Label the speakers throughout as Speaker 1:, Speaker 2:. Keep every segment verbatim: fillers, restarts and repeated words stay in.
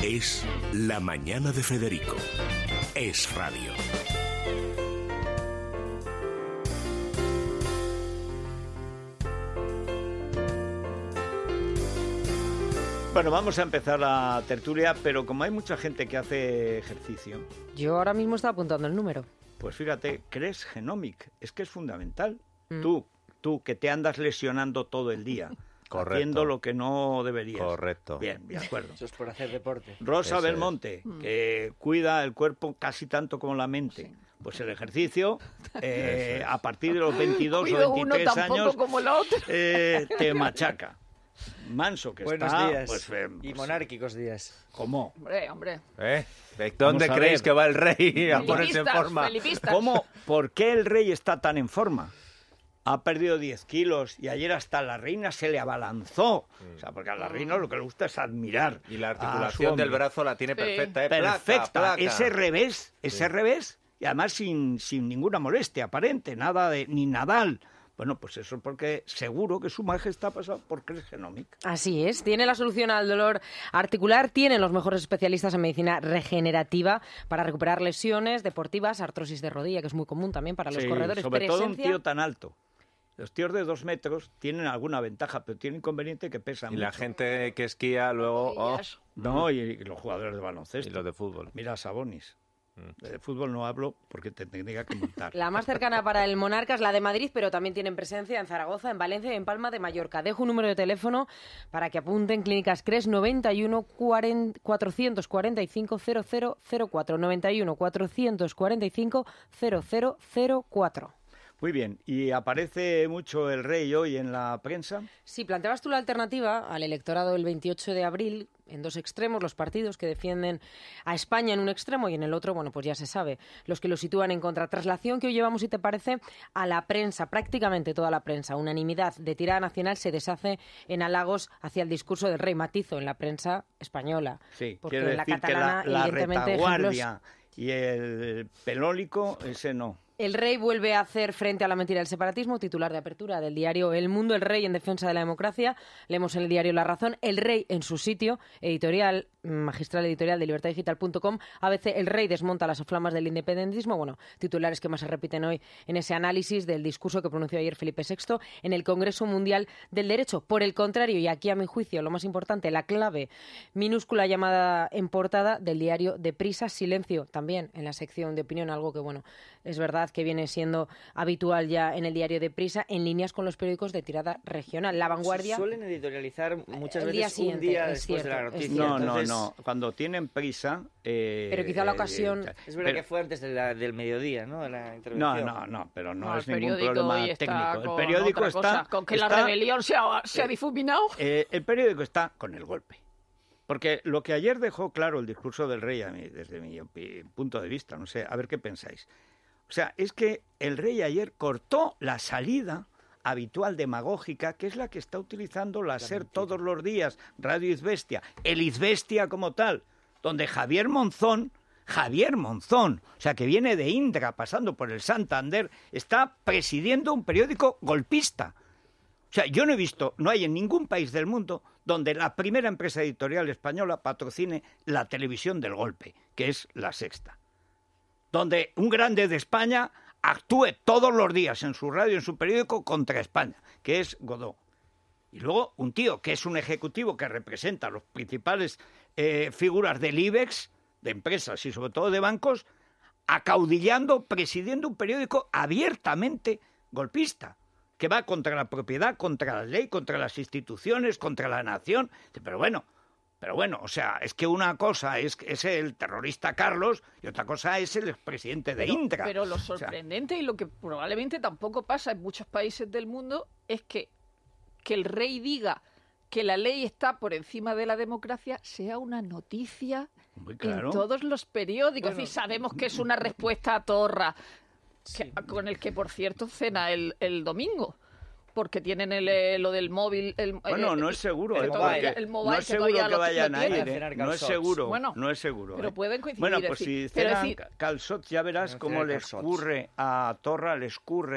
Speaker 1: Es La Mañana de Federico. Es radio.
Speaker 2: Bueno, vamos a empezar la tertulia, pero como hay mucha gente que hace ejercicio...
Speaker 3: Yo ahora mismo estaba apuntando el número.
Speaker 2: Pues fíjate, crees Genomic, es que es fundamental.
Speaker 3: Mm.
Speaker 2: Tú, tú que te andas lesionando todo el día,
Speaker 4: Correcto.
Speaker 2: haciendo lo que no deberías.
Speaker 4: Correcto.
Speaker 2: Bien, de acuerdo.
Speaker 5: Eso es por hacer deporte.
Speaker 2: Rosa
Speaker 4: Eso
Speaker 2: Belmonte,
Speaker 3: es.
Speaker 2: que cuida el cuerpo casi tanto como la mente.
Speaker 3: Sí.
Speaker 2: Pues el ejercicio, eh,
Speaker 4: Eso es.
Speaker 2: a partir de los veintidós
Speaker 3: Cuido
Speaker 2: o
Speaker 3: uno
Speaker 2: veintitrés
Speaker 3: tampoco
Speaker 2: años,
Speaker 3: como el otro.
Speaker 2: eh, te machaca. Manso que
Speaker 5: Buenos
Speaker 2: está,
Speaker 5: días
Speaker 2: pues, eh,
Speaker 5: y
Speaker 2: pues,
Speaker 5: monárquicos días.
Speaker 2: ¿cómo?
Speaker 3: Hombre, hombre.
Speaker 4: ¿Eh? ¿Dónde
Speaker 2: Vamos a
Speaker 4: creéis
Speaker 2: ver.
Speaker 4: que va el rey a ponerse en
Speaker 3: Felipistas,
Speaker 4: forma?
Speaker 3: felipistas.
Speaker 2: ¿Cómo? ¿Por qué el rey está tan en forma? Ha perdido diez kilos y ayer hasta la reina se le abalanzó. O sea, porque a la reina lo que le gusta es admirar.
Speaker 4: Y la
Speaker 2: a su
Speaker 4: articulación
Speaker 2: hombre.
Speaker 4: del brazo la tiene
Speaker 3: Sí.
Speaker 4: perfecta, ¿eh? Placa,
Speaker 2: Perfecta.
Speaker 4: placa.
Speaker 2: Ese revés, ese
Speaker 4: Sí.
Speaker 2: revés. Y además sin, sin ninguna molestia aparente, nada de ni Nadal. Bueno, pues eso es porque seguro que su majestad ha pasado por Cres Genomic.
Speaker 3: Así es, tiene la solución al dolor articular, tienen los mejores especialistas en medicina regenerativa para recuperar lesiones deportivas, artrosis de rodilla, que es muy común también para los
Speaker 2: Sí,
Speaker 3: corredores.
Speaker 2: sobre todo un
Speaker 3: presencia.
Speaker 2: tío tan alto. Los tíos de dos metros tienen alguna ventaja, pero tienen inconveniente que pesan
Speaker 4: Y la
Speaker 2: mucho.
Speaker 4: gente que esquía luego... oh,
Speaker 3: Rodillas.
Speaker 2: No, y, y los jugadores de baloncesto.
Speaker 4: y los de fútbol.
Speaker 2: Mira a Sabonis. De fútbol no hablo porque te tendría que montar.
Speaker 3: La más cercana para el Monarca es la de Madrid, pero también tienen presencia en Zaragoza, en Valencia y en Palma de Mallorca. Dejo un número de teléfono para que apunten: Clínicas Cres noventa y uno cuatrocientos cuarenta y cinco cero cero cero cuatro. noventa y uno cuatrocientos cuarenta y cinco cero cero cero cuatro.
Speaker 2: Muy bien, ¿y aparece mucho el rey hoy en la prensa?
Speaker 3: Sí, planteabas tú la alternativa al electorado del veintiocho de abril, en dos extremos, los partidos que defienden a España en un extremo y en el otro, bueno, pues ya se sabe, los que lo sitúan en contra. Traslación que hoy llevamos, si te parece, a la prensa, prácticamente toda la prensa. Unanimidad de tirada nacional se deshace en halagos hacia el discurso del rey. Matizo en la prensa española.
Speaker 2: Sí,
Speaker 3: porque
Speaker 2: quiere
Speaker 3: en la
Speaker 2: decir
Speaker 3: catalana,
Speaker 2: que la, la
Speaker 3: evidentemente,
Speaker 2: retaguardia y el pelólico, ese no.
Speaker 3: El rey vuelve a hacer frente a la mentira del separatismo, titular de apertura del diario El Mundo. El rey en defensa de la democracia. Leemos en el diario La Razón. El rey en su sitio, editorial, magistral editorial de libertad digital punto com. A veces el rey desmonta las flamas del independentismo. Bueno, titulares que más se repiten hoy en ese análisis del discurso que pronunció ayer Felipe sexto en el Congreso Mundial del Derecho. Por el contrario, y aquí a mi juicio lo más importante, la clave minúscula llamada en portada del diario Deprisa, silencio también en la sección de opinión, algo que, bueno, es verdad que viene siendo habitual ya en el diario Deprisa, en líneas con los periódicos de tirada regional. La Vanguardia...
Speaker 5: Suelen editorializar muchas
Speaker 3: El
Speaker 5: veces
Speaker 3: día
Speaker 5: un
Speaker 3: siguiente,
Speaker 5: día
Speaker 3: es
Speaker 5: después
Speaker 3: cierto,
Speaker 5: de la
Speaker 3: es
Speaker 5: noticia.
Speaker 3: cierto.
Speaker 2: No, no,
Speaker 5: Entonces,
Speaker 2: no. Cuando tienen prisa... eh,
Speaker 3: Pero quizá la
Speaker 2: eh,
Speaker 3: ocasión-
Speaker 2: eh,
Speaker 5: Es verdad
Speaker 2: pero-
Speaker 5: que fue antes de la- del mediodía, ¿no? De la
Speaker 2: No,
Speaker 5: intervención.
Speaker 2: no, no, pero no,
Speaker 6: No,
Speaker 2: es
Speaker 6: el
Speaker 2: ningún
Speaker 6: periódico
Speaker 2: problema
Speaker 6: hoy está
Speaker 2: técnico. El
Speaker 6: con
Speaker 2: periódico
Speaker 6: otra
Speaker 2: está...
Speaker 6: cosa, con que la
Speaker 2: está-
Speaker 6: rebelión se ha, se ha difuminado.
Speaker 2: eh, el periódico está con el golpe. Porque lo que ayer dejó claro el discurso del rey, a mí, desde mi opi- punto de vista, no sé, a ver qué pensáis. O sea, es que el rey ayer cortó la salida habitual demagógica, que es la que está utilizando la SER todos los días, Radio Izvestia, el Izvestia como tal, donde Javier Monzón, Javier Monzón, o sea, que viene de Indra, pasando por el Santander, está presidiendo un periódico golpista. O sea, yo no he visto, no hay en ningún país del mundo donde la primera empresa editorial española patrocine la televisión del golpe, que es La Sexta. Donde un grande de España actúe todos los días en su radio, en su periódico, contra España, que es Godó. Y luego un tío que es un ejecutivo que representa a las principales eh, figuras del IBEX, de empresas y sobre todo de bancos, acaudillando, presidiendo un periódico abiertamente golpista, que va contra la propiedad, contra la ley, contra las instituciones, contra la nación. Pero bueno, pero bueno, o sea, es que una cosa es, es el terrorista Carlos y otra cosa es el expresidente de
Speaker 6: Pero,
Speaker 2: Indra.
Speaker 6: pero lo
Speaker 2: O sea,
Speaker 6: sorprendente y lo que probablemente tampoco pasa en muchos países del mundo es que, que el rey diga que la ley está por encima de la democracia sea una noticia
Speaker 2: muy claro.
Speaker 6: en todos los periódicos.
Speaker 5: Bueno,
Speaker 6: y sabemos que es una respuesta a Torra, que- con el que, por cierto, cena el, el domingo. Porque tienen el, eh, lo del móvil. El,
Speaker 2: Bueno,
Speaker 6: el-
Speaker 2: no es seguro,
Speaker 6: el
Speaker 2: ¿eh?
Speaker 6: todavía-
Speaker 2: Porque
Speaker 6: el mobile
Speaker 2: no es
Speaker 6: que
Speaker 2: seguro
Speaker 6: todavía
Speaker 2: que
Speaker 6: lo-
Speaker 2: vayan
Speaker 6: lo
Speaker 2: a ir,
Speaker 6: tienen.
Speaker 2: ¿eh?
Speaker 5: Cenar
Speaker 2: No es
Speaker 5: calzots.
Speaker 2: seguro,
Speaker 6: Bueno,
Speaker 2: no es seguro.
Speaker 6: pero
Speaker 2: ¿eh?
Speaker 6: pueden coincidir,
Speaker 2: Bueno,
Speaker 6: es
Speaker 2: pues
Speaker 6: decir,
Speaker 2: si
Speaker 6: pero
Speaker 2: cenan
Speaker 6: decir-
Speaker 2: calzots, ya verás
Speaker 5: Cenar
Speaker 2: cómo les
Speaker 5: calzots.
Speaker 2: ocurre a Torra, les ocurre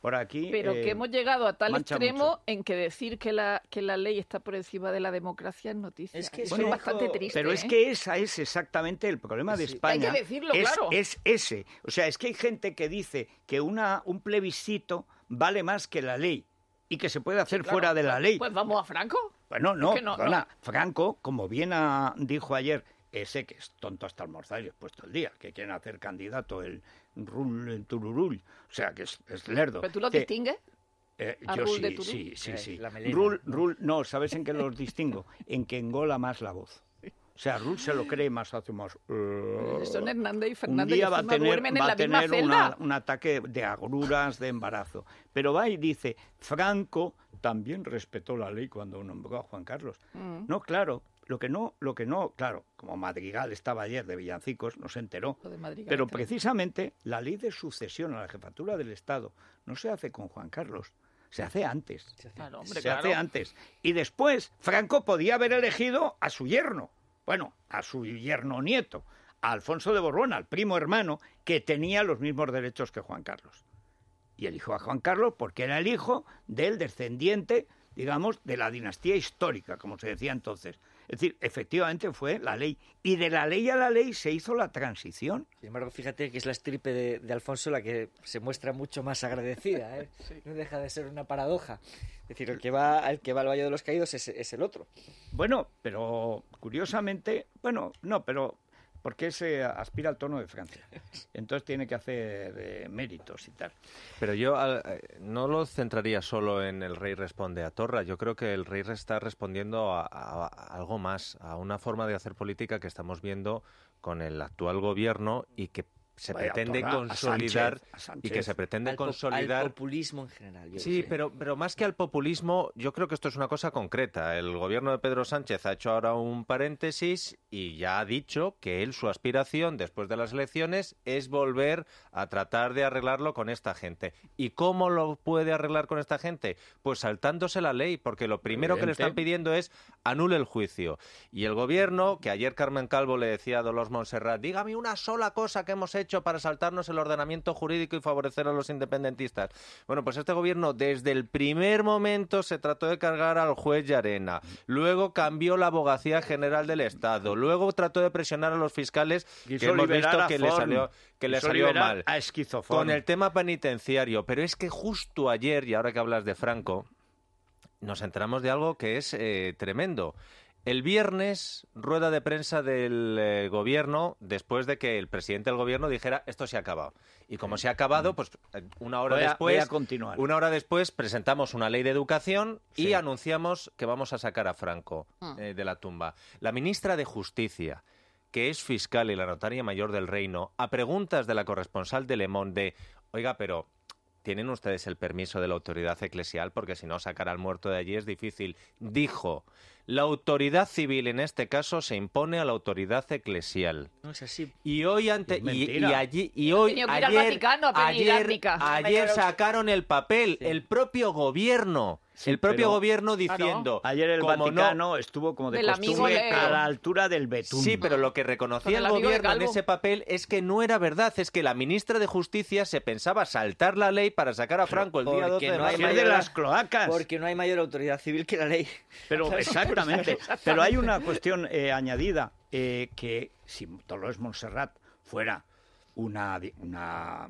Speaker 2: por aquí.
Speaker 6: Pero
Speaker 2: eh,
Speaker 6: que hemos llegado a tal
Speaker 2: mancha
Speaker 6: extremo
Speaker 2: mucho.
Speaker 6: en que decir que la, que la ley está por encima de la democracia es noticia.
Speaker 5: Es que
Speaker 6: Eso
Speaker 5: eso
Speaker 6: es bastante
Speaker 5: dijo-
Speaker 6: triste.
Speaker 2: Pero es
Speaker 6: ¿eh?
Speaker 2: que esa es exactamente el problema de
Speaker 5: Sí.
Speaker 2: España.
Speaker 6: Hay que decirlo,
Speaker 2: es,
Speaker 6: claro.
Speaker 2: es ese. O sea, es que hay gente que dice que una, un plebiscito vale más que la ley y que se puede hacer
Speaker 6: Claro,
Speaker 2: fuera de la ley.
Speaker 6: Pues vamos a Franco.
Speaker 2: Bueno, no,
Speaker 6: que no,
Speaker 2: perdona, Franco, como bien ha- dijo ayer, ese que es tonto hasta almorzar y después todo el día, que quieren hacer candidato el Rul, el Tururull, o sea, que es, es lerdo.
Speaker 6: ¿Pero tú lo
Speaker 2: que-
Speaker 6: distingues?
Speaker 2: eh,
Speaker 6: a
Speaker 2: yo
Speaker 6: Rul de
Speaker 2: sí,
Speaker 6: Turull?
Speaker 2: sí, sí,
Speaker 5: Eh,
Speaker 2: sí.
Speaker 5: la melena,
Speaker 2: Rul,
Speaker 5: ¿no?
Speaker 2: Rul, no, ¿sabes en qué los distingo? En que engola más la voz. O sea, Rul se lo cree más, hace más...
Speaker 6: Pues Son Hernández y
Speaker 2: un
Speaker 6: Fernández
Speaker 2: día
Speaker 6: y
Speaker 2: va a
Speaker 6: encima
Speaker 2: tener,
Speaker 6: duermen en
Speaker 2: va
Speaker 6: la
Speaker 2: a
Speaker 6: misma
Speaker 2: tener
Speaker 6: celda.
Speaker 2: una- un ataque de agruras, de embarazo. Pero va y dice, Franco también respetó la ley cuando nombró a Juan Carlos.
Speaker 6: Mm.
Speaker 2: No, claro, lo que no, lo que no, claro, como Madrigal estaba ayer de villancicos, no se enteró.
Speaker 6: Lo de Madrigal
Speaker 2: Pero
Speaker 6: está bien.
Speaker 2: precisamente la ley de sucesión a la jefatura del Estado no se hace con Juan Carlos, se hace antes.
Speaker 6: Claro, hombre,
Speaker 2: Se
Speaker 6: claro.
Speaker 2: hace antes. Y después, Franco podía haber elegido a su yerno, bueno, a su yerno nieto, a Alfonso de Borbón, al primo hermano, que tenía los mismos derechos que Juan Carlos. Y eligió a Juan Carlos porque era el hijo del descendiente, digamos, de la dinastía histórica, como se decía entonces. Es decir, efectivamente fue la ley. Y de la ley a la ley se hizo la transición.
Speaker 5: Sin embargo, fíjate que es la estirpe de, de Alfonso la que se muestra mucho más agradecida, ¿eh? No deja de ser una paradoja. Es decir, el que va, el que va al Valle de los Caídos es, es el otro.
Speaker 2: Bueno, pero curiosamente, bueno, no, pero porque se aspira al trono de Francia. Entonces tiene que hacer eh, méritos y tal.
Speaker 4: Pero yo al- eh, no lo centraría solo en el rey responde a Torra. Yo creo que el rey está respondiendo a, a- a algo más, a una forma de hacer política que estamos viendo con el actual gobierno y que se
Speaker 2: Vaya,
Speaker 4: pretende
Speaker 2: Torra, a
Speaker 4: consolidar
Speaker 2: Sánchez, a
Speaker 4: y
Speaker 2: Sánchez.
Speaker 4: que se pretende
Speaker 5: Al, pop-
Speaker 4: consolidar.
Speaker 5: al populismo en general. yo
Speaker 4: Sí,
Speaker 5: diría.
Speaker 4: pero, pero más que al populismo, yo creo que esto es una cosa concreta. El gobierno de Pedro Sánchez ha hecho ahora un paréntesis y ya ha dicho que él, su aspiración después de las elecciones es volver a tratar de arreglarlo con esta gente. ¿Y cómo lo puede arreglar con esta gente? Pues saltándose la ley, porque lo primero que le están
Speaker 2: Evidente.
Speaker 4: pidiendo es anule el juicio. Y el gobierno, que ayer Carmen Calvo le decía a Dolors Montserrat, dígame una sola cosa que hemos hecho para saltarnos el ordenamiento jurídico y favorecer a los independentistas. Bueno, pues este gobierno desde el primer momento se trató de cargar al juez Llarena, luego cambió la Abogacía General del Estado, luego trató de presionar a los fiscales que
Speaker 2: Quiso
Speaker 4: hemos
Speaker 2: liberar
Speaker 4: visto
Speaker 2: a
Speaker 4: que le
Speaker 2: Forn,
Speaker 4: salió, que le
Speaker 2: quiso
Speaker 4: salió
Speaker 2: liberar
Speaker 4: mal.
Speaker 2: a Esquizoform.
Speaker 4: Con el tema penitenciario, pero es que justo ayer, y ahora que hablas de Franco, nos enteramos de algo que es eh, tremendo. El viernes, rueda de prensa del eh, gobierno, después de que el presidente del gobierno dijera esto se ha acabado. Y como se ha acabado, pues eh, una hora
Speaker 2: Voy a-
Speaker 4: después,
Speaker 2: voy a continuar.
Speaker 4: una hora después presentamos una ley de educación y
Speaker 2: Sí.
Speaker 4: anunciamos que vamos a sacar a Franco
Speaker 6: Ah.
Speaker 4: eh, de la tumba. La ministra de Justicia, que es fiscal y la notaria mayor del reino, a preguntas de la corresponsal de Le Monde de, oiga, pero ¿tienen ustedes el permiso de la autoridad eclesial? Porque si no, sacar al muerto de allí es difícil. Dijo, la autoridad civil en este caso se impone a la autoridad eclesial.
Speaker 5: No es así.
Speaker 4: Y hoy ante
Speaker 2: Es
Speaker 4: y,
Speaker 2: mentira.
Speaker 4: y allí y hoy
Speaker 6: tenido que ir al
Speaker 4: ayer,
Speaker 6: Vaticano a pedir
Speaker 4: ayer,
Speaker 6: árnica.
Speaker 4: ayer sacaron el papel, el propio gobierno,
Speaker 2: Sí,
Speaker 4: el propio
Speaker 2: pero-
Speaker 4: gobierno
Speaker 6: Claro.
Speaker 4: diciendo
Speaker 2: Ayer el
Speaker 4: como no-
Speaker 2: Vaticano estuvo como de
Speaker 6: Del amigo
Speaker 2: costumbre
Speaker 6: Leo.
Speaker 2: a la altura del betún.
Speaker 4: Sí, pero lo que
Speaker 6: Con
Speaker 4: reconocía
Speaker 6: el
Speaker 4: el
Speaker 6: amigo de
Speaker 4: gobierno en
Speaker 6: Calvo.
Speaker 4: ese papel es que no era verdad, es que la ministra de Justicia se pensaba saltar la ley para sacar a Franco el día
Speaker 5: porque
Speaker 4: doce de
Speaker 5: no hay
Speaker 2: Si
Speaker 4: mayo.
Speaker 2: es de
Speaker 5: mayor-
Speaker 2: las cloacas.
Speaker 5: Porque no hay mayor autoridad civil que la ley.
Speaker 2: Pero exactamente. Pero hay una cuestión eh, añadida, eh, que si Dolores Montserrat fuera una, di- una,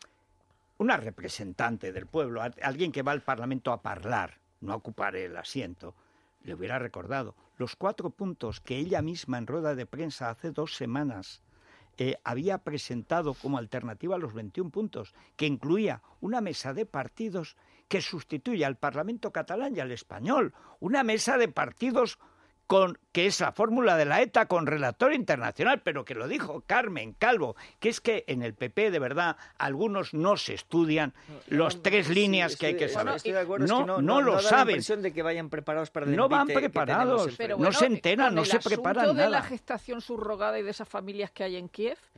Speaker 2: una representante del pueblo, a- alguien que va al Parlamento a hablar, no a ocupar el asiento, le hubiera recordado los cuatro puntos que ella misma en rueda de prensa hace dos semanas eh, había presentado como alternativa a los veintiún puntos, que incluía una mesa de partidos que sustituye al Parlamento catalán y al español, una mesa de partidos con que es la fórmula de la ETA con relator internacional, pero que lo dijo Carmen Calvo, que es que en el P P de verdad algunos no se estudian los tres
Speaker 5: Sí,
Speaker 2: líneas
Speaker 5: estoy-
Speaker 2: que hay que
Speaker 5: estoy-
Speaker 2: saber.
Speaker 5: Estoy de acuerdo, es
Speaker 2: no,
Speaker 5: que no,
Speaker 2: no lo
Speaker 5: da la
Speaker 2: saben.
Speaker 5: impresión de que vayan preparados para el
Speaker 2: No van
Speaker 5: envite que
Speaker 2: preparados.
Speaker 5: tenemos
Speaker 6: Pero
Speaker 2: No
Speaker 6: bueno,
Speaker 2: se enteran,
Speaker 6: con
Speaker 2: no
Speaker 6: el
Speaker 2: se
Speaker 6: asunto
Speaker 2: preparan
Speaker 6: de la
Speaker 2: nada.
Speaker 6: gestación subrogada y de esas familias que hay en Kiev,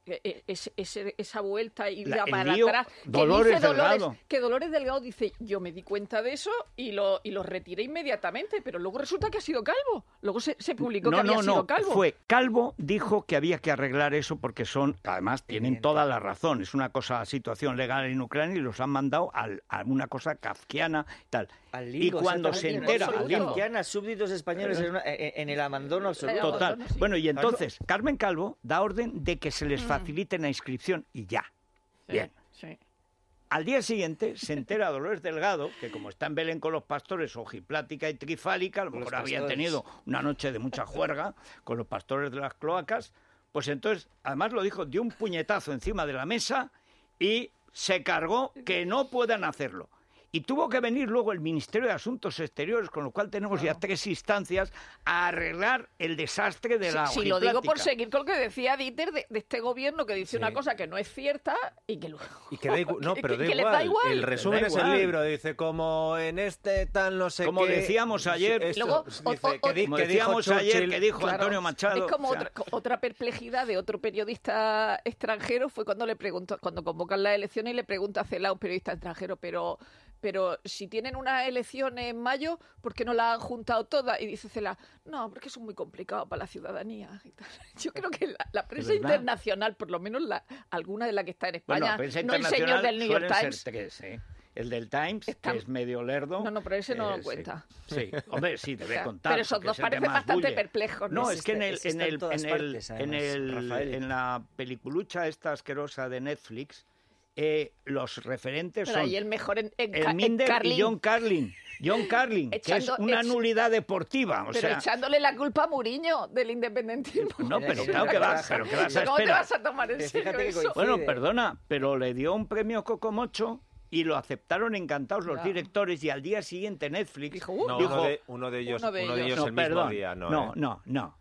Speaker 6: ese, ese, esa vuelta y
Speaker 2: La-
Speaker 6: ya
Speaker 2: el
Speaker 6: para
Speaker 2: lío,
Speaker 6: atrás. Que
Speaker 2: Dolores
Speaker 6: dice Dolores,
Speaker 2: Delgado.
Speaker 6: que Dolores Delgado dice, yo me di cuenta de eso y lo, y lo retiré inmediatamente, pero luego resulta que ha sido calvo. Luego se, se publicó
Speaker 2: No,
Speaker 6: que había
Speaker 2: no,
Speaker 6: sido
Speaker 2: no,
Speaker 6: calvo.
Speaker 2: fue Calvo, dijo que había que arreglar eso porque son, además tienen
Speaker 5: Evidente.
Speaker 2: toda la razón, es una cosa, situación legal en Ucrania y los han mandado al- a una cosa kafkiana y tal.
Speaker 5: Al
Speaker 2: Y
Speaker 5: limbo,
Speaker 2: cuando se
Speaker 5: exactamente,
Speaker 2: entera,
Speaker 5: al
Speaker 2: al limbo.
Speaker 5: Kafkiana, súbditos españoles en, una- en- en el abandono absoluto.
Speaker 2: Total.
Speaker 6: Abandono, sí.
Speaker 2: Bueno, y entonces Carmen Calvo da orden de que se les facilite la inscripción y ya.
Speaker 6: Sí,
Speaker 2: Bien.
Speaker 6: sí.
Speaker 2: Al día siguiente se entera Dolores Delgado, que como está en Belén con los pastores, ojiplática y trifálica, a lo
Speaker 5: Con los
Speaker 2: mejor había
Speaker 5: pastores.
Speaker 2: tenido una noche de mucha juerga con los pastores de las cloacas, pues entonces, además lo dijo, dio un puñetazo encima de la mesa y se cargó que no puedan hacerlo. Y tuvo que venir luego el Ministerio de Asuntos Exteriores, con lo cual tenemos ya tres instancias, a arreglar el desastre de la
Speaker 6: Si, si lo digo por
Speaker 2: ojiplática.
Speaker 6: seguir con lo que decía Dieter de, de este gobierno que dice
Speaker 4: Sí.
Speaker 6: una cosa que no es cierta y que luego...
Speaker 4: Y que da igu- no,
Speaker 6: que-
Speaker 4: pero da
Speaker 6: que les
Speaker 4: igual.
Speaker 6: da igual.
Speaker 4: El resumen
Speaker 2: Da
Speaker 4: es el
Speaker 2: igual.
Speaker 4: libro. Dice, como en este tal no sé
Speaker 2: Como
Speaker 4: qué...
Speaker 2: decíamos ayer-
Speaker 4: Esto,
Speaker 6: Luego,
Speaker 4: dice,
Speaker 6: o- o-
Speaker 4: que di-
Speaker 2: Como
Speaker 4: que dijo
Speaker 2: decíamos ayer,
Speaker 4: Churchill,
Speaker 2: que dijo
Speaker 6: Claro,
Speaker 2: Antonio Machado.
Speaker 6: Es como
Speaker 2: o sea,
Speaker 6: otra, co- otra perplejidad de otro periodista extranjero fue cuando le preguntó, cuando convocan las elecciones y le pregunta a Cela, un periodista extranjero, pero pero si tienen unas elecciones en mayo, ¿por qué no las han juntado todas? Y dice Cela, no, porque eso es muy complicado para la ciudadanía. y tal. Yo creo que la, la prensa
Speaker 2: verdad?
Speaker 6: internacional, por lo menos la, alguna de las que está en
Speaker 2: Bueno,
Speaker 6: España,
Speaker 2: prensa
Speaker 6: no el señor
Speaker 2: internacional
Speaker 6: del New York
Speaker 2: suelen
Speaker 6: Times.
Speaker 2: ser tres, ¿eh? El del Times,
Speaker 6: Está-
Speaker 2: que es medio lerdo.
Speaker 6: No, no, pero ese no lo
Speaker 2: sí.
Speaker 6: cuenta.
Speaker 2: Sí, hombre, sí, debe
Speaker 6: O sea,
Speaker 2: contar.
Speaker 6: pero esos
Speaker 2: porque
Speaker 6: dos
Speaker 2: es el que
Speaker 6: parecen
Speaker 2: más
Speaker 6: bastante
Speaker 2: bulle.
Speaker 6: perplejos, ¿no?
Speaker 2: No,
Speaker 5: Ese
Speaker 2: es que en
Speaker 5: está-
Speaker 2: el,
Speaker 5: ese
Speaker 2: en
Speaker 5: está en
Speaker 2: el,
Speaker 5: todas
Speaker 2: en el,
Speaker 5: partes,
Speaker 2: en
Speaker 5: además,
Speaker 2: el,
Speaker 5: Rafael.
Speaker 2: en la peliculucha esta asquerosa de Netflix, eh, los referentes
Speaker 6: Pero
Speaker 2: son
Speaker 6: ahí el mejor en, en,
Speaker 2: el
Speaker 6: Ca- en
Speaker 2: Minder
Speaker 6: Carlin.
Speaker 2: y John Carlin. John Carlin, que es
Speaker 6: Echando-
Speaker 2: una
Speaker 6: ech-
Speaker 2: nulidad deportiva. O
Speaker 6: Pero
Speaker 2: sea,
Speaker 6: echándole la culpa a Muriño del independentismo.
Speaker 2: no, pero
Speaker 5: Sí,
Speaker 2: claro que
Speaker 5: pero
Speaker 2: vas, pero que vas a
Speaker 6: ¿Cómo te
Speaker 2: esperar.
Speaker 6: vas a tomar en
Speaker 5: Que
Speaker 6: serio
Speaker 5: fíjate que
Speaker 6: eso?
Speaker 5: coincide.
Speaker 2: Bueno, perdona, pero le dio un premio Cocomocho y lo aceptaron encantados los
Speaker 6: Ya.
Speaker 2: directores y al día siguiente Netflix
Speaker 6: Dijo, "Uh".
Speaker 4: No,
Speaker 2: dijo,
Speaker 4: uno, de, uno de ellos,
Speaker 6: Uno de
Speaker 4: uno de
Speaker 6: ellos.
Speaker 4: ellos
Speaker 2: no,
Speaker 4: el mismo
Speaker 2: perdón,
Speaker 4: día. No,
Speaker 2: no,
Speaker 4: ¿eh?
Speaker 2: no, no.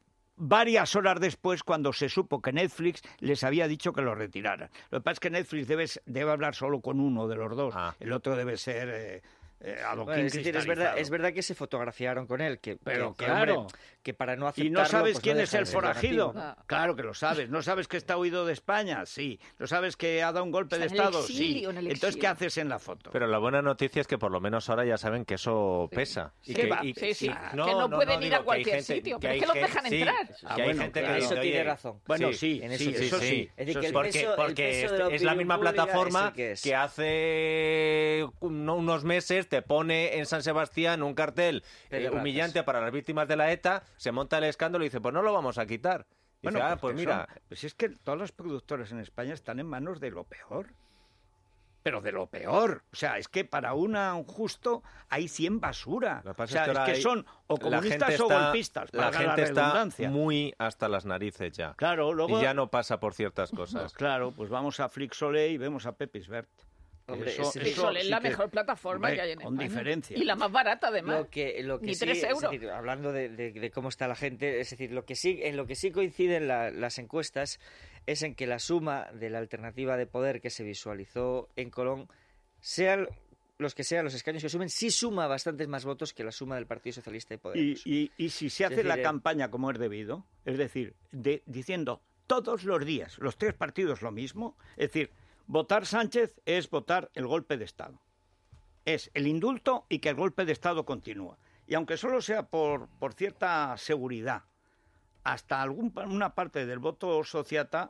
Speaker 2: Varias horas después, cuando se supo que Netflix les había dicho que lo retiraran. Lo que pasa es que Netflix debe, debe hablar solo con uno de los dos.
Speaker 4: Ah.
Speaker 2: El otro debe ser eh, eh, adoquín
Speaker 5: Bueno, es decir, es verdad,
Speaker 2: cristalizado.
Speaker 5: es verdad que se fotografiaron con él, que,
Speaker 2: Pero
Speaker 5: que, que,
Speaker 2: claro.
Speaker 5: hombre, que para no
Speaker 2: Y
Speaker 5: aceptarlo...
Speaker 2: no sabes
Speaker 5: pues,
Speaker 2: quién
Speaker 5: no
Speaker 2: es
Speaker 5: deja
Speaker 2: el
Speaker 5: de ser
Speaker 2: forajido.
Speaker 5: llamativo, ¿no?
Speaker 6: ¿no?
Speaker 2: Claro que lo sabes. ¿No sabes que está huido de España? Sí. ¿No sabes que ha dado un golpe
Speaker 6: Está
Speaker 2: de
Speaker 6: en el
Speaker 2: Estado?
Speaker 6: exilio,
Speaker 2: Sí.
Speaker 6: en el
Speaker 2: Entonces, ¿qué
Speaker 6: exilio.
Speaker 2: haces en la foto?
Speaker 4: Pero la buena noticia es que por lo menos ahora ya saben que eso pesa. Y
Speaker 6: Sí,
Speaker 4: que,
Speaker 6: va,
Speaker 4: y-
Speaker 6: sí, sí,
Speaker 4: ah,
Speaker 6: que no pueden ir
Speaker 4: digo
Speaker 6: a
Speaker 4: que hay
Speaker 6: cualquier
Speaker 4: gente-
Speaker 6: sitio,
Speaker 4: que
Speaker 6: pero
Speaker 4: hay
Speaker 6: es que los
Speaker 4: gente-
Speaker 6: dejan
Speaker 4: sí,
Speaker 6: entrar.
Speaker 4: que
Speaker 2: Ah,
Speaker 4: hay
Speaker 2: bueno,
Speaker 4: gente que
Speaker 2: claro.
Speaker 4: dice,
Speaker 5: Eso tiene
Speaker 4: "Oye,
Speaker 5: razón.
Speaker 2: Bueno,
Speaker 4: sí,
Speaker 2: sí,
Speaker 5: en
Speaker 2: sí,
Speaker 5: eso sí,
Speaker 2: eso
Speaker 4: sí.
Speaker 2: sí.
Speaker 5: Es decir,
Speaker 2: eso
Speaker 5: que
Speaker 2: sí.
Speaker 5: el
Speaker 4: Porque,
Speaker 5: peso- el
Speaker 4: porque
Speaker 5: peso
Speaker 4: es,
Speaker 5: de la
Speaker 4: es la
Speaker 5: opinión
Speaker 4: misma
Speaker 5: pública
Speaker 4: plataforma
Speaker 5: es el que
Speaker 4: que,
Speaker 5: es.
Speaker 4: hace uno- unos meses te pone en San Sebastián un cartel eh,
Speaker 5: Pederratas.
Speaker 4: humillante para las víctimas de la ETA, se monta el escándalo y dice, pues no lo vamos a quitar. Dice,
Speaker 2: Bueno,
Speaker 4: ah, pues
Speaker 2: que
Speaker 4: mira,
Speaker 2: son- pues es que todas las productoras en España están en manos de lo peor. Pero de lo peor. O sea, es que para una, un justo hay cien basura.
Speaker 4: Lo que
Speaker 2: O
Speaker 4: pasa
Speaker 2: sea,
Speaker 4: es que
Speaker 2: es
Speaker 4: ahora
Speaker 2: que
Speaker 4: hay-
Speaker 2: son o
Speaker 4: la
Speaker 2: comunistas
Speaker 4: gente
Speaker 2: o
Speaker 4: está-
Speaker 2: golpistas.
Speaker 4: la
Speaker 2: valga
Speaker 4: gente está
Speaker 2: redundancia.
Speaker 4: muy hasta las narices ya.
Speaker 2: Claro, luego...
Speaker 4: Y ya no pasa por ciertas
Speaker 2: Pues
Speaker 4: cosas.
Speaker 2: claro, pues vamos a Flixolé y vemos a Pepisbert.
Speaker 5: Hombre,
Speaker 2: Eso-
Speaker 5: ese-
Speaker 2: eso
Speaker 6: Flixolé es
Speaker 2: sí
Speaker 6: la
Speaker 2: que-
Speaker 6: mejor plataforma
Speaker 2: hombre,
Speaker 6: que hay en
Speaker 2: con
Speaker 6: España.
Speaker 2: diferencia.
Speaker 6: Y la más barata, además.
Speaker 5: Lo que, lo que
Speaker 6: Ni
Speaker 5: sí,
Speaker 6: tres
Speaker 5: es
Speaker 6: euros.
Speaker 5: decir, hablando de, de- de cómo está la gente, es decir, lo que sí, en lo que sí coinciden la- las encuestas es en que la suma de la alternativa de poder que se visualizó en Colón, sean los que sean los escaños que sumen, sí suma bastantes más votos que la suma del Partido Socialista y
Speaker 2: Y,
Speaker 5: Podemos.
Speaker 2: y- y si se
Speaker 5: Es
Speaker 2: hace
Speaker 5: decir,
Speaker 2: la
Speaker 5: eh,
Speaker 2: campaña como es debido, es decir, de- diciendo todos los días, los tres partidos lo mismo, es decir, votar Sánchez es votar el golpe de Estado. Es el indulto y que el golpe de Estado continúa. Y aunque solo sea por, por cierta seguridad, hasta alguna parte del voto sociata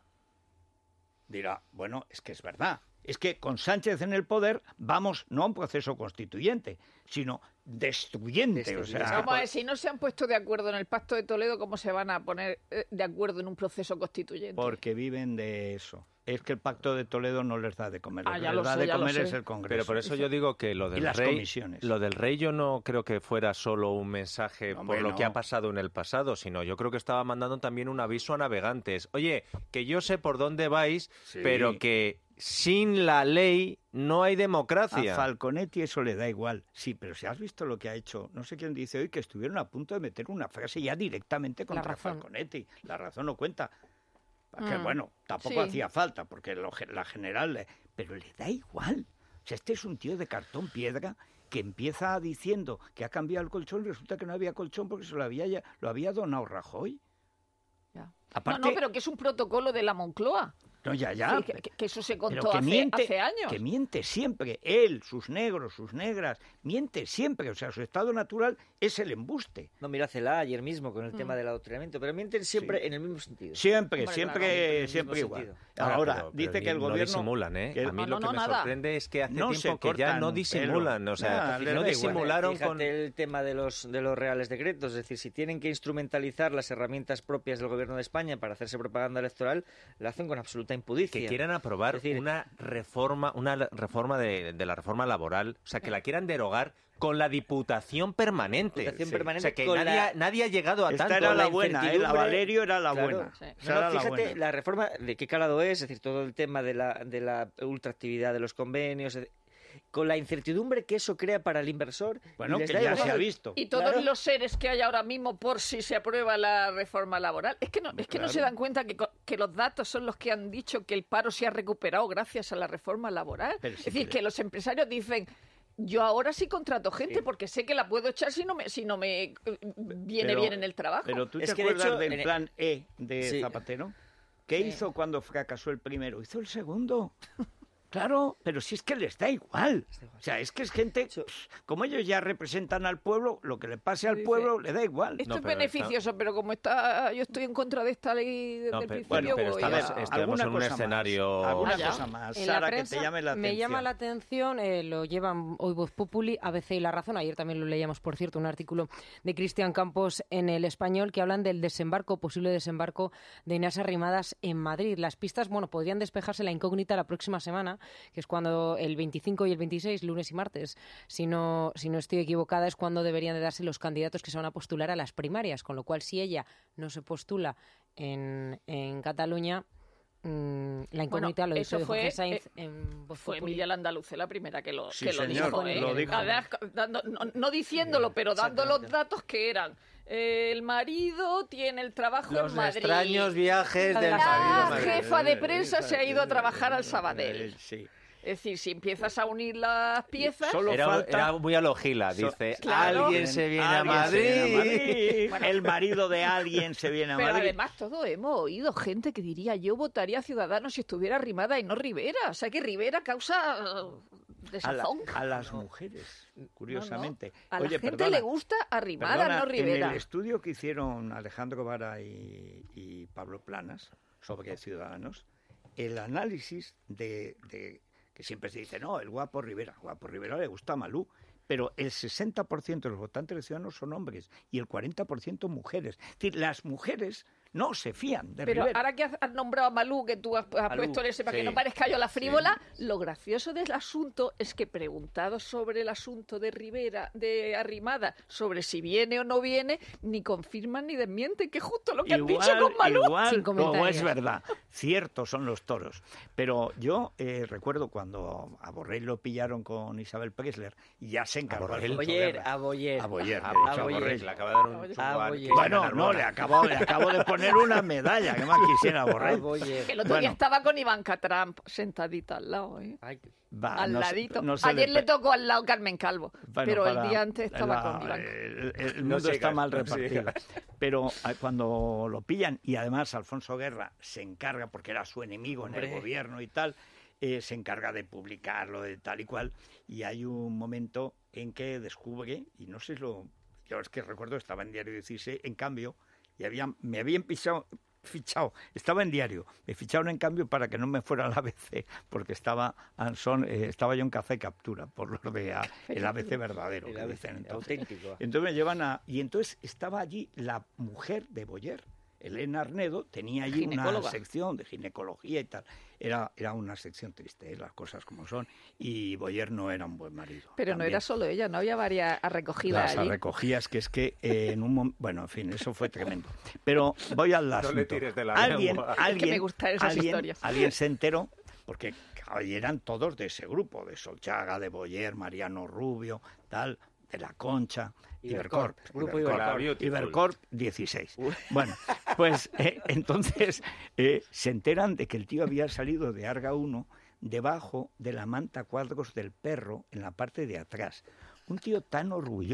Speaker 2: dirá, bueno, es que es verdad. Es que con Sánchez en el poder vamos no a un proceso constituyente, sino destruyente. O sea,
Speaker 5: Destruyente.
Speaker 6: Vamos a ver, si no se han puesto de acuerdo en el Pacto de Toledo, ¿cómo se van a poner eh, de acuerdo en un proceso constituyente?
Speaker 2: porque viven de eso. Es que el Pacto de Toledo no les da de comer. Lo
Speaker 6: Ah,
Speaker 2: que
Speaker 6: ya
Speaker 2: les
Speaker 6: lo
Speaker 2: da
Speaker 6: sé,
Speaker 2: de
Speaker 6: ya lo
Speaker 2: comer
Speaker 6: sé.
Speaker 2: es el Congreso.
Speaker 4: Pero por eso yo digo que lo
Speaker 2: Y
Speaker 4: del
Speaker 2: las
Speaker 4: rey,
Speaker 2: comisiones.
Speaker 4: lo del rey yo no creo que fuera solo un mensaje
Speaker 2: No,
Speaker 4: por
Speaker 2: hombre,
Speaker 4: lo
Speaker 2: no.
Speaker 4: que ha pasado en el pasado, sino yo creo que estaba mandando también un aviso a navegantes. Oye, que yo sé por dónde vais,
Speaker 2: Sí.
Speaker 4: pero que sin la ley no hay democracia.
Speaker 2: A Falconetti eso le da igual. Sí, pero si has visto lo que ha hecho, no sé quién dice hoy que estuvieron a punto de meter una frase ya directamente contra
Speaker 3: razón.
Speaker 2: Falconetti. La razón no cuenta. Que,
Speaker 6: Mm,
Speaker 2: bueno, tampoco
Speaker 6: sí.
Speaker 2: hacía falta, porque lo ge- la general... le- Pero le da igual. O sea, este es un tío de cartón piedra que empieza diciendo que ha cambiado el colchón y resulta que no había colchón porque se lo había, ya- lo había donado Rajoy.
Speaker 6: Ya.
Speaker 2: Aparte,
Speaker 6: no, no, pero que es un protocolo de la Moncloa.
Speaker 2: No, ya, ya.
Speaker 6: Sí, que, que eso se
Speaker 2: Pero
Speaker 6: contó
Speaker 2: que
Speaker 6: hace,
Speaker 2: miente,
Speaker 6: hace años.
Speaker 2: que miente siempre. Él, sus negros, sus negras, miente siempre. O sea, su estado natural es el embuste.
Speaker 5: No, mira, Celá ayer mismo con el
Speaker 6: Mm.
Speaker 5: tema del adoctrinamiento, pero mienten siempre
Speaker 2: Sí.
Speaker 5: en el mismo sentido.
Speaker 2: Siempre,
Speaker 6: Hombre,
Speaker 2: siempre,
Speaker 6: claro,
Speaker 5: siempre en el
Speaker 2: siempre
Speaker 5: mismo
Speaker 2: igual.
Speaker 5: sentido.
Speaker 4: Ahora,
Speaker 2: Ahora,
Speaker 4: pero-
Speaker 2: dice
Speaker 4: pero
Speaker 2: que el
Speaker 4: no
Speaker 2: gobierno...
Speaker 4: disimulan, ¿eh?
Speaker 2: que-
Speaker 4: A mí
Speaker 6: Ah,
Speaker 4: lo
Speaker 6: no,
Speaker 4: que
Speaker 6: no,
Speaker 4: me
Speaker 6: nada.
Speaker 4: sorprende es que hace
Speaker 2: No se
Speaker 4: tiempo que ya
Speaker 2: cortan
Speaker 4: no
Speaker 2: un
Speaker 4: disimulan.
Speaker 2: pelo.
Speaker 4: O sea,
Speaker 2: Nada, les
Speaker 4: no
Speaker 2: da igual.
Speaker 4: disimularon
Speaker 5: Fíjate
Speaker 4: con...
Speaker 5: el tema de los, de los reales decretos, es decir, si tienen que instrumentalizar las herramientas propias del gobierno de España para hacerse propaganda electoral, lo hacen con absoluta impudicia.
Speaker 4: Que quieran aprobar
Speaker 5: Es decir,
Speaker 4: una reforma, una reforma de, de la reforma laboral, o sea, que la quieran derogar con la Diputación Permanente.
Speaker 5: Diputación
Speaker 4: Sí.
Speaker 5: Permanente
Speaker 4: O sea, que
Speaker 5: con
Speaker 4: nadie,
Speaker 5: la-
Speaker 4: nadie ha llegado a
Speaker 2: Esta
Speaker 4: tanto.
Speaker 2: era la
Speaker 5: la
Speaker 2: buena, ¿eh? La
Speaker 5: incertidumbre-
Speaker 2: Valerio era la
Speaker 5: Claro.
Speaker 2: buena.
Speaker 6: Sí.
Speaker 2: Esa
Speaker 5: No, no,
Speaker 2: era la
Speaker 5: fíjate
Speaker 2: buena.
Speaker 5: la reforma de qué calado es, es decir, todo el tema de la, de la ultraactividad de los convenios, es- con la incertidumbre que eso crea para el inversor.
Speaker 2: Bueno,
Speaker 5: y les
Speaker 2: que
Speaker 5: da
Speaker 2: ya
Speaker 5: igual.
Speaker 2: se ha visto.
Speaker 6: Y todos
Speaker 5: Claro.
Speaker 6: los seres que hay ahora mismo por si se aprueba la reforma laboral. Es que no, es que
Speaker 2: Claro.
Speaker 6: no se dan cuenta que, co- que los datos son los que han dicho que el paro se ha recuperado gracias a la reforma laboral.
Speaker 2: Pero
Speaker 6: es
Speaker 2: sí
Speaker 6: decir,
Speaker 2: que-
Speaker 6: que los empresarios dicen, yo ahora sí contrato gente porque sé que la puedo echar si no me, si no me eh, viene
Speaker 2: Pero-
Speaker 6: bien en el trabajo.
Speaker 2: Pero tú
Speaker 5: Es
Speaker 2: te
Speaker 5: que, de
Speaker 2: acuerdas
Speaker 5: hecho,
Speaker 2: del
Speaker 5: en-
Speaker 2: plan E de
Speaker 5: Sí.
Speaker 2: Zapatero. ¿Qué
Speaker 6: Sí.
Speaker 2: hizo cuando fracasó el primero? Hizo el segundo. Claro, pero si es que les da igual. O sea, es que es gente,
Speaker 5: Eso-
Speaker 2: pff, como ellos ya representan al pueblo, lo que le pase al
Speaker 6: Dice,
Speaker 2: pueblo le da igual.
Speaker 6: Esto
Speaker 4: No,
Speaker 6: es
Speaker 4: pero
Speaker 6: beneficioso, pero como está, yo estoy en contra de esta ley desde
Speaker 4: No,
Speaker 6: el
Speaker 4: pero-
Speaker 6: principio.
Speaker 4: bueno, pero
Speaker 6: voy
Speaker 4: estamos-
Speaker 6: a-
Speaker 4: estamos
Speaker 2: alguna
Speaker 4: en un
Speaker 2: cosa más,
Speaker 4: escenario-
Speaker 2: alguna
Speaker 6: Ah, ya.
Speaker 2: cosa más,
Speaker 3: En
Speaker 2: Sara,
Speaker 3: la
Speaker 2: que
Speaker 3: prensa
Speaker 2: te llame la atención.
Speaker 3: me llama la atención, eh, lo llevan hoy Voz Populi, A B C y La Razón. Ayer también lo leíamos, por cierto, un artículo de Cristian Campos en El Español que hablan del desembarco, posible desembarco de Inés Arrimadas en Madrid. Las pistas, bueno, podrían despejarse la incógnita la próxima semana, que es cuando el veinticinco y el veintiséis, lunes y martes, si no, si no estoy equivocada, es cuando deberían de darse los candidatos que se van a postular a las primarias, con lo cual si ella no se postula en, en Cataluña, mm, la incógnita
Speaker 6: Bueno,
Speaker 3: lo
Speaker 6: eso
Speaker 3: hizo
Speaker 6: fue,
Speaker 3: Jorge Sainz
Speaker 6: eh,
Speaker 3: en Voz
Speaker 6: Fue
Speaker 3: Populi.
Speaker 6: Emilia Landaluce la primera que lo,
Speaker 2: Sí,
Speaker 6: que lo
Speaker 2: señor,
Speaker 6: dijo, ¿eh?
Speaker 2: lo dijo.
Speaker 6: Además, dando- no, no diciéndolo, pero dando los datos que eran. Eh, el marido tiene el trabajo
Speaker 4: Los
Speaker 6: en Madrid.
Speaker 4: extraños viajes del
Speaker 3: La
Speaker 4: marido.
Speaker 6: La jefa de prensa se ha ido a trabajar al Sabadell.
Speaker 2: Eh, Sí.
Speaker 6: Es decir, si empiezas a unir las piezas...
Speaker 2: Solo
Speaker 4: Era,
Speaker 2: falta...
Speaker 4: era muy a lo Gila,
Speaker 2: So-
Speaker 4: dice.
Speaker 6: Claro.
Speaker 4: Alguien se viene a
Speaker 2: Alguien se viene a
Speaker 4: Madrid.
Speaker 2: Madrid. El marido de alguien se viene a
Speaker 6: Pero
Speaker 2: Madrid.
Speaker 6: además todos hemos oído gente que diría yo votaría a Ciudadanos si estuviera Arrimada y no Rivera. O sea que Rivera causa eh,
Speaker 2: a, la-
Speaker 6: desazón.
Speaker 2: a las mujeres, curiosamente.
Speaker 6: No, no. A la
Speaker 2: Oye,
Speaker 6: gente
Speaker 2: perdona,
Speaker 6: le gusta Arrimada,
Speaker 2: perdona,
Speaker 6: no Rivera.
Speaker 2: En el estudio que hicieron Alejandro Vara y, y Pablo Planas sobre Ciudadanos, el análisis de, de que siempre se dice, no, el guapo Rivera, guapo Rivera le gusta a Malú, pero el sesenta por ciento de los votantes de Ciudadanos son hombres y el cuarenta por ciento mujeres. Es decir, las mujeres no se fían de
Speaker 6: Pero
Speaker 2: Rivera.
Speaker 6: ahora que has, has nombrado a Malú, que tú has, has
Speaker 2: Malú,
Speaker 6: puesto ese para
Speaker 2: sí,
Speaker 6: que no parezca yo la frívola, lo gracioso del asunto es que preguntado sobre el asunto de Rivera, de Arrimada, sobre si viene o no viene, ni confirman ni desmienten, que es justo lo que han dicho con Malú.
Speaker 2: Igual,
Speaker 3: Sin
Speaker 2: como
Speaker 3: comentarios.
Speaker 2: es verdad, ciertos son los toros. Pero yo eh, recuerdo cuando a Borrell lo pillaron con Isabel Preisler y ya se encargó
Speaker 4: Borrell?
Speaker 2: Alfonso
Speaker 5: Boyer,
Speaker 2: Guerra.
Speaker 5: a Boyer.
Speaker 2: A Boyer,
Speaker 4: Ah,
Speaker 2: le he dicho
Speaker 4: ah,
Speaker 2: a
Speaker 4: Boyer,
Speaker 2: Borrell.
Speaker 4: le acaba de dar un
Speaker 5: Ah,
Speaker 4: chungo a
Speaker 5: Boyer.
Speaker 4: Cristina
Speaker 2: Bueno, no,
Speaker 4: Narbona.
Speaker 2: le acabo, le acabo de poner una medalla, que más quisiera
Speaker 5: A
Speaker 2: Borrell.
Speaker 5: Boyer.
Speaker 6: Que el otro día
Speaker 2: Bueno.
Speaker 6: estaba con Ivanka Trump sentadita al lado, ¿eh?
Speaker 5: Ay,
Speaker 2: Va,
Speaker 6: al
Speaker 2: no se-
Speaker 6: ladito.
Speaker 2: no se
Speaker 6: Ayer le
Speaker 2: pe-
Speaker 6: tocó al lado Carmen Calvo,
Speaker 2: Bueno,
Speaker 6: pero
Speaker 2: para
Speaker 6: el día antes estaba
Speaker 2: la-
Speaker 6: con Ivanka.
Speaker 2: El, el- el
Speaker 4: No
Speaker 2: mundo está
Speaker 4: sigas,
Speaker 2: mal
Speaker 4: no
Speaker 2: repartido.
Speaker 4: sigas.
Speaker 2: Pero ah, cuando lo pillan, y además Alfonso Guerra se encarga, porque era su enemigo en el
Speaker 5: Hombre.
Speaker 2: gobierno y tal, eh, se encarga de publicarlo, de tal y cual, y hay un momento en que descubre, y no sé si lo... Yo es que recuerdo, estaba en Diario dieciséis, en cambio, y habían, me habían pisado... fichado, estaba en Diario, me ficharon en cambio para que no me fuera al A B C, porque estaba Anson, eh, estaba yo en Café Captura, por lo de a- el A B C verdadero,
Speaker 5: el
Speaker 2: que
Speaker 5: A B
Speaker 2: dicen
Speaker 5: C,
Speaker 2: entonces.
Speaker 5: auténtico.
Speaker 2: Entonces me llevan a... Y entonces estaba allí la mujer de Boyer, Elena Arnedo, tenía allí una
Speaker 6: Ginecóloga.
Speaker 2: sección de ginecología y tal. Era, era una sección triste, ¿eh? Las cosas como son. Y Boyer no era un buen marido.
Speaker 6: Pero no
Speaker 2: también.
Speaker 6: era solo ella, no había varias recogidas
Speaker 2: Las
Speaker 6: allí.
Speaker 2: recogías, que es que eh, en un momento... Bueno, en fin, eso fue tremendo. Pero voy al
Speaker 4: No
Speaker 2: asunto.
Speaker 4: le tires de la
Speaker 2: alguien,
Speaker 4: lengua.
Speaker 2: alguien,
Speaker 6: Es que me gustan esas
Speaker 2: alguien-
Speaker 6: historias.
Speaker 2: alguien se enteró, porque claro, y eran todos de ese grupo, de Solchaga, de Boyer, Mariano Rubio, tal, de La Concha,
Speaker 5: Ibercorp,
Speaker 2: Ibercorp.
Speaker 5: grupo
Speaker 2: Ibercorp,
Speaker 4: Ibercorp.
Speaker 2: Ibercorp dieciséis. Bueno, pues eh, entonces eh, se enteran de que el tío había salido de Arga uno debajo de la manta cuadros del perro en la parte de atrás. Un tío tan orgulloso,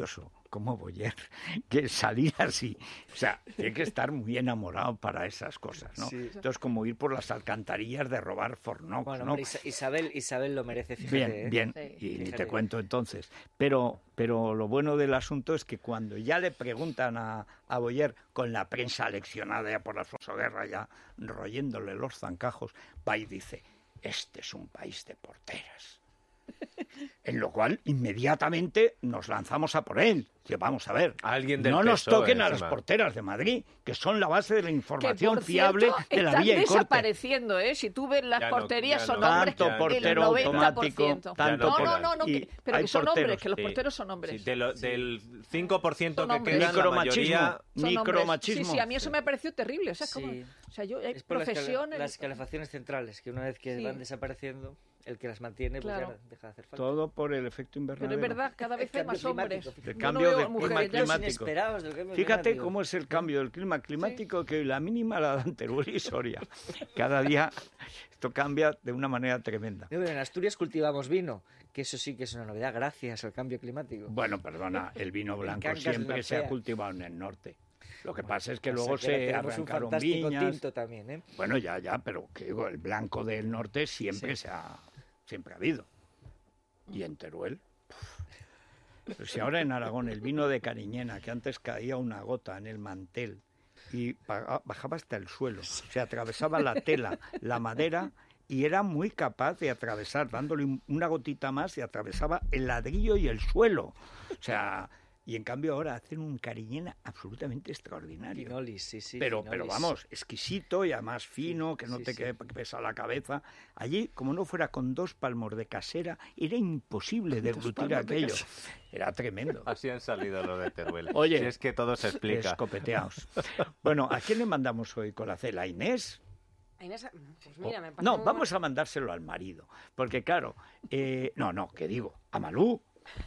Speaker 2: como Boyer, que salir así, o sea, tiene que estar muy enamorado para esas cosas, ¿no?
Speaker 5: Sí.
Speaker 2: Entonces, como ir por las alcantarillas de robar Fornox,
Speaker 5: Bueno,
Speaker 2: ¿no?
Speaker 5: hombre, Isa- Isabel, Isabel lo merece, fíjate.
Speaker 2: Bien,
Speaker 5: ¿eh?
Speaker 2: bien,
Speaker 3: Sí.
Speaker 2: y ni
Speaker 5: Fíjate.
Speaker 2: te cuento entonces. Pero, pero lo bueno del asunto es que cuando ya le preguntan a, a Boyer, con la prensa aleccionada ya por Alfonso Guerra, ya royéndole los zancajos, va y dice, este es un país de porteras. En lo cual, inmediatamente nos lanzamos a por él. Que vamos a ver,
Speaker 4: Alguien del
Speaker 2: no nos
Speaker 4: P S O E
Speaker 2: toquen a las
Speaker 4: encima.
Speaker 2: porteras de Madrid, que son la base de la
Speaker 6: Que,
Speaker 2: información
Speaker 6: por
Speaker 2: fiable
Speaker 6: cierto,
Speaker 2: de la
Speaker 6: están
Speaker 2: vía y corte.
Speaker 6: desapareciendo, ¿eh? Si tú ves las
Speaker 4: Ya no-
Speaker 6: porterías,
Speaker 4: ya
Speaker 6: son
Speaker 4: no-
Speaker 6: hombres
Speaker 2: Tanto
Speaker 4: ya no-
Speaker 6: el
Speaker 2: portero
Speaker 6: noventa por ciento.
Speaker 2: automático, tanto
Speaker 6: No,
Speaker 4: por-
Speaker 6: no, no, no,
Speaker 2: y
Speaker 6: que- pero
Speaker 2: hay
Speaker 6: que son
Speaker 2: porteros,
Speaker 6: hombres, que los
Speaker 4: Sí.
Speaker 6: porteros son hombres.
Speaker 4: Sí, de lo- del cinco por ciento
Speaker 6: Son
Speaker 4: que
Speaker 6: hombres.
Speaker 4: quedan, la
Speaker 2: Micromachismo.
Speaker 4: mayoría...
Speaker 6: Son hombres.
Speaker 2: Micromachismo.
Speaker 6: Sí, sí, a mí eso me ha parecido terrible. O sea, es como,
Speaker 5: Sí.
Speaker 6: o sea, yo, hay
Speaker 5: Es por las, cale-
Speaker 6: profesiones...
Speaker 5: las calefacciones centrales, que una vez que
Speaker 6: Sí.
Speaker 5: van desapareciendo, el que las mantiene, pues
Speaker 6: Claro.
Speaker 5: ya deja de hacer falta.
Speaker 2: Todo por el efecto
Speaker 6: Pero
Speaker 2: invernadero.
Speaker 6: es verdad, cada vez
Speaker 5: El
Speaker 6: hay más
Speaker 5: cambio
Speaker 6: hombres.
Speaker 5: climático.
Speaker 2: El
Speaker 6: Yo
Speaker 2: cambio
Speaker 6: no veo
Speaker 2: de
Speaker 6: mujeres
Speaker 2: clima
Speaker 6: ya.
Speaker 5: Los
Speaker 2: climático.
Speaker 5: inesperados del cambio
Speaker 2: Fíjate
Speaker 5: climático.
Speaker 2: cómo es el cambio del clima climático, que la mínima la dan Teruel y Soria. Cada día esto cambia de una manera tremenda.
Speaker 5: No, pero en Asturias cultivamos vino, que eso sí que es una novedad gracias al cambio climático.
Speaker 2: Bueno, perdona, el vino blanco
Speaker 5: Cancas de
Speaker 2: siempre
Speaker 5: la
Speaker 2: se ha
Speaker 5: fea.
Speaker 2: cultivado en el norte. Lo que pasa es que
Speaker 5: O sea,
Speaker 2: luego
Speaker 5: que ahora
Speaker 2: se
Speaker 5: tenemos un
Speaker 2: arrancaron
Speaker 5: fantástico
Speaker 2: viñas.
Speaker 5: tinto también, ¿eh?
Speaker 2: Bueno, ya, ya, pero que digo, el blanco del norte siempre se ha, siempre ha habido. Y en Teruel. Pero si ahora en Aragón el vino de Cariñena, que antes caía una gota en el mantel y baja- bajaba hasta el suelo, se atravesaba la tela, la madera, y era muy capaz de atravesar, dándole un- una gotita más, y atravesaba el ladrillo y el suelo. O sea, y en cambio ahora hacen un Cariñena absolutamente extraordinario.
Speaker 5: Finolis, sí, sí.
Speaker 2: pero,
Speaker 5: finolis.
Speaker 2: pero vamos, exquisito y además fino, que no
Speaker 5: sí,
Speaker 2: te
Speaker 5: sí.
Speaker 2: quede pesa la cabeza. Allí, como no fuera con dos palmos de casera, era imposible deglutir
Speaker 6: palmos de
Speaker 2: aquello.
Speaker 6: casera.
Speaker 2: Era tremendo.
Speaker 4: Así han salido los de Teruel.
Speaker 2: Oye,
Speaker 4: Si es que todo se explica.
Speaker 2: Escopeteados. Bueno, ¿a quién le mandamos hoy Colacel? ¿A Inés?
Speaker 3: A Inés, pues mira, me parece
Speaker 2: No,
Speaker 3: muy
Speaker 2: vamos a mandárselo al marido. Porque claro, eh, no, no, ¿qué digo? A Malú.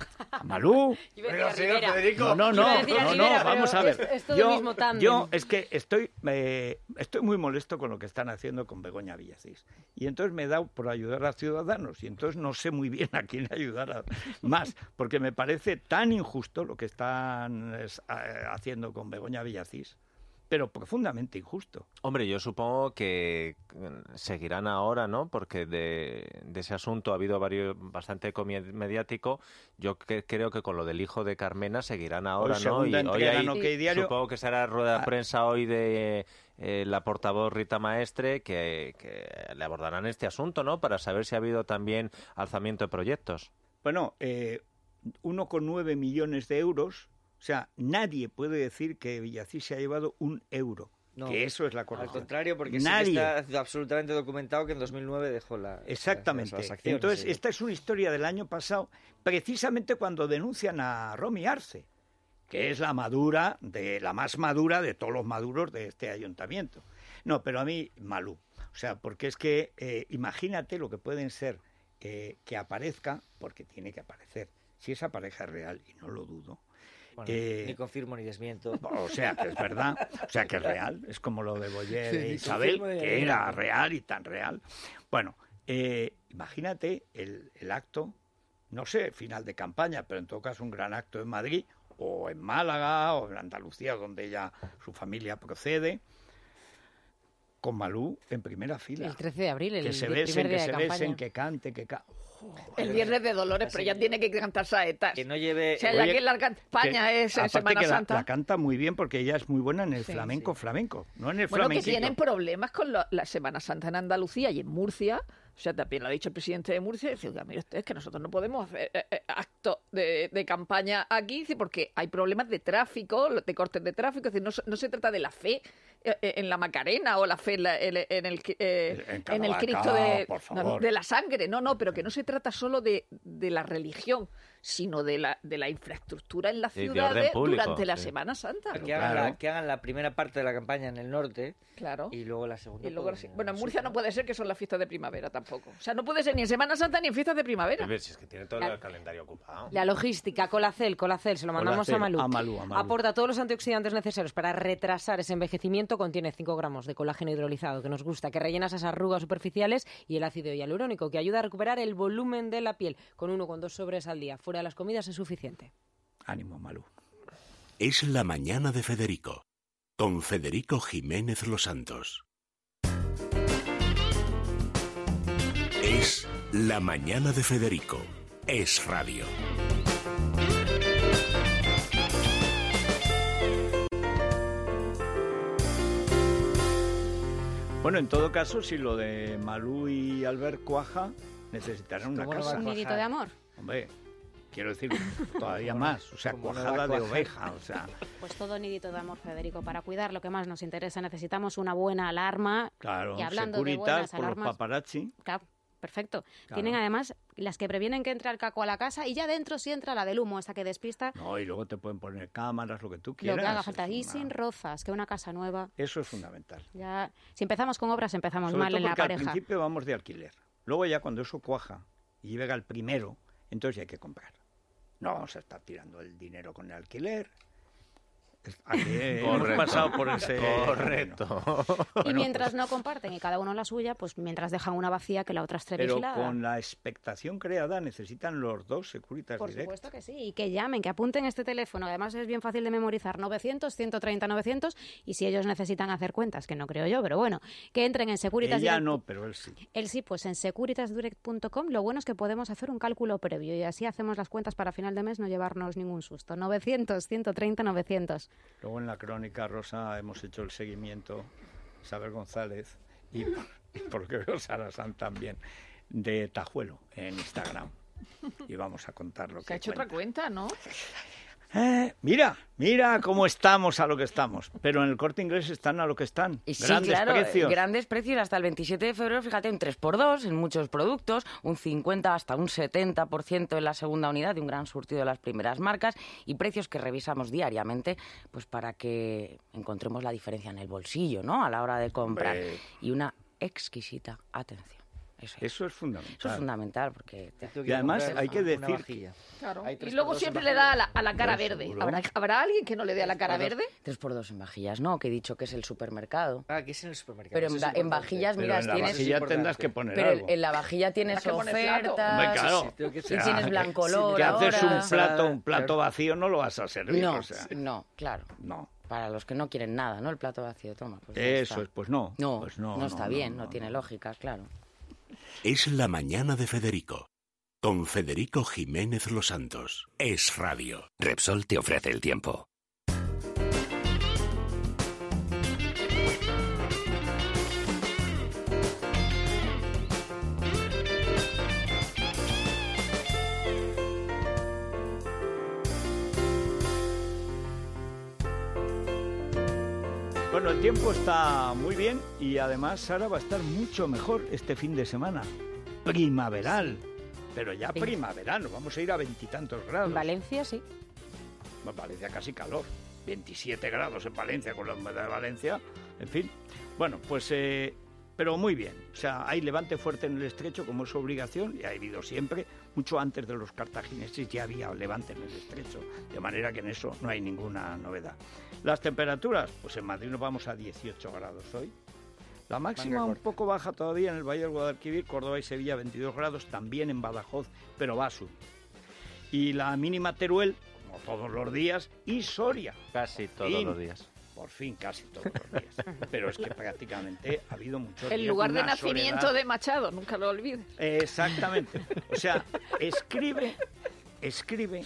Speaker 2: A Malú.
Speaker 3: Yo iba a decir a Rivera.
Speaker 2: No, no,
Speaker 3: Iba a
Speaker 2: no,
Speaker 3: decir a
Speaker 2: no,
Speaker 3: Rivera,
Speaker 2: no,
Speaker 3: pero
Speaker 2: vamos a
Speaker 3: es-
Speaker 2: ver.
Speaker 3: es todo
Speaker 2: yo,
Speaker 3: el mismo tándem.
Speaker 2: yo es que estoy, eh, estoy muy molesto con lo que están haciendo con Begoña Villacís. Y entonces me he dado por ayudar a Ciudadanos. Y entonces no sé muy bien a quién ayudar a- más. Porque me parece tan injusto lo que están es, eh, haciendo con Begoña Villacís. Pero profundamente injusto.
Speaker 4: Hombre, yo supongo que mm, seguirán ahora, ¿no? Porque de, de ese asunto ha habido varios, bastante eco mie- mediático. Yo que- creo que con lo del hijo de Carmena seguirán ahora,
Speaker 2: Hoy
Speaker 4: ¿no?
Speaker 2: segunda entrega en OK Diario.
Speaker 4: supongo que será rueda
Speaker 2: Ah.
Speaker 4: de prensa hoy de eh, la portavoz Rita Maestre, que, que le abordarán este asunto, ¿no? Para saber si ha habido también alzamiento de proyectos.
Speaker 2: Bueno, eh, uno coma nueve millones de euros. O sea, nadie puede decir que Villacís se ha llevado un euro.
Speaker 5: No,
Speaker 2: que eso es la
Speaker 5: Al
Speaker 2: corrupción.
Speaker 5: contrario, porque
Speaker 2: Nadie.
Speaker 5: sí que está absolutamente documentado que en dos mil nueve dejó la,
Speaker 2: Exactamente.
Speaker 5: las- las acciones,
Speaker 2: Entonces,
Speaker 5: sí.
Speaker 2: esta es una historia del año pasado, precisamente cuando denuncian a Romy Arce, que es la madura, de la más madura de todos los maduros de este ayuntamiento. No, pero a mí, Malú. O sea, porque es que eh, imagínate lo que pueden ser eh, que aparezca, porque tiene que aparecer. Si esa pareja es real, y no lo dudo.
Speaker 5: Bueno,
Speaker 2: eh,
Speaker 5: ni confirmo ni desmiento.
Speaker 2: O sea, que es verdad, o sea, que es real. Es como lo de Boyer
Speaker 5: Sí,
Speaker 2: e
Speaker 5: ni
Speaker 2: Isabel,
Speaker 5: confirmo ni
Speaker 2: que
Speaker 5: desmiento.
Speaker 2: era real y tan real. Bueno, eh, imagínate el, el acto, no sé, final de campaña, pero en todo caso un gran acto en Madrid, o en Málaga, o en Andalucía, donde ella, su familia procede, con Malú en primera fila.
Speaker 3: El trece de abril, el
Speaker 2: que se
Speaker 3: di-
Speaker 2: besen,
Speaker 3: primer
Speaker 2: que
Speaker 3: día
Speaker 2: se
Speaker 3: de
Speaker 2: besen,
Speaker 3: campaña.
Speaker 2: que cante, que ca...
Speaker 6: El viernes de Dolores, pero ya tiene que cantar saetas.
Speaker 5: Que no lleve...
Speaker 6: O sea,
Speaker 2: Oye,
Speaker 6: la que la campaña
Speaker 2: que-
Speaker 6: es en
Speaker 2: aparte
Speaker 6: Semana
Speaker 2: que la-
Speaker 6: Santa.
Speaker 2: La, canta muy bien porque ella es muy buena en el
Speaker 6: Sí,
Speaker 2: flamenco,
Speaker 5: sí.
Speaker 2: flamenco, no en el
Speaker 6: Bueno, que
Speaker 2: flamenquito.
Speaker 6: tienen problemas con lo- la Semana Santa en Andalucía y en Murcia. O sea, también lo ha dicho el presidente de Murcia. Dice, oiga, mire usted, es que nosotros no podemos hacer eh, eh, acto de, de campaña aquí, dice, porque hay problemas de tráfico, de cortes de tráfico. Es decir, no, se- no se trata de la fe eh, eh, en la Macarena o la fe en, la- en el, en el, eh,
Speaker 2: En
Speaker 6: en el
Speaker 2: Caravaca,
Speaker 6: Cristo de,
Speaker 2: por
Speaker 6: no,
Speaker 2: favor.
Speaker 6: de la sangre. No, no, pero que no se trata solo de, de la religión, sino de la, de la infraestructura en las
Speaker 4: Sí, de orden
Speaker 6: ciudades
Speaker 4: público,
Speaker 6: durante la
Speaker 4: sí.
Speaker 6: Semana Santa.
Speaker 5: Que hagan,
Speaker 2: Claro.
Speaker 5: la, que hagan la primera parte de la campaña en el norte
Speaker 6: Claro.
Speaker 5: y luego la segunda.
Speaker 6: Y luego,
Speaker 5: por-
Speaker 6: sí. Bueno, en
Speaker 5: al
Speaker 6: Murcia
Speaker 5: sur,
Speaker 6: no puede ser que son las fiestas de primavera tampoco. O sea, no puede ser ni en Semana Santa ni en fiestas de primavera.
Speaker 4: A ver, si es que tiene todo el calendario ocupado.
Speaker 3: La logística, Colacel, Colacel, se lo mandamos
Speaker 2: Colacel,
Speaker 3: a Malú.
Speaker 2: a Malú, a Malú.
Speaker 3: Aporta todos los antioxidantes necesarios para retrasar ese envejecimiento. Contiene cinco gramos de colágeno hidrolizado, que nos gusta, que rellena esas arrugas superficiales, y el ácido hialurónico, que ayuda a recuperar el volumen de la piel. Con uno con dos sobres al día. Fuera de las comidas es suficiente.
Speaker 2: Ánimo, Malú.
Speaker 1: Es la mañana de Federico, con Federico Jiménez Los Santos. Es la mañana de Federico. Es radio.
Speaker 2: Bueno, en todo caso, si lo de Malú y Albert cuaja, necesitarán una
Speaker 5: ¿Cómo no va
Speaker 2: casa.
Speaker 5: a
Speaker 7: Un nidito de amor.
Speaker 2: Hombre, quiero decir, todavía más, o sea,
Speaker 5: ¿Cómo no
Speaker 2: cuajada
Speaker 5: va a
Speaker 2: de
Speaker 5: cuajar?
Speaker 2: oveja, o sea,
Speaker 7: Pues todo nidito de amor, Federico. Para cuidar lo que más nos interesa necesitamos una buena alarma.
Speaker 2: claro,
Speaker 7: Y hablando de
Speaker 2: Securitas
Speaker 7: buenas
Speaker 2: por los
Speaker 7: alarmas-
Speaker 2: paparazzi.
Speaker 7: Claro, perfecto.
Speaker 2: Claro.
Speaker 7: Tienen además las que previenen que entre el caco a la casa y ya dentro sí entra la del humo, esta que despista
Speaker 2: No, y luego te pueden poner cámaras, lo que tú
Speaker 7: lo
Speaker 2: quieras.
Speaker 7: que haga
Speaker 2: es
Speaker 7: falta. Y
Speaker 2: una-
Speaker 7: sin rozas, que una casa nueva.
Speaker 2: Eso es fundamental.
Speaker 7: Ya, si empezamos con obras, empezamos
Speaker 2: Sobre
Speaker 7: mal
Speaker 2: todo
Speaker 7: en la
Speaker 2: porque al
Speaker 7: pareja.
Speaker 2: principio vamos de alquiler. Luego ya cuando eso cuaja y llega el primero, entonces ya hay que comprar. No vamos a estar tirando el dinero con el alquiler. Es- Aquí hemos
Speaker 4: Correcto.
Speaker 2: pasado por ese...
Speaker 4: Correcto.
Speaker 7: Y
Speaker 2: Bueno,
Speaker 7: mientras no comparten y cada uno la suya, pues mientras dejan una vacía que la otra esté
Speaker 2: Pero
Speaker 7: vigilada.
Speaker 2: con la expectación creada necesitan los dos Securitas
Speaker 7: Por
Speaker 2: Direct.
Speaker 7: supuesto que sí, y que llamen, que apunten este teléfono, además es bien fácil de memorizar, novecientos, ciento treinta, novecientos, y si ellos necesitan hacer cuentas, que no creo yo, pero bueno, que entren en Securitas
Speaker 2: Ella
Speaker 7: Direct.
Speaker 2: no, pero él sí.
Speaker 7: Él sí, pues en securitasdirect punto com, lo bueno es que podemos hacer un cálculo previo y así hacemos las cuentas para final de mes no llevarnos ningún susto. novecientos, ciento treinta, novecientos.
Speaker 2: Luego en la crónica rosa hemos hecho el seguimiento, Isabel González y por, y por lo que veo Sara San también, de Tajuelo en Instagram. Y vamos a contar lo
Speaker 6: Se
Speaker 2: que
Speaker 6: ha hecho
Speaker 2: cuenta.
Speaker 6: otra cuenta, ¿no?
Speaker 2: Eh, mira, mira cómo estamos a lo que estamos. Pero en el Corte Inglés están a lo que están.
Speaker 8: Y sí,
Speaker 2: Grandes
Speaker 8: claro,
Speaker 2: precios.
Speaker 8: grandes precios hasta el veintisiete de febrero, fíjate, un tres por dos en muchos productos, un cincuenta hasta un setenta por ciento en la segunda unidad, de un gran surtido de las primeras marcas y precios que revisamos diariamente pues para que encontremos la diferencia en el bolsillo, ¿no?, a la hora de comprar.
Speaker 2: Hombre.
Speaker 8: Y una exquisita atención. Eso es,
Speaker 2: Eso es fundamental.
Speaker 8: Eso es fundamental porque... te-
Speaker 5: Tengo
Speaker 2: Y además
Speaker 5: comprar
Speaker 2: hay que
Speaker 5: una
Speaker 2: decir-
Speaker 5: vajilla.
Speaker 6: Claro.
Speaker 5: Hay
Speaker 6: Y
Speaker 5: tres
Speaker 6: luego
Speaker 5: por dos
Speaker 6: siempre
Speaker 5: en
Speaker 6: le da a
Speaker 5: vajilla.
Speaker 6: la, a la cara
Speaker 2: Pues
Speaker 6: verde.
Speaker 2: seguro.
Speaker 6: ¿Habrá, ¿Habrá alguien que no le dé a la cara
Speaker 5: por dos.
Speaker 6: verde?
Speaker 8: tres por dos en vajillas, ¿no? Que he dicho que es el supermercado.
Speaker 5: Ah, que es en el supermercado.
Speaker 8: Pero
Speaker 5: eso
Speaker 8: en,
Speaker 5: es
Speaker 8: va- en
Speaker 5: importante.
Speaker 8: vajillas,
Speaker 2: Pero
Speaker 8: mira,
Speaker 2: en la
Speaker 8: tienes...
Speaker 2: vajilla
Speaker 5: importante.
Speaker 2: tendrás que poner
Speaker 8: Pero
Speaker 2: algo.
Speaker 8: en la vajilla tienes
Speaker 6: Tendrás que poner plato.
Speaker 8: ofertas...
Speaker 2: Hombre, claro.
Speaker 5: Sí, sí, tengo que
Speaker 2: O
Speaker 8: Si
Speaker 2: sea,
Speaker 8: tienes
Speaker 5: Sí,
Speaker 8: blancolor
Speaker 2: que haces
Speaker 8: ahora...
Speaker 2: un plato, un plato
Speaker 5: Claro.
Speaker 2: vacío, no lo vas a servir.
Speaker 8: No,
Speaker 2: o sea,
Speaker 8: no, claro.
Speaker 2: no.
Speaker 8: Para los que no quieren nada, ¿no? El plato vacío, toma. Pues ya
Speaker 2: Eso
Speaker 8: está.
Speaker 2: es, pues no.
Speaker 8: No,
Speaker 2: pues no,
Speaker 8: no está bien, no, tiene
Speaker 2: no.
Speaker 8: lógica, claro.
Speaker 1: Es la mañana de Federico, con Federico Jiménez Los Santos. Es radio. Repsol te ofrece el tiempo.
Speaker 2: Bueno, el tiempo está muy bien y además Sara va a estar mucho mejor este fin de semana. Primaveral. Pero ya
Speaker 7: Sí.
Speaker 2: primaveral, nos vamos a ir a veintitantos grados.
Speaker 7: En Valencia sí.
Speaker 2: Bueno, Valencia casi calor. veintisiete grados en Valencia, con la humedad de Valencia. En fin. Bueno, pues... eh, pero muy bien. O sea, hay levante fuerte en el estrecho como es su obligación, y ha habido siempre. Mucho antes de los cartagineses ya había levante en el estrecho. De manera que en eso no hay ninguna novedad. Las temperaturas, pues en Madrid nos vamos a dieciocho grados hoy. La máxima
Speaker 5: Manga
Speaker 2: un
Speaker 5: corta.
Speaker 2: poco baja todavía en el Valle del Guadalquivir, Córdoba y Sevilla veintidós grados, también en Badajoz, pero va a subir. Y la mínima Teruel, como todos los días, y Soria,
Speaker 4: Casi todos
Speaker 2: fin.
Speaker 4: los días.
Speaker 2: por fin casi todos los días. Pero es que prácticamente ha habido muchos
Speaker 6: El
Speaker 2: días
Speaker 6: lugar de
Speaker 2: una
Speaker 6: nacimiento
Speaker 2: soledad.
Speaker 6: de Machado, nunca lo olvides.
Speaker 2: Exactamente. O sea, escribe, escribe.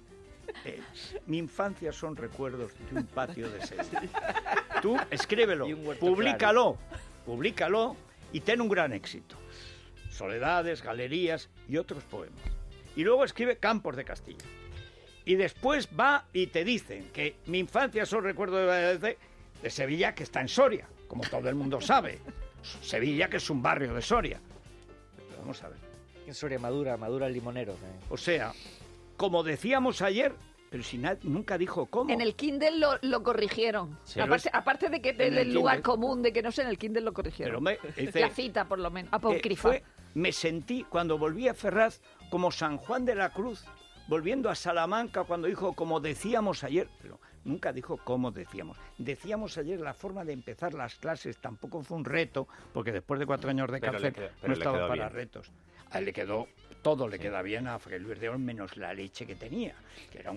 Speaker 2: eh, mi infancia son recuerdos de un patio de Sevilla. Tú escríbelo,
Speaker 5: Y un huerto
Speaker 2: públicalo, públicalo y ten un gran éxito. Soledades, galerías y otros poemas. Y luego escribe Campos de Castilla. Y después va y te dicen que mi infancia son recuerdos de, de, de Sevilla, que está en Soria, como todo el mundo sabe. Sevilla, que es un barrio de Soria. Pero vamos a ver.
Speaker 5: En Soria, Madura, Madura el limonero. también.
Speaker 2: O sea, como decíamos ayer, pero si nadie, nunca dijo cómo.
Speaker 6: En el Kindle lo, lo corrigieron.
Speaker 4: Sí.
Speaker 6: aparte, aparte de que
Speaker 2: En
Speaker 6: del
Speaker 2: el
Speaker 6: lugar
Speaker 2: Kindle.
Speaker 6: común, de que no sé, en el Kindle lo corrigieron.
Speaker 2: Pero me, dice,
Speaker 6: La cita, por lo menos.
Speaker 2: eh,
Speaker 6: Apócrifa.
Speaker 2: fue- me sentí, cuando volví a Ferraz, como San Juan de la Cruz, volviendo a Salamanca, cuando dijo, como decíamos ayer, pero nunca dijo cómo decíamos. Decíamos ayer, la forma de empezar las clases tampoco fue un reto, porque después de cuatro años de
Speaker 4: Pero
Speaker 2: cárcel
Speaker 4: le quedó- pero
Speaker 2: no
Speaker 4: le
Speaker 2: estaba
Speaker 4: quedó
Speaker 2: para
Speaker 4: bien.
Speaker 2: retos. A él le quedó, todo le queda bien a Fray Luis de Oro, menos la leche que tenía, que era un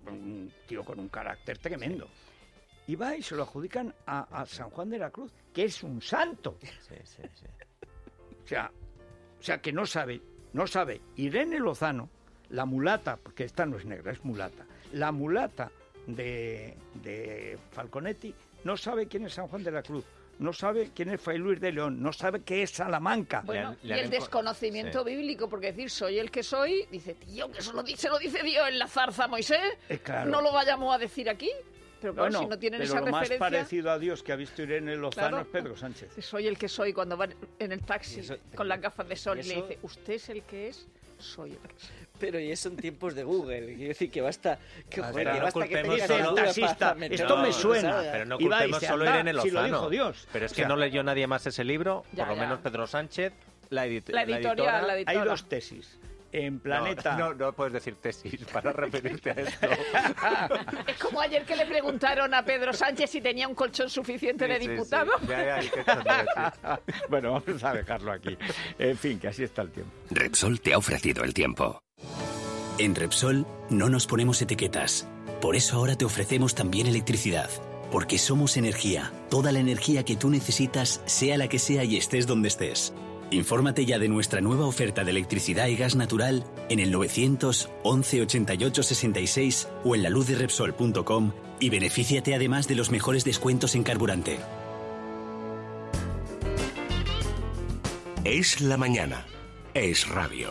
Speaker 2: un tío con un carácter tremendo. Y va y se lo adjudican a, a San Juan de la Cruz, que es un santo.
Speaker 4: Sí, sí, sí.
Speaker 2: O sea, o sea que no sabe, no sabe Irene Lozano, la mulata, porque esta no es negra, es mulata, la mulata de, de Falconetti, no sabe quién es San Juan de la Cruz, no sabe quién es Fray Luis de León, no sabe qué es Salamanca.
Speaker 6: Bueno,
Speaker 4: Le han- le
Speaker 6: y
Speaker 4: han
Speaker 6: el
Speaker 4: enco-
Speaker 6: desconocimiento
Speaker 4: sí.
Speaker 6: bíblico, porque decir soy el que soy, dice, tío, que eso lo dice, lo dice Dios en la zarza a Moisés,
Speaker 2: Eh, claro.
Speaker 6: no lo vayamos a decir aquí. Pero claro,
Speaker 2: Bueno,
Speaker 6: si no tienen
Speaker 2: pero
Speaker 6: esa
Speaker 2: lo más
Speaker 6: referencia,
Speaker 2: parecido a Dios que ha visto Irene Lozano
Speaker 6: Claro.
Speaker 2: es Pedro Sánchez.
Speaker 6: soy el que soy cuando va en el taxi
Speaker 5: Y eso-
Speaker 6: con las gafas de sol
Speaker 5: y
Speaker 6: y le
Speaker 5: eso-
Speaker 6: dice, usted es el que es, soy el que soy.
Speaker 5: Pero y eso en tiempos de Google. Quiero decir que basta que,
Speaker 4: Basta,
Speaker 5: joder, que
Speaker 4: no
Speaker 5: basta que
Speaker 4: culpemos
Speaker 5: tengas
Speaker 2: Dice
Speaker 4: solo-
Speaker 2: el
Speaker 5: duda
Speaker 2: taxista,
Speaker 5: para meter-
Speaker 2: esto me
Speaker 5: No,
Speaker 2: suena.
Speaker 5: ¿sabes?
Speaker 4: Pero no
Speaker 2: Y va y
Speaker 4: culpemos
Speaker 2: dice,
Speaker 4: solo a
Speaker 2: anda,
Speaker 4: Irene
Speaker 2: si lo
Speaker 4: Lozano.
Speaker 2: dijo Dios.
Speaker 4: Pero es
Speaker 2: O
Speaker 4: que
Speaker 2: sea,
Speaker 4: no leyó nadie más ese libro,
Speaker 6: Ya,
Speaker 4: por lo
Speaker 6: ya.
Speaker 4: menos Pedro Sánchez, la, edit-
Speaker 6: La editorial,
Speaker 4: editora.
Speaker 6: la
Speaker 2: Hay
Speaker 6: editora.
Speaker 2: dos tesis. En Planeta...
Speaker 4: No, no, no puedes decir tesis para referirte a esto.
Speaker 6: Es como ayer que le preguntaron a Pedro Sánchez si tenía un colchón suficiente de
Speaker 4: Sí, sí,
Speaker 6: diputado.
Speaker 4: sí. Ya, ya, qué tontería, sí.
Speaker 2: Bueno, vamos a dejarlo aquí. En fin, que así está el tiempo.
Speaker 1: Repsol te ha ofrecido el tiempo. En Repsol no nos ponemos etiquetas. Por eso ahora te ofrecemos también electricidad. Porque somos energía. Toda la energía que tú necesitas, sea la que sea y estés donde estés. Infórmate ya de nuestra nueva oferta de electricidad y gas natural en el novecientos once ochenta y ocho sesenta y seis o en la luz de repsol punto com y benefíciate además de los mejores descuentos en carburante. Es la mañana. Es radio.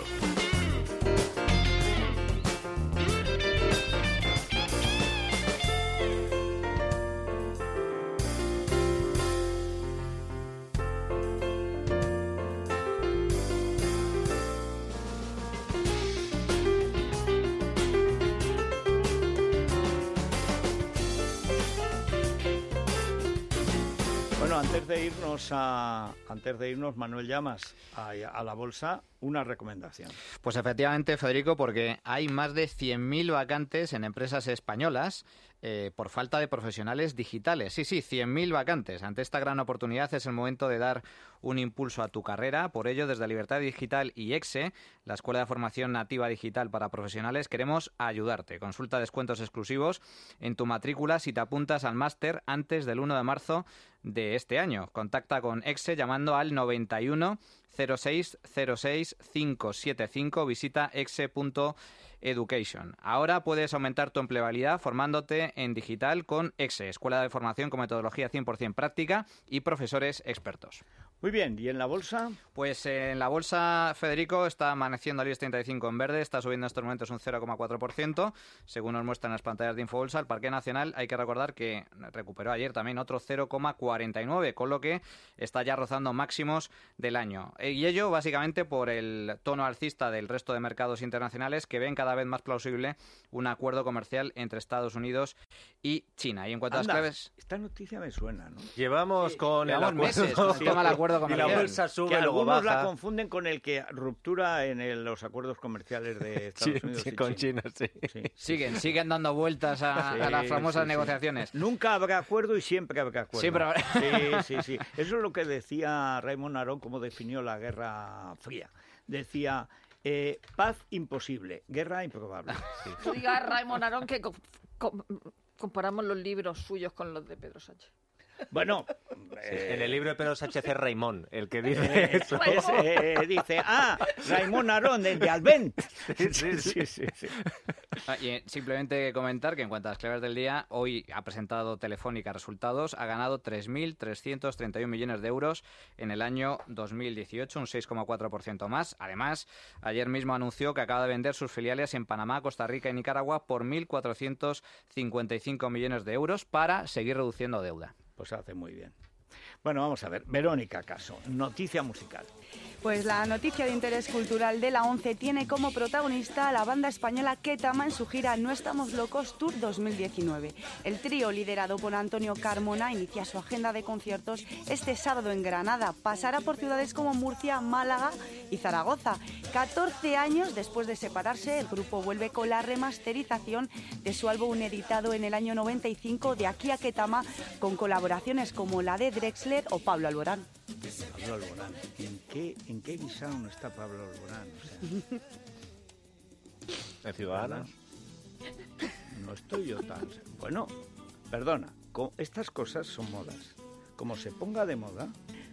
Speaker 2: Bueno, antes de irnos a antes de irnos, Manuel Llamas, a, a la bolsa, una recomendación.
Speaker 9: Pues efectivamente, Federico, porque hay más de cien mil vacantes en empresas españolas eh, por falta de profesionales digitales. Sí, sí, cien mil vacantes. Ante esta gran oportunidad es el momento de dar un impulso a tu carrera. Por ello, desde Libertad Digital y EXE, la Escuela de Formación Nativa Digital para Profesionales, queremos ayudarte. Consulta descuentos exclusivos en tu matrícula si te apuntas al máster antes del uno de marzo de este año. Contacta con EXE llamando al noventa y uno cero seis cero seis cinco siete cinco. Visita exe punto education. Ahora puedes aumentar tu empleabilidad formándote en digital con EXE, Escuela de Formación con metodología cien por ciento práctica y profesores expertos.
Speaker 2: Muy bien, ¿y en la bolsa?
Speaker 9: Pues eh, en la bolsa, Federico, está amaneciendo el IBEX treinta y cinco en verde, está subiendo en estos momentos un cero coma cuatro por ciento, según nos muestran las pantallas de Infobolsa. El Parque Nacional, hay que recordar que recuperó ayer también otro cero coma cuarenta y nueve, con lo que está ya rozando máximos del año. Y ello básicamente por el tono alcista del resto de mercados internacionales que ven cada vez más plausible un acuerdo comercial entre Estados Unidos y China. Y en cuanto
Speaker 2: Anda,
Speaker 9: a las claves...
Speaker 2: esta noticia me suena, ¿no?
Speaker 4: Llevamos con el
Speaker 9: Llevamos
Speaker 4: acuerdo.
Speaker 9: meses con el tema del acuerdo
Speaker 4: Y
Speaker 9: comercial.
Speaker 4: la bolsa sube,
Speaker 2: Que
Speaker 4: luego
Speaker 2: algunos
Speaker 4: baja.
Speaker 2: la confunden con el que ruptura en el- los acuerdos comerciales de Estados
Speaker 4: Sí,
Speaker 2: Unidos
Speaker 4: sí,
Speaker 2: y
Speaker 4: con China, sí.
Speaker 2: Sí.
Speaker 9: Siguen, siguen dando vueltas a, a las
Speaker 2: Sí,
Speaker 9: famosas
Speaker 2: sí, sí.
Speaker 9: negociaciones.
Speaker 2: Nunca habrá acuerdo y siempre habrá acuerdo.
Speaker 9: Siempre habrá-
Speaker 2: Sí, sí, sí. Eso es lo que decía Raymond Aron, como definió la Guerra Fría. Decía, eh, paz imposible, guerra improbable.
Speaker 6: Tú digas, Raymond Arón, que co- co- comparamos los libros suyos con los de Pedro Sánchez.
Speaker 2: Bueno,
Speaker 4: Sí, en el libro de Pedro Sánchez es Raimón el que dice
Speaker 2: eh,
Speaker 4: eso.
Speaker 2: es, eh, dice, ah, Raymond Aron, de, de Alvent.
Speaker 4: Sí, sí, sí, sí, sí.
Speaker 9: Ah, y, eh, simplemente comentar que en cuanto a las claves del día, hoy ha presentado Telefónica resultados, ha ganado tres mil trescientos treinta y uno millones de euros en el año dos mil dieciocho, un seis coma cuatro por ciento más. Además, ayer mismo anunció que acaba de vender sus filiales en Panamá, Costa Rica y Nicaragua por mil cuatrocientos cincuenta y cinco millones de euros para seguir reduciendo deuda.
Speaker 2: Pues hace muy bien. Bueno, vamos a ver. Verónica Caso, noticia musical.
Speaker 10: Pues la noticia de interés cultural de la ONCE tiene como protagonista a la banda española Ketama en su gira No Estamos Locos Tour dos mil diecinueve. El trío, liderado por Antonio Carmona, inicia su agenda de conciertos este sábado en Granada. Pasará por ciudades como Murcia, Málaga y Zaragoza. catorce años después de separarse, el grupo vuelve con la remasterización de su álbum editado en el año noventa y cinco, De aquí a Ketama, con colaboraciones como la de Drexler o Pablo Alborán.
Speaker 2: Pablo Alborán. ¿En qué, en qué guisado no está Pablo Alborán? O sea,
Speaker 4: En Ciudadanos.
Speaker 2: no estoy yo tan... Bueno, perdona, estas cosas son modas. Como se ponga de moda,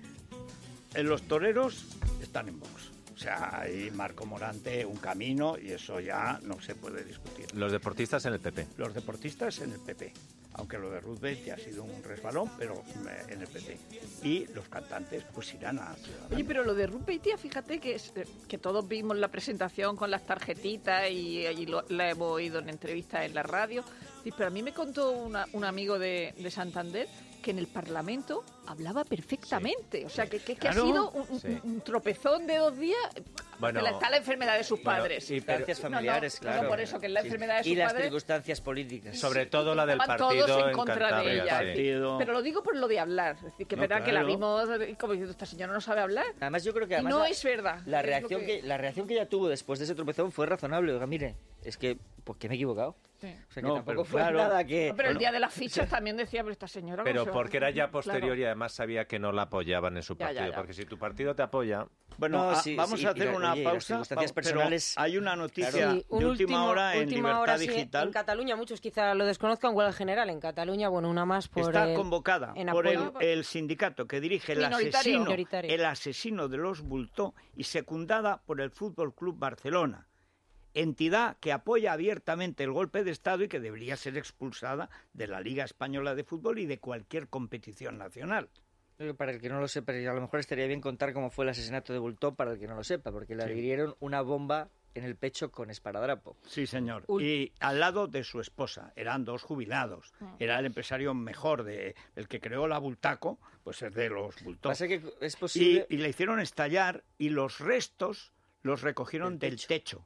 Speaker 2: en los toreros están en Vox. O sea, hay Marco Morante, un camino, y eso ya no se puede discutir.
Speaker 4: Los deportistas en el P P.
Speaker 2: Los deportistas en el P P. Aunque lo de Ruth Beth ya ha sido un resbalón, pero en el P P. Y los cantantes pues irán a Ciudadanos.
Speaker 6: Oye, pero lo de Ruth Beitia, fíjate que, es, que todos vimos la presentación con las tarjetitas y, y lo, la hemos oído en entrevistas en la radio. Sí, pero a mí me contó una, un amigo de, de Santander que en el Parlamento hablaba perfectamente. Sí. O sea, que, que, que claro. ha sido un, sí. un, un tropezón de dos días. Bueno, que está la enfermedad de sus padres.
Speaker 5: Bueno, circunstancias familiares,
Speaker 6: no, no,
Speaker 5: claro.
Speaker 6: No, por eso, que es la sí. enfermedad de sus
Speaker 5: y
Speaker 6: padres.
Speaker 5: Y las circunstancias políticas.
Speaker 4: Sobre todo la del partido
Speaker 6: todos en contra
Speaker 4: en
Speaker 6: de ella.
Speaker 4: Sí.
Speaker 6: Pero lo digo por lo de hablar. Es decir, que es no, verdad claro. que la vimos como diciendo, esta señora no sabe hablar.
Speaker 5: Además, yo creo que además
Speaker 6: y no
Speaker 5: la,
Speaker 6: es verdad.
Speaker 5: La reacción,
Speaker 6: es que...
Speaker 5: que, la reacción que ella tuvo después de ese tropezón fue razonable. Oiga, mire, es que, pues que me he equivocado.
Speaker 6: Sí.
Speaker 5: O sea, que
Speaker 2: no,
Speaker 5: tampoco fue
Speaker 2: claro.
Speaker 5: nada que...
Speaker 6: No, pero el día de las fichas también decía, pero esta señora...
Speaker 4: Pero
Speaker 6: no
Speaker 4: porque
Speaker 6: va.
Speaker 4: era ya posterior
Speaker 6: claro.
Speaker 4: y además sabía que no la apoyaban en su partido. Ya, ya, ya. Porque si tu partido te apoya...
Speaker 2: Bueno,
Speaker 5: no,
Speaker 2: a,
Speaker 5: sí,
Speaker 2: vamos
Speaker 5: sí,
Speaker 2: a hacer
Speaker 5: y,
Speaker 2: una
Speaker 5: oye,
Speaker 2: pausa,
Speaker 5: circunstancias
Speaker 2: pero
Speaker 5: personales...
Speaker 2: hay una noticia
Speaker 3: claro. sí,
Speaker 2: de
Speaker 3: un
Speaker 2: última
Speaker 3: último,
Speaker 2: hora en
Speaker 3: última
Speaker 2: Libertad
Speaker 3: hora, sí,
Speaker 2: Digital.
Speaker 3: En Cataluña, muchos quizá lo desconozcan, huelga general en Cataluña, bueno, una más por
Speaker 2: Está
Speaker 3: el,
Speaker 2: convocada por el, el sindicato que dirige el asesino, el asesino de los Bultó y secundada por el Fútbol Club Barcelona, entidad que apoya abiertamente el golpe de Estado y que debería ser expulsada de la Liga Española de Fútbol y de cualquier competición nacional.
Speaker 5: Para el que no lo sepa, a lo mejor estaría bien contar cómo fue el asesinato de Bultó para el que no lo sepa, porque le hirieron una bomba en el pecho con esparadrapo.
Speaker 2: Sí, señor. Ul- y al lado de su esposa. Eran dos jubilados. Ah. Era el empresario mejor, de el que creó la Bultaco, pues es de los Bultó.
Speaker 5: Pasa que es posible...
Speaker 2: y, y le hicieron estallar y los restos los recogieron del techo. techo.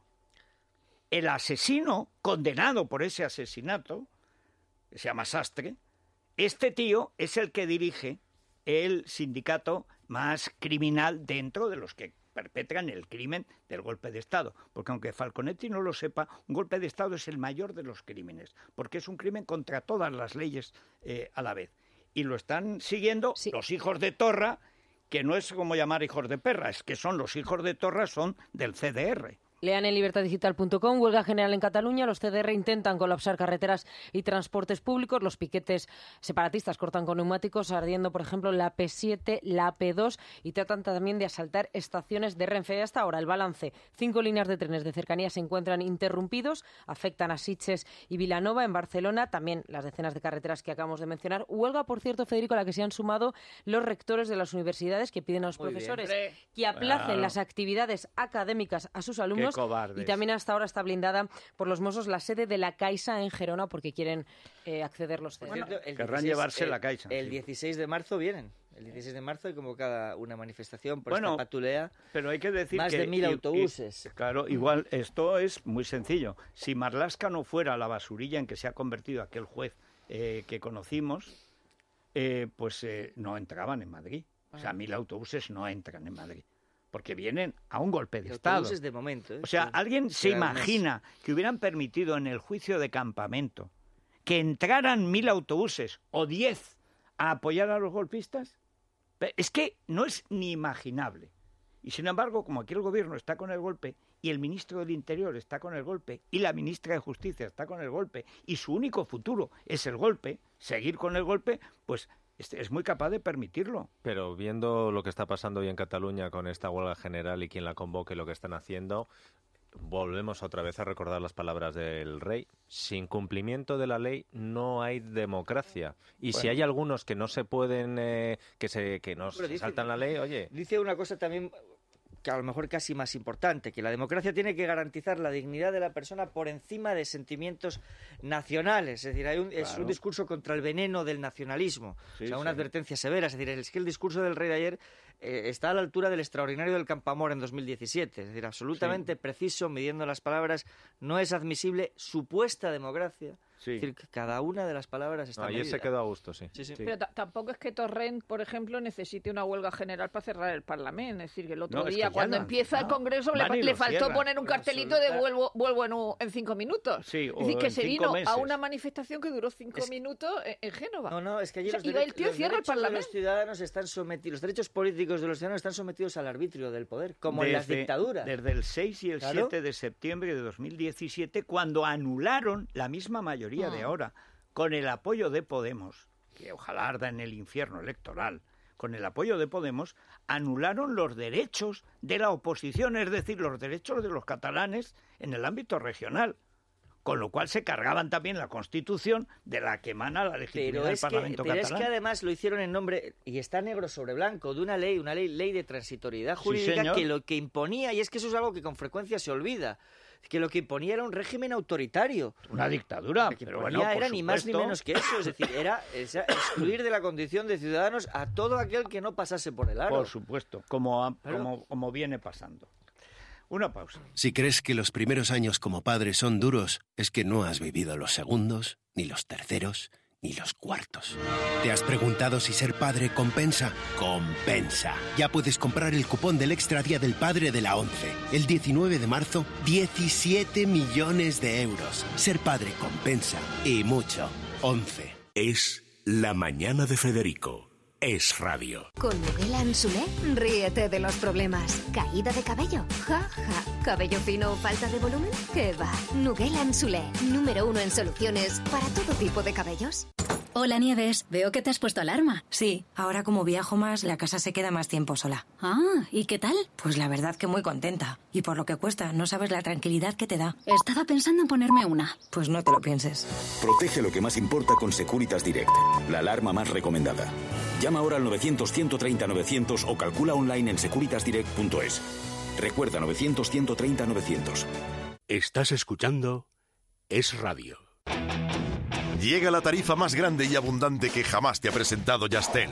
Speaker 2: El asesino, condenado por ese asesinato, que se llama Sastre, este tío es el que dirige el sindicato más criminal dentro de los que perpetran el crimen del golpe de Estado. Porque aunque Falconetti no lo sepa, un golpe de Estado es el mayor de los crímenes, porque es un crimen contra todas las leyes eh, a la vez. Y lo están siguiendo sí. los hijos de Torra, que no es como llamar hijos de perra, es que son los hijos de Torra, son del C D R.
Speaker 3: Lean en libertad digital punto com, huelga general en Cataluña, los C D R intentan colapsar carreteras y transportes públicos, los piquetes separatistas cortan con neumáticos, ardiendo, por ejemplo, la P siete, la P dos y tratan también de asaltar estaciones de Renfe. Hasta ahora el balance, cinco líneas de trenes de cercanía se encuentran interrumpidos, afectan a Sitges y Vilanova, en Barcelona, también las decenas de carreteras que acabamos de mencionar. Huelga, por cierto, Federico, a la que se han sumado los rectores de las universidades que piden a los Muy profesores bien. que aplacen claro. las actividades académicas a sus alumnos. Y también hasta ahora está blindada por los Mossos la sede de la Caixa en Gerona porque quieren eh, acceder los C D R.
Speaker 5: Bueno, el
Speaker 2: Querrán
Speaker 5: dieciséis,
Speaker 2: llevarse
Speaker 5: el,
Speaker 2: la Caixa.
Speaker 5: El
Speaker 2: sí.
Speaker 5: dieciséis de marzo vienen. El dieciséis de marzo hay convocada una manifestación por
Speaker 2: bueno,
Speaker 5: esta patulea.
Speaker 2: Pero hay que decir
Speaker 5: más
Speaker 2: que
Speaker 5: de mil
Speaker 2: y,
Speaker 5: autobuses.
Speaker 2: Y, claro, igual esto es muy sencillo. Si Marlaska no fuera la basurilla en que se ha convertido aquel juez eh, que conocimos, eh, pues eh, no entraban en Madrid. O sea, mil autobuses no entran en Madrid. Porque vienen a un golpe de Estado.
Speaker 5: De momento, ¿eh?
Speaker 2: O sea, ¿alguien se imagina que hubieran permitido en el juicio de campamento que entraran mil autobuses o diez a apoyar a los golpistas? Es que no es ni imaginable. Y sin embargo, como aquí el gobierno está con el golpe y el ministro del Interior está con el golpe y la ministra de Justicia está con el golpe y su único futuro es el golpe, seguir con el golpe, pues... es muy capaz de permitirlo.
Speaker 4: Pero viendo lo que está pasando hoy en Cataluña con esta huelga general y quien la convoque, lo que están haciendo, volvemos otra vez a recordar las palabras del rey. Sin cumplimiento de la ley no hay democracia. Y bueno, si hay algunos que no se pueden, eh, que se que no se saltan la ley, oye...
Speaker 5: Dice una cosa también... que a lo mejor casi más importante, que la democracia tiene que garantizar la dignidad de la persona por encima de sentimientos nacionales. Es decir, hay un, claro. es un discurso contra el veneno del nacionalismo. Sí, o sea, una sí. advertencia severa. Es decir, es que el discurso del rey de ayer eh, está a la altura del extraordinario del Campoamor en dos mil diecisiete. Es decir, absolutamente sí. preciso, midiendo las palabras. No es admisible supuesta democracia. Sí. Es decir, que cada una de las palabras está
Speaker 4: no, ayer
Speaker 5: medida.
Speaker 4: se quedó a gusto, sí.
Speaker 5: sí, sí.
Speaker 6: sí. Pero t- tampoco es que Torrent, por ejemplo, necesite una huelga general para cerrar el Parlamento. Es decir, que el otro
Speaker 2: no,
Speaker 6: día, cuando empieza el Congreso, le, le faltó cierra. poner un cartelito de vuelvo, vuelvo en, un, en cinco minutos.
Speaker 2: Sí,
Speaker 6: es decir, que se vino
Speaker 2: meses.
Speaker 6: a una manifestación que duró cinco es... minutos en, en Génova.
Speaker 5: No, no, es que allí
Speaker 6: o sea,
Speaker 5: los,
Speaker 6: dere- el tío
Speaker 5: los
Speaker 6: cierra el
Speaker 5: derechos de
Speaker 6: Parlamento.
Speaker 5: los ciudadanos están sometidos, los derechos políticos de los ciudadanos están sometidos al arbitrio del poder, como
Speaker 2: desde,
Speaker 5: en las dictaduras.
Speaker 2: Desde el seis y el
Speaker 5: claro.
Speaker 2: siete de septiembre de dos mil diecisiete, cuando anularon la misma mayoría mayoría de ahora, con el apoyo de Podemos, que ojalá arda en el infierno electoral, con el apoyo de Podemos, anularon los derechos de la oposición, es decir, los derechos de los catalanes en el ámbito regional. Con lo cual se cargaban también la Constitución de la que emana la legitimidad
Speaker 5: pero
Speaker 2: del
Speaker 5: es
Speaker 2: Parlamento
Speaker 5: que, pero
Speaker 2: catalán.
Speaker 5: es que además lo hicieron en nombre, y está negro sobre blanco, de una ley, una ley, ley de transitoriedad jurídica
Speaker 2: sí,
Speaker 5: que lo que imponía, y es que eso es algo que con frecuencia se olvida, que lo que imponía era un régimen autoritario.
Speaker 2: Una dictadura,
Speaker 5: que
Speaker 2: pero
Speaker 5: imponía
Speaker 2: bueno, por
Speaker 5: era ni más ni
Speaker 2: supuesto.
Speaker 5: menos que eso, es decir, era, era excluir de la condición de ciudadanos a todo aquel que no pasase por el aro.
Speaker 2: Por supuesto, como, ha-
Speaker 5: Claro.
Speaker 2: como, como viene pasando. Una pausa.
Speaker 11: Si crees que los primeros años como padre son duros, es que no has vivido los segundos, ni los terceros, ni los cuartos. ¿Te has preguntado si ser padre compensa? ¡Compensa! Ya puedes comprar el cupón del Extra Día del Padre de la ONCE. El diecinueve de marzo, diecisiete millones de euros. Ser padre compensa. Y mucho. ONCE.
Speaker 12: Es La Mañana de Federico. Es radio.
Speaker 13: Con Miguel Ansulé, ríete de los problemas. ¿Caída de cabello? Ja, ja. ¿Cabello fino o falta de volumen? ¿Qué va? Miguel Ansulé, número uno en soluciones para todo tipo de cabellos.
Speaker 14: Hola Nieves, veo que te has puesto alarma. Sí, ahora como viajo más, la casa se queda más tiempo sola. Ah, ¿y qué tal? Pues la verdad que muy contenta. Y por lo que cuesta, no sabes la tranquilidad que te da. Estaba pensando en ponerme una. Pues no te lo pienses.
Speaker 15: Protege lo que más importa con Securitas Direct, la alarma más recomendada. Llama ahora al novecientos, ciento treinta, novecientos o calcula online en securitas direct punto es. Recuerda novecientos, ciento treinta, novecientos.
Speaker 12: Estás escuchando Es radio.
Speaker 16: Llega la tarifa más grande y abundante que jamás te ha presentado Yastel.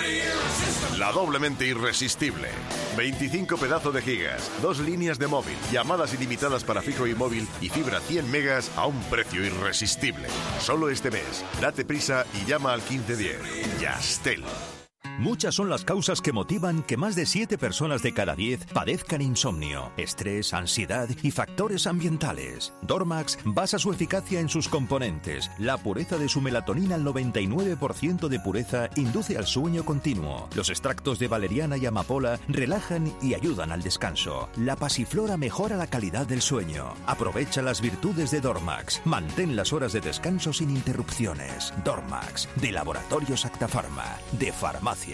Speaker 16: La doblemente irresistible. veinticinco pedazos de gigas, dos líneas de móvil, llamadas ilimitadas para fijo y móvil y fibra cien megas a un precio irresistible. Solo este mes. Date prisa y llama al quince diez. Yastel.
Speaker 17: Muchas son las causas que motivan que más de siete personas de cada diez padezcan insomnio, estrés, ansiedad y factores ambientales. Dormax basa su eficacia en sus componentes. La pureza de su melatonina al noventa y nueve por ciento de pureza induce al sueño continuo. Los extractos de valeriana y amapola relajan y ayudan al descanso. La pasiflora mejora la calidad del sueño. Aprovecha las virtudes de Dormax. Mantén las horas de descanso sin interrupciones. Dormax, de Laboratorios Acta Pharma, de Farmacia.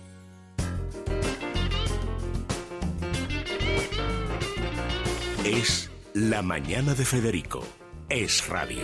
Speaker 12: Es La Mañana de Federico. Es radio.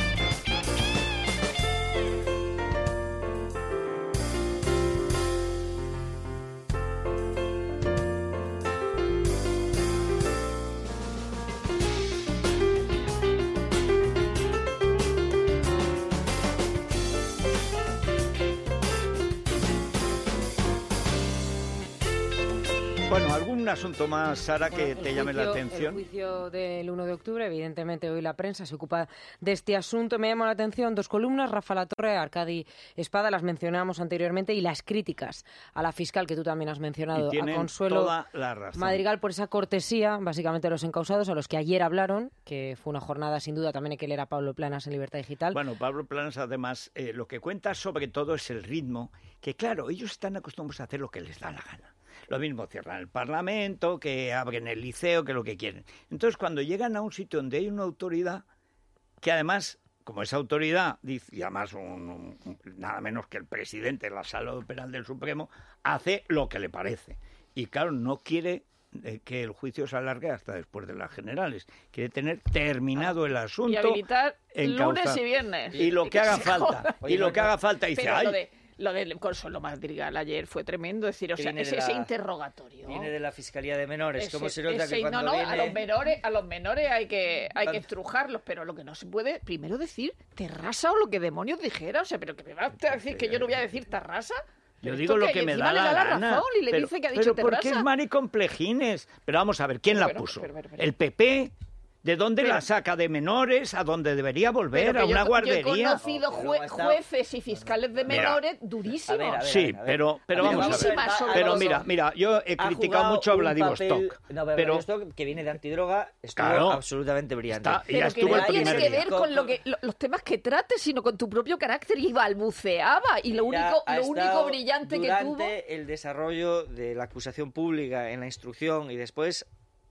Speaker 2: Bueno, ¿algún asunto más, Sara, que
Speaker 3: El
Speaker 2: te llame la
Speaker 3: juicio-
Speaker 2: atención?
Speaker 3: El juicio del uno de octubre, evidentemente hoy la prensa se ocupa de este asunto. Me llama la atención dos columnas, Rafa Latorre, Arcadi Espada, las mencionamos anteriormente, y las críticas a la fiscal que tú también has mencionado,
Speaker 2: Y tienen
Speaker 3: a Consuelo
Speaker 2: toda la razón.
Speaker 3: Madrigal, por esa cortesía, básicamente a los encausados, a los que ayer hablaron, que fue una jornada sin duda, también hay que leer a Pablo Planas en Libertad Digital.
Speaker 2: Bueno, Pablo Planas, además, eh, lo que cuenta sobre todo es el ritmo, que claro, ellos están acostumbrados a hacer lo que les da la gana. Lo mismo cierran el Parlamento, que abren el liceo, que lo que quieren. Entonces, cuando llegan a un sitio donde hay una autoridad, que además, como esa autoridad, dice, y además un, un- nada menos que el presidente de la Sala Penal del Supremo, hace lo que le parece. Y claro, no quiere eh, que el juicio se alargue hasta después de las generales. Quiere tener terminado el asunto.
Speaker 6: Y habilitar
Speaker 2: encauzado.
Speaker 6: lunes y viernes.
Speaker 2: Y lo que haga falta. Y lo que haga falta. Y dice,
Speaker 6: Pero
Speaker 2: ay,
Speaker 6: lo de lo del Consuelo Madrigal ayer fue tremendo, es decir, o
Speaker 5: Que
Speaker 6: sea,
Speaker 5: viene
Speaker 6: ese,
Speaker 5: de la-
Speaker 6: ese interrogatorio.
Speaker 5: Viene de la Fiscalía de Menores.
Speaker 6: Ese-
Speaker 5: ¿Cómo se nota
Speaker 6: ese-
Speaker 5: que cuando
Speaker 6: no, no,
Speaker 5: viene...
Speaker 6: a los menores, a los menores hay que hay que estrujarlos, pero lo que no se puede, primero decir terrasa o lo que demonios dijera, o sea, pero que me vas a decir que yo no voy a decir terrasa.
Speaker 2: yo
Speaker 6: Pero
Speaker 2: digo
Speaker 6: esto
Speaker 2: lo
Speaker 6: que-
Speaker 2: que
Speaker 6: y
Speaker 2: me
Speaker 6: encima
Speaker 2: da
Speaker 6: le
Speaker 2: la,
Speaker 6: da la
Speaker 2: gana.
Speaker 6: razón y le
Speaker 2: pero,
Speaker 6: dice que ha
Speaker 2: pero
Speaker 6: dicho
Speaker 2: porque
Speaker 6: terrasa.
Speaker 2: es maricomplejines. Pero vamos a ver, ¿quién la
Speaker 6: Bueno,
Speaker 2: puso?
Speaker 6: pero, pero, pero.
Speaker 2: ¿El P P? ¿De dónde
Speaker 6: Pero-
Speaker 2: la saca? ¿De menores? ¿A dónde debería volver?
Speaker 6: Pero
Speaker 2: ¿A
Speaker 6: que
Speaker 2: una
Speaker 6: yo,
Speaker 2: guardería?
Speaker 6: Yo he conocido
Speaker 5: No,
Speaker 6: jue-
Speaker 5: pero ha estado-
Speaker 6: jueces y fiscales de
Speaker 2: Mira.
Speaker 6: menores durísimos.
Speaker 5: A ver, a ver,
Speaker 2: Sí,
Speaker 5: a ver.
Speaker 2: pero, pero
Speaker 5: A ver,
Speaker 2: vamos a ver.
Speaker 6: Durísimas, sobre
Speaker 2: Pero
Speaker 6: todo.
Speaker 2: mira, mira, yo he
Speaker 5: Ha
Speaker 2: criticado
Speaker 5: jugado
Speaker 2: mucho a
Speaker 5: un
Speaker 2: Vladivostok.
Speaker 5: papel- No, pero,
Speaker 2: pero
Speaker 5: Vladivostok, que viene de antidroga, estuvo
Speaker 2: Claro.
Speaker 5: absolutamente brillante.
Speaker 2: Está- y ya
Speaker 6: Pero que
Speaker 2: estuvo
Speaker 6: no
Speaker 2: el
Speaker 6: tiene
Speaker 2: primer
Speaker 6: que
Speaker 2: día.
Speaker 6: ver con lo que, lo- los temas que trates, sino con tu propio carácter. Y balbuceaba. Y lo
Speaker 5: Ya
Speaker 6: único,
Speaker 5: ha
Speaker 6: lo único
Speaker 5: estado
Speaker 6: brillante que tuvo.
Speaker 5: durante el desarrollo de la acusación pública en la instrucción y después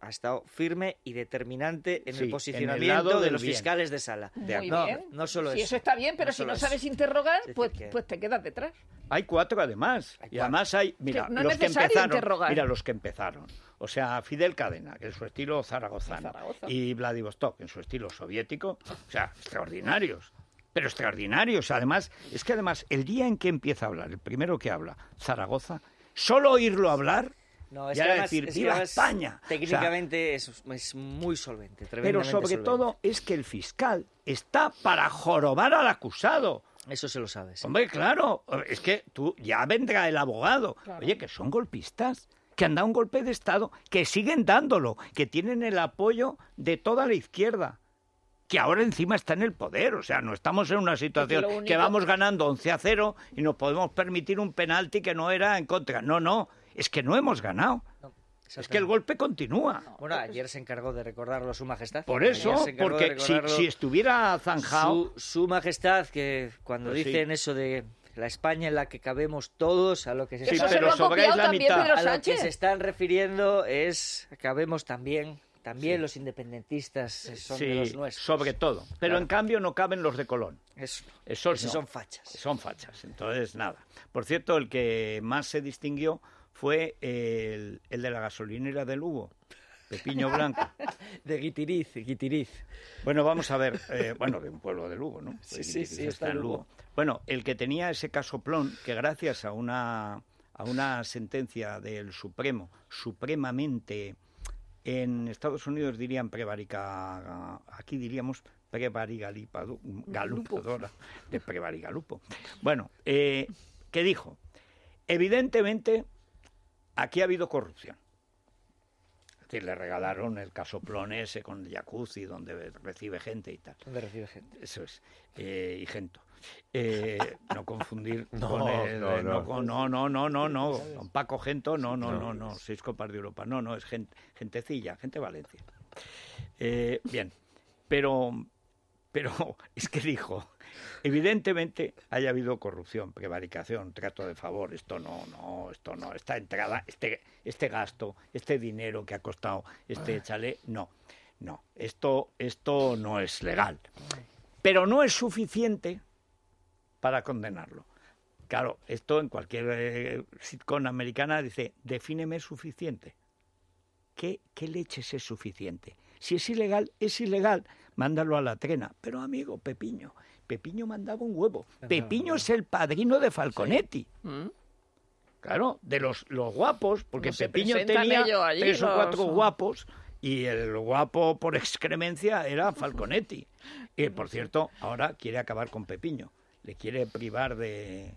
Speaker 5: ha estado firme y determinante en
Speaker 2: Sí,
Speaker 5: el
Speaker 2: en
Speaker 5: posicionamiento
Speaker 2: el lado
Speaker 5: de
Speaker 2: del
Speaker 5: los
Speaker 2: bien.
Speaker 5: fiscales de sala.
Speaker 6: Muy
Speaker 5: no,
Speaker 6: bien.
Speaker 5: no solo
Speaker 6: si
Speaker 5: eso.
Speaker 6: eso está bien, pero
Speaker 5: No
Speaker 6: si
Speaker 5: solo
Speaker 6: no
Speaker 5: eso.
Speaker 6: sabes interrogar,
Speaker 5: Es decir,
Speaker 6: pues,
Speaker 5: que-
Speaker 6: pues te quedas detrás.
Speaker 2: Hay cuatro además. Y además hay, mira,
Speaker 6: no es
Speaker 2: los que
Speaker 6: necesario
Speaker 2: empezaron,
Speaker 6: interrogar.
Speaker 2: mira los que empezaron. O sea, Fidel Cadena, que en su estilo zaragozano,
Speaker 6: Zaragoza.
Speaker 2: y Vladivostok, en su estilo soviético, o sea, extraordinarios. Pero extraordinarios. Además, es que además, el día en que empieza a hablar, el primero que habla, Zaragoza, solo oírlo hablar,
Speaker 5: No, es
Speaker 2: ya
Speaker 5: que
Speaker 2: era
Speaker 5: además,
Speaker 2: decir,
Speaker 5: es que
Speaker 2: ¡viva
Speaker 5: además
Speaker 2: España! O sea,
Speaker 5: técnicamente es, es muy solvente,
Speaker 2: pero
Speaker 5: tremendamente
Speaker 2: sobre
Speaker 5: solvente.
Speaker 2: todo es que el fiscal está para jorobar al acusado.
Speaker 5: Eso se lo sabe, sí.
Speaker 2: Hombre, claro, es que tú ya vendrá el abogado.
Speaker 5: Claro.
Speaker 2: Oye, que son golpistas, que han dado un golpe de Estado, que siguen dándolo, que tienen el apoyo de toda la izquierda, que ahora encima está en el poder. O sea, no estamos en una situación
Speaker 6: lo
Speaker 2: que,
Speaker 6: único-
Speaker 2: vamos ganando once a cero y nos podemos permitir un penalti que no era en contra. No, no, es que no hemos ganado. Es que el golpe continúa.
Speaker 5: Bueno, ayer se encargó de recordarlo su majestad.
Speaker 2: Por
Speaker 5: Ayer
Speaker 2: eso,
Speaker 5: se encargó de
Speaker 2: porque si,
Speaker 5: recordarlo
Speaker 2: si estuviera zanjado...
Speaker 5: Su, su majestad, que cuando
Speaker 2: Pues sí.
Speaker 5: dicen eso de la España en la que cabemos todos, a lo que se,
Speaker 2: Sí,
Speaker 5: están,
Speaker 2: pero Eso se lo ha sobráis copiado la también mitad. Pedro
Speaker 5: a lo que
Speaker 6: Sánchez.
Speaker 5: se están refiriendo es cabemos también, también los independentistas eh, son
Speaker 2: Sí,
Speaker 5: de los nuestros.
Speaker 2: sobre todo. Pero
Speaker 5: Claro.
Speaker 2: en cambio no caben los de Colón.
Speaker 5: Eso,
Speaker 2: Esos
Speaker 5: esos
Speaker 2: no.
Speaker 5: son fachas.
Speaker 2: Son fachas. Entonces, nada. Por cierto, el que más se distinguió fue el, el de la gasolinera de Lugo, Pepiño Blanco.
Speaker 5: De Guitiriz, Guitiriz.
Speaker 2: Bueno, vamos a ver. eh, bueno, de un pueblo de Lugo, ¿no?
Speaker 5: Sí,
Speaker 2: Pues
Speaker 5: sí,
Speaker 2: Guitiriz
Speaker 5: sí, está en Lugo.
Speaker 2: Bueno, el que tenía ese casoplón, que gracias a una, a una sentencia del Supremo, supremamente... En Estados Unidos dirían prevarica, aquí diríamos prevarigalupadora, de prevarigalupo. Bueno, eh, ¿qué dijo? Evidentemente, aquí ha habido corrupción. Es decir, le regalaron el casoplón ese con el jacuzzi, donde recibe gente y tal.
Speaker 5: Donde recibe gente.
Speaker 2: Eso es. Eh, y Gento. Eh, no confundir
Speaker 4: No,
Speaker 2: con el...
Speaker 4: no,
Speaker 2: eh,
Speaker 4: no.
Speaker 2: con- no, no, no, no, no. Don Paco Gento, no, no, no, no. Seis Copas de Europa. No, no, es gente, gentecilla, gente de Valencia. Eh, bien. Pero, pero es que dijo, evidentemente haya habido corrupción, prevaricación, trato de favor, esto no, no, esto no, esta entrada, este, este gasto, este dinero que ha costado este chalet, no, no, esto, esto no es legal. Pero no es suficiente para condenarlo. Claro, esto en cualquier eh, sitcom americana dice, defíneme suficiente. ¿Qué, ¿Qué leches es suficiente? Si es ilegal, es ilegal. Mándalo a la trena. Pero amigo, Pepiño, Pepiño mandaba un huevo. Pepiño es el padrino de Falconetti. Claro, de los, los guapos, porque
Speaker 6: ¿Cómo se
Speaker 2: Pepiño
Speaker 6: presentan
Speaker 2: tenía
Speaker 6: ellos allí,
Speaker 2: tres o
Speaker 6: los-
Speaker 2: cuatro guapos y el guapo por excremencia era Falconetti. Y por cierto, ahora quiere acabar con Pepiño. Le quiere privar de,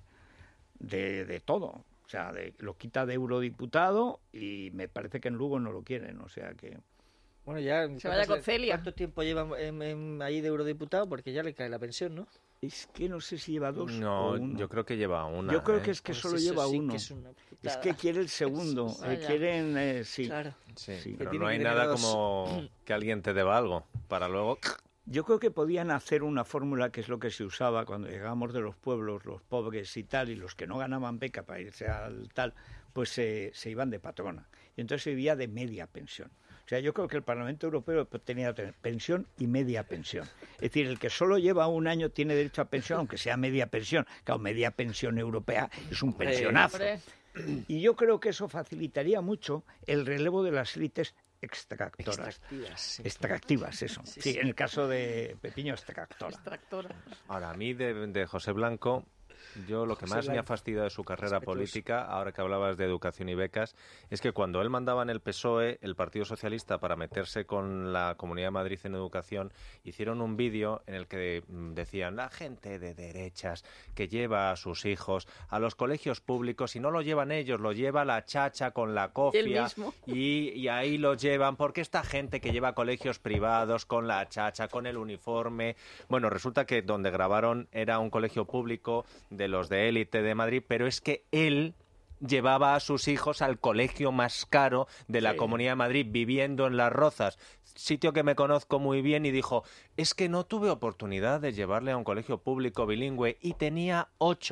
Speaker 2: de, de todo. O sea, de- lo quita de eurodiputado y me parece que en Lugo no lo quieren. O sea que...
Speaker 5: Bueno, ya...
Speaker 6: Se vaya con Celia.
Speaker 5: ¿Cuánto tiempo lleva en, en- ahí de eurodiputado? Porque ya le cae la pensión, ¿no?
Speaker 2: Es que no sé si lleva dos
Speaker 4: No,
Speaker 2: o uno.
Speaker 4: yo creo que lleva una.
Speaker 2: Yo creo
Speaker 4: ¿eh?
Speaker 2: que es que
Speaker 5: Pues
Speaker 2: solo
Speaker 5: eso
Speaker 2: lleva
Speaker 5: sí que
Speaker 2: uno.
Speaker 5: es una
Speaker 2: Es
Speaker 5: putada.
Speaker 2: que quiere el segundo.
Speaker 5: Eso,
Speaker 2: eh,
Speaker 5: vaya.
Speaker 2: quieren, eh, sí.
Speaker 5: Claro.
Speaker 4: Sí,
Speaker 2: Sí.
Speaker 4: pero
Speaker 5: Que
Speaker 4: no
Speaker 5: tiene
Speaker 4: hay
Speaker 5: que
Speaker 4: nada
Speaker 5: tener dos.
Speaker 4: como que alguien te deba algo para luego...
Speaker 2: Yo creo que podían hacer una fórmula que es lo que se usaba cuando llegábamos de los pueblos, los pobres y tal, y los que no ganaban beca para irse al tal, pues se, se iban de patrona. Y entonces se vivía de media pensión. O sea, yo creo que el Parlamento Europeo tenía que tener pensión y media pensión. Es decir, el que solo lleva un año tiene derecho a pensión, aunque sea media pensión. Claro, media pensión europea es un pensionazo.
Speaker 6: Hombre.
Speaker 2: Y yo creo que eso facilitaría mucho el relevo de las élites extractoras.
Speaker 5: Extractivas, sí.
Speaker 2: Extractivas, eso.
Speaker 5: Sí,
Speaker 2: Sí,
Speaker 5: sí.
Speaker 2: en el caso de Pepiño, extractora.
Speaker 6: Extractora.
Speaker 4: Ahora, a mí de, de José Blanco, yo lo que
Speaker 5: José
Speaker 4: más me ha
Speaker 5: Blanco.
Speaker 4: fastidiado de su carrera
Speaker 5: Respetuoso.
Speaker 4: política, ahora que hablabas de educación y becas, es que cuando él mandaba en el P S O E, el Partido Socialista, para meterse con la Comunidad de Madrid en educación, hicieron un vídeo en el que mm, decían la gente de derechas que lleva a sus hijos a los colegios públicos y no lo llevan ellos, lo lleva la chacha con la cofia
Speaker 6: mismo.
Speaker 4: y, y ahí lo llevan porque esta gente que lleva a colegios privados con la chacha, con el uniforme... Bueno, resulta que donde grabaron era un colegio público de los de élite de Madrid, pero es que él llevaba a sus hijos al colegio más caro de la
Speaker 2: Sí.
Speaker 4: Comunidad de Madrid, viviendo en Las Rozas, sitio que me conozco muy bien, y dijo, es que no tuve oportunidad de llevarle a un colegio público bilingüe y tenía ocho.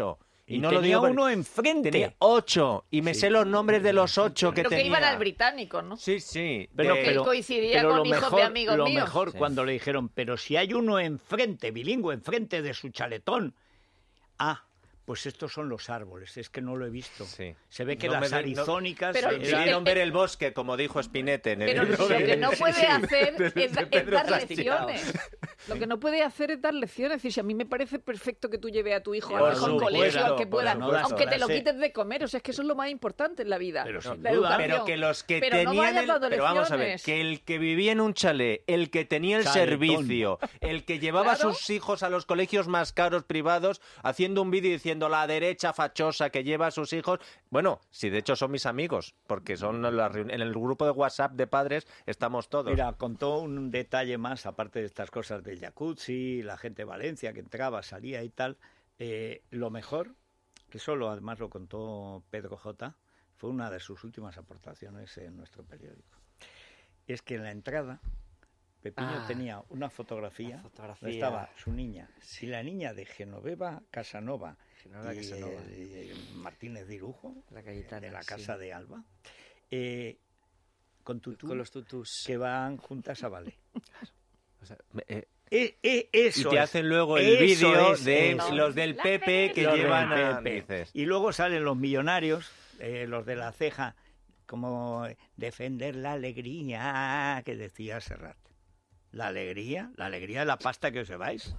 Speaker 4: Y,
Speaker 2: Y
Speaker 4: no lo
Speaker 2: tenía
Speaker 4: digo,
Speaker 2: uno enfrente.
Speaker 4: Tenía ocho. Y me
Speaker 2: Sí.
Speaker 4: sé los nombres de los ocho que
Speaker 6: Pero que
Speaker 4: tenía.
Speaker 6: iban al británico, ¿no?
Speaker 4: Sí, sí.
Speaker 2: Pero,
Speaker 6: Que
Speaker 2: pero,
Speaker 6: coincidía
Speaker 2: pero
Speaker 6: con
Speaker 2: lo
Speaker 6: hijos
Speaker 2: mejor,
Speaker 6: de amigos
Speaker 2: lo
Speaker 6: míos.
Speaker 2: mejor
Speaker 4: Sí.
Speaker 2: cuando le dijeron, pero si hay uno enfrente, bilingüe, enfrente de su chaletón. Ah, pues estos son los árboles, es que no lo he visto.
Speaker 4: Sí.
Speaker 2: Se ve que
Speaker 4: No
Speaker 2: las
Speaker 4: me ve- no-
Speaker 2: arizónicas...
Speaker 6: Pero
Speaker 2: eran-
Speaker 4: Debieron ver el bosque, como dijo Spinetta en el
Speaker 6: Pero
Speaker 4: libro
Speaker 6: lo
Speaker 4: de-
Speaker 6: que no puede
Speaker 4: Sí,
Speaker 6: hacer
Speaker 4: de-
Speaker 6: es,
Speaker 4: de
Speaker 6: da- es
Speaker 4: Pedro
Speaker 6: dar
Speaker 4: Castigao.
Speaker 6: lecciones. Lo que no puede hacer es dar lecciones. Es decir, si a mí me parece perfecto que tú lleves a tu hijo
Speaker 2: Por
Speaker 6: al mejor
Speaker 2: supuesto,
Speaker 6: colegio, al que
Speaker 2: por
Speaker 6: pueda,
Speaker 2: supuesto.
Speaker 6: aunque te lo
Speaker 2: Sí.
Speaker 6: quites de comer. O sea, es que eso es lo más importante en la vida.
Speaker 2: Pero sin
Speaker 6: la
Speaker 2: duda.
Speaker 6: educación.
Speaker 4: Pero que los que
Speaker 6: Pero no
Speaker 4: tenían
Speaker 6: vayas
Speaker 4: el-
Speaker 6: dando
Speaker 4: pero vamos a ver,
Speaker 6: lecciones.
Speaker 4: que el que vivía en un chalet, el que tenía el
Speaker 2: Chaletón.
Speaker 4: servicio, el que llevaba
Speaker 6: Claro.
Speaker 4: a sus hijos a los colegios más caros privados, haciendo un vídeo diciendo la derecha fachosa que lleva a sus hijos. Bueno, si de hecho son mis amigos, porque son las reuni- en el grupo de WhatsApp de padres estamos todos.
Speaker 2: Mira, contó un detalle más, aparte de estas cosas del jacuzzi, la gente de Valencia que entraba, salía y tal. Eh, lo mejor, que solo además lo contó Pedro J., fue una de sus últimas aportaciones en nuestro periódico. Es que en la entrada, Pepiño
Speaker 5: Ah,
Speaker 2: tenía una fotografía,
Speaker 5: la fotografía.
Speaker 2: donde estaba su niña, y la niña de Genoveva Casanova,
Speaker 5: Genoveva
Speaker 2: y,
Speaker 5: Casanova.
Speaker 2: eh, Martínez de Irujo,
Speaker 5: La Cayetana,
Speaker 2: de la
Speaker 5: sí.
Speaker 2: casa de Alba, eh, con tutú,
Speaker 5: Con los tutus.
Speaker 2: que van juntas a ballet.
Speaker 4: O sea, eh,
Speaker 2: Eh, eh,
Speaker 4: y
Speaker 2: eso
Speaker 4: te
Speaker 2: es.
Speaker 4: hacen luego el
Speaker 2: Eso
Speaker 4: vídeo
Speaker 2: es,
Speaker 4: de
Speaker 2: eso
Speaker 4: los
Speaker 2: es.
Speaker 4: del P P que
Speaker 2: Los del
Speaker 4: llevan a...
Speaker 2: P P.
Speaker 4: dices.
Speaker 2: Y luego salen los millonarios, eh, los de la ceja, como defender la alegría que decía Serrat. La alegría, la alegría de la pasta que os lleváis.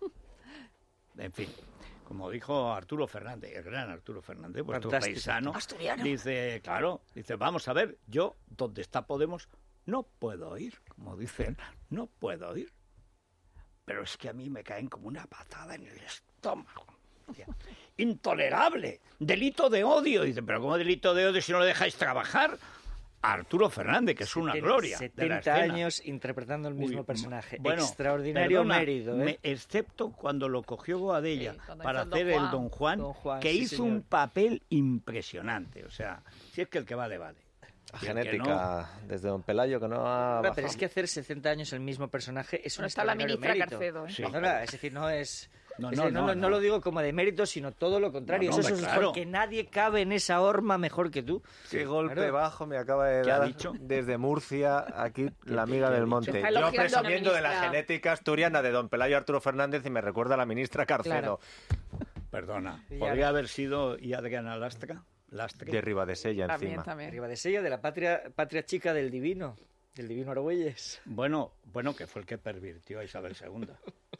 Speaker 2: En fin, como dijo Arturo Fernández, el gran Arturo Fernández, vuestro
Speaker 5: Fantástico.
Speaker 2: paisano,
Speaker 6: Asturiano.
Speaker 2: dice, claro, dice, vamos a ver, yo, donde está Podemos, no puedo ir, como dicen, no puedo ir. Pero es que a mí me caen como una patada en el estómago. Decía, intolerable, delito de odio. Dice, pero ¿cómo delito de odio si no le dejáis trabajar? A Arturo Fernández, que es una
Speaker 5: Seten-
Speaker 2: gloria de la
Speaker 5: setenta
Speaker 2: escena.
Speaker 5: años interpretando el mismo
Speaker 2: Uy,
Speaker 5: personaje.
Speaker 2: bueno,
Speaker 5: Extraordinario
Speaker 2: perdona,
Speaker 5: mérito, ¿eh?
Speaker 2: me- excepto cuando lo cogió Boadella
Speaker 6: Sí, cuando
Speaker 2: para
Speaker 6: hizo el
Speaker 2: hacer
Speaker 6: Don
Speaker 2: el
Speaker 6: Juan.
Speaker 2: Don Juan,
Speaker 5: Don Juan,
Speaker 2: que
Speaker 5: sí,
Speaker 2: hizo
Speaker 5: señor.
Speaker 2: un papel impresionante. O sea, si es que el que vale, vale.
Speaker 4: La
Speaker 2: Y el que
Speaker 4: genética, desde Don Pelayo, que no ha
Speaker 5: Claro,
Speaker 4: bajado.
Speaker 5: pero es que hacer setenta años el mismo personaje es un
Speaker 6: Bueno, está la
Speaker 5: extraordinario
Speaker 6: ministra
Speaker 5: mérito.
Speaker 6: Carcedo, ¿eh?
Speaker 2: Sí.
Speaker 5: Perdona, es decir, no es...
Speaker 2: No,
Speaker 5: es
Speaker 2: no,
Speaker 5: decir,
Speaker 2: no,
Speaker 5: no,
Speaker 2: no.
Speaker 5: lo digo como de mérito, sino todo lo contrario.
Speaker 2: No, no,
Speaker 5: Eso
Speaker 2: hombre,
Speaker 5: es
Speaker 2: claro.
Speaker 5: porque nadie cabe en esa horma mejor que tú.
Speaker 4: Qué golpe
Speaker 5: Claro.
Speaker 4: bajo me acaba de
Speaker 2: ¿Qué ha
Speaker 4: dar
Speaker 2: dicho?
Speaker 4: desde Murcia, aquí la amiga
Speaker 2: qué ha
Speaker 4: del
Speaker 2: dicho?
Speaker 4: monte.
Speaker 6: Está
Speaker 4: Yo
Speaker 6: elogiando a la
Speaker 4: presumiendo de la
Speaker 6: ministra.
Speaker 4: genética asturiana de Don Pelayo Arturo Fernández y me recuerda a la ministra Carcedo.
Speaker 2: Perdona,
Speaker 5: Y
Speaker 2: podría
Speaker 5: ya-
Speaker 2: haber sido y Adriana Lastra. Lastre.
Speaker 4: De Ribadesella
Speaker 6: También,
Speaker 4: encima.
Speaker 6: también.
Speaker 5: Arriba de Sella, de la patria, patria chica del divino, del divino Argüelles.
Speaker 2: Bueno, bueno, que fue el que pervirtió a Isabel segunda.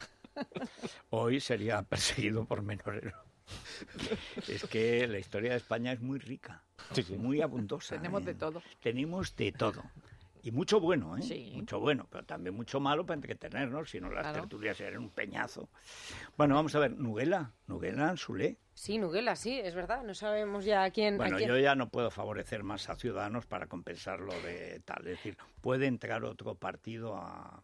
Speaker 2: Hoy sería perseguido por menorero. Es que la historia de España es muy rica, muy abundosa.
Speaker 6: Tenemos
Speaker 2: ¿eh?
Speaker 6: de todo.
Speaker 2: Tenemos de todo. Y mucho bueno, ¿eh?
Speaker 6: Sí.
Speaker 2: Mucho bueno, pero también mucho malo para entretenernos, si no las
Speaker 6: Claro.
Speaker 2: tertulias serían un peñazo. Bueno, vamos a ver, Nuguela, Nuguela Anzulé.
Speaker 3: Sí, Nuguela, sí, es verdad. No sabemos ya a quién... a
Speaker 2: Bueno,
Speaker 3: quién-
Speaker 2: yo ya no puedo favorecer más a Ciudadanos para compensar lo de tal. Es decir, puede entrar otro partido a...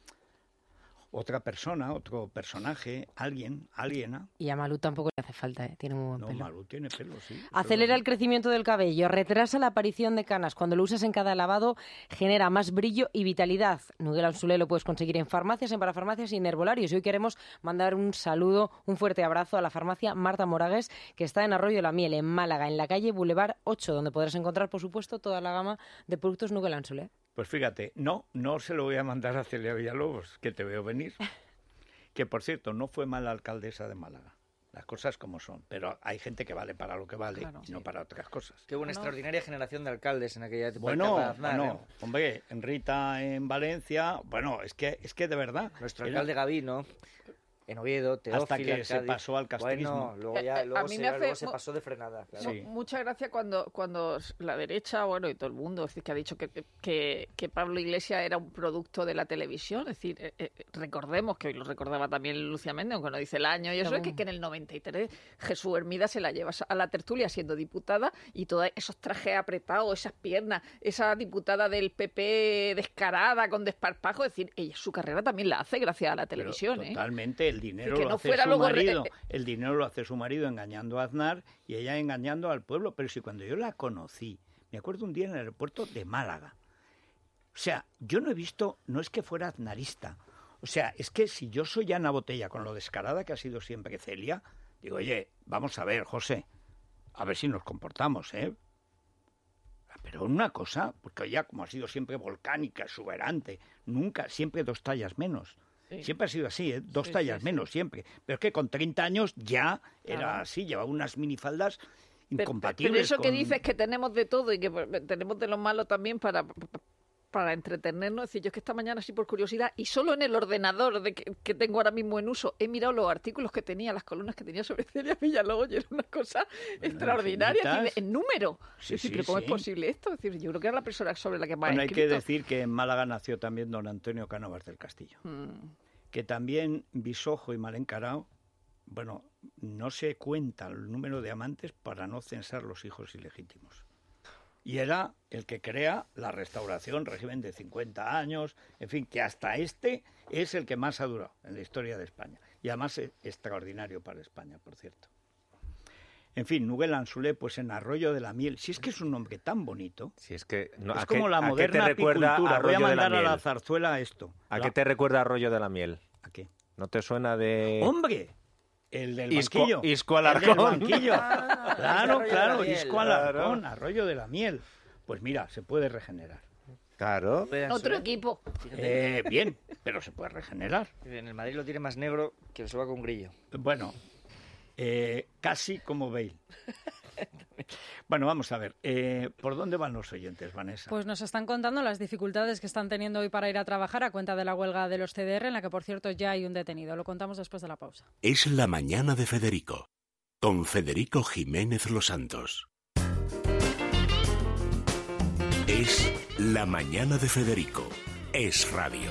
Speaker 2: Otra persona, otro personaje, alguien, aliena.
Speaker 3: Y a Malú tampoco le hace falta, ¿eh? Tiene muy buen
Speaker 2: No,
Speaker 3: pelo.
Speaker 2: Malú tiene pelo, sí.
Speaker 3: Acelera el crecimiento del cabello, retrasa la aparición de canas. Cuando lo usas en cada lavado, genera más brillo y vitalidad. Nuguela Anzulé lo puedes conseguir en farmacias, en parafarmacias y en herbolarios. Y hoy queremos mandar un saludo, un fuerte abrazo a la farmacia Marta Moragues, que está en Arroyo de la Miel, en Málaga, en la calle Boulevard ocho, donde podrás encontrar, por supuesto, toda la gama de productos Nuguela Anzulé.
Speaker 2: Pues fíjate, no, no se lo voy a mandar a Celia Villalobos, que te veo venir. Que, por cierto, no fue mala alcaldesa de Málaga. Las cosas como son. Pero hay gente que vale para lo que vale
Speaker 6: Claro.
Speaker 2: y no para otras cosas.
Speaker 5: Que hubo una extraordinaria generación de alcaldes en aquella época.
Speaker 2: Bueno,
Speaker 5: Carla Aznar,
Speaker 2: bueno,
Speaker 5: ¿eh?
Speaker 2: hombre, en Rita en Valencia, bueno, es que es que de verdad.
Speaker 5: Nuestro
Speaker 2: era-
Speaker 5: alcalde Gavino, en Oviedo, Teófilo,
Speaker 2: Hasta que
Speaker 5: en
Speaker 2: se
Speaker 5: Cádiz.
Speaker 2: pasó al castrismo.
Speaker 5: Bueno, luego,
Speaker 6: Eh,
Speaker 5: ya,
Speaker 6: eh,
Speaker 5: luego,
Speaker 6: a mí
Speaker 5: se,
Speaker 6: me hace
Speaker 5: luego se
Speaker 6: mu-
Speaker 5: pasó de frenada. Claro.
Speaker 2: Sí.
Speaker 6: Mucha gracia cuando, cuando la derecha, bueno, y todo el mundo, es decir, que ha dicho que, que, que Pablo Iglesias era un producto de la televisión. Es decir, eh, eh, recordemos, que hoy lo recordaba también Lucía Méndez, aunque no dice el año, y eso es que, que en el noventa y tres Jesús Hermida se la lleva a la tertulia siendo diputada y todos esos trajes apretados, esas piernas, esa diputada del P P descarada, con desparpajo, es decir, ella su carrera también la hace gracias a la
Speaker 2: Pero
Speaker 6: televisión. ¿eh?
Speaker 2: totalmente, el dinero
Speaker 6: Que
Speaker 2: lo
Speaker 6: no
Speaker 2: hace
Speaker 6: fuera
Speaker 2: su
Speaker 6: luego re-
Speaker 2: marido. El dinero lo hace su marido engañando a Aznar y ella engañando al pueblo. Pero si cuando yo la conocí, me acuerdo un día en el aeropuerto de Málaga. O sea, yo no he visto, no es que fuera aznarista O sea, es que si yo soy Ana Botella, con lo descarada que ha sido siempre Celia, digo, oye, vamos a ver, José, a ver si nos comportamos, ¿eh? Pero una cosa, porque ella, como ha sido siempre volcánica, exuberante, nunca, siempre dos tallas menos. Sí. Siempre ha sido así, ¿eh? Dos sí, tallas sí, menos, sí. siempre. Pero es que con treinta años ya era claro. así, llevaba unas minifaldas incompatibles.
Speaker 6: Pero, pero eso
Speaker 2: con...
Speaker 6: que dices que tenemos de todo y que tenemos de lo malo también para... para entretenernos, es decir, yo es que esta mañana, así por curiosidad, y solo en el ordenador de que, que tengo ahora mismo en uso, he mirado los artículos que tenía, las columnas que tenía sobre Celia Villalobos, y era una cosa bueno, extraordinaria, decir, en número.
Speaker 2: Sí,
Speaker 6: es decir,
Speaker 2: sí,
Speaker 6: pero ¿cómo
Speaker 2: sí.
Speaker 6: es posible esto? Es decir, yo creo que era la persona sobre la que más
Speaker 2: bueno,
Speaker 6: he
Speaker 2: hay
Speaker 6: escrito.
Speaker 2: que decir que en Málaga nació también don Antonio Cánovas del Castillo, hmm. que también bisojo y mal encarado, bueno, no se cuenta el número de amantes para no censar los hijos ilegítimos. Y era el que crea la restauración, régimen de cincuenta años, en fin, que hasta este es el que más ha durado en la historia de España. Y además es extraordinario para España, por cierto. En fin, Nuguel Anzulé, pues en Arroyo de la Miel. Si es que es un nombre tan bonito.
Speaker 4: Si es que no,
Speaker 2: es
Speaker 4: ¿a
Speaker 2: como
Speaker 4: qué,
Speaker 2: la
Speaker 4: ¿a
Speaker 2: moderna
Speaker 4: qué te recuerda
Speaker 2: apicultura.
Speaker 4: Arroyo
Speaker 2: Voy a
Speaker 4: de la
Speaker 2: mandar a
Speaker 4: Miel?
Speaker 2: la zarzuela esto.
Speaker 4: ¿A
Speaker 2: la...
Speaker 4: qué te recuerda Arroyo de la Miel?
Speaker 2: ¿A qué?
Speaker 4: ¿No te suena de...?
Speaker 2: ¡Hombre! El del
Speaker 4: Isco,
Speaker 2: banquillo.
Speaker 4: Isco Alarcón.
Speaker 2: El del banquillo.
Speaker 4: Ah,
Speaker 2: claro, claro,
Speaker 4: de
Speaker 2: Isco Alarcón, claro. Arroyo de la Miel. Pues mira, se puede regenerar.
Speaker 4: Claro.
Speaker 6: Otro equipo.
Speaker 2: Eh, bien, pero se puede regenerar.
Speaker 5: En el Madrid lo tiene más negro que el sobaco con grillo.
Speaker 2: Bueno, eh, casi como Bale. Bueno, vamos a ver. Eh, ¿Por dónde van los oyentes, Vanessa?
Speaker 18: Pues nos están contando las dificultades que están teniendo hoy para ir a trabajar a cuenta de la huelga de los C D R, en la que, por cierto, ya hay un detenido. Lo contamos después de la pausa.
Speaker 12: Es la mañana de Federico, con Federico Jiménez Los Santos. Es la mañana de Federico. Es radio.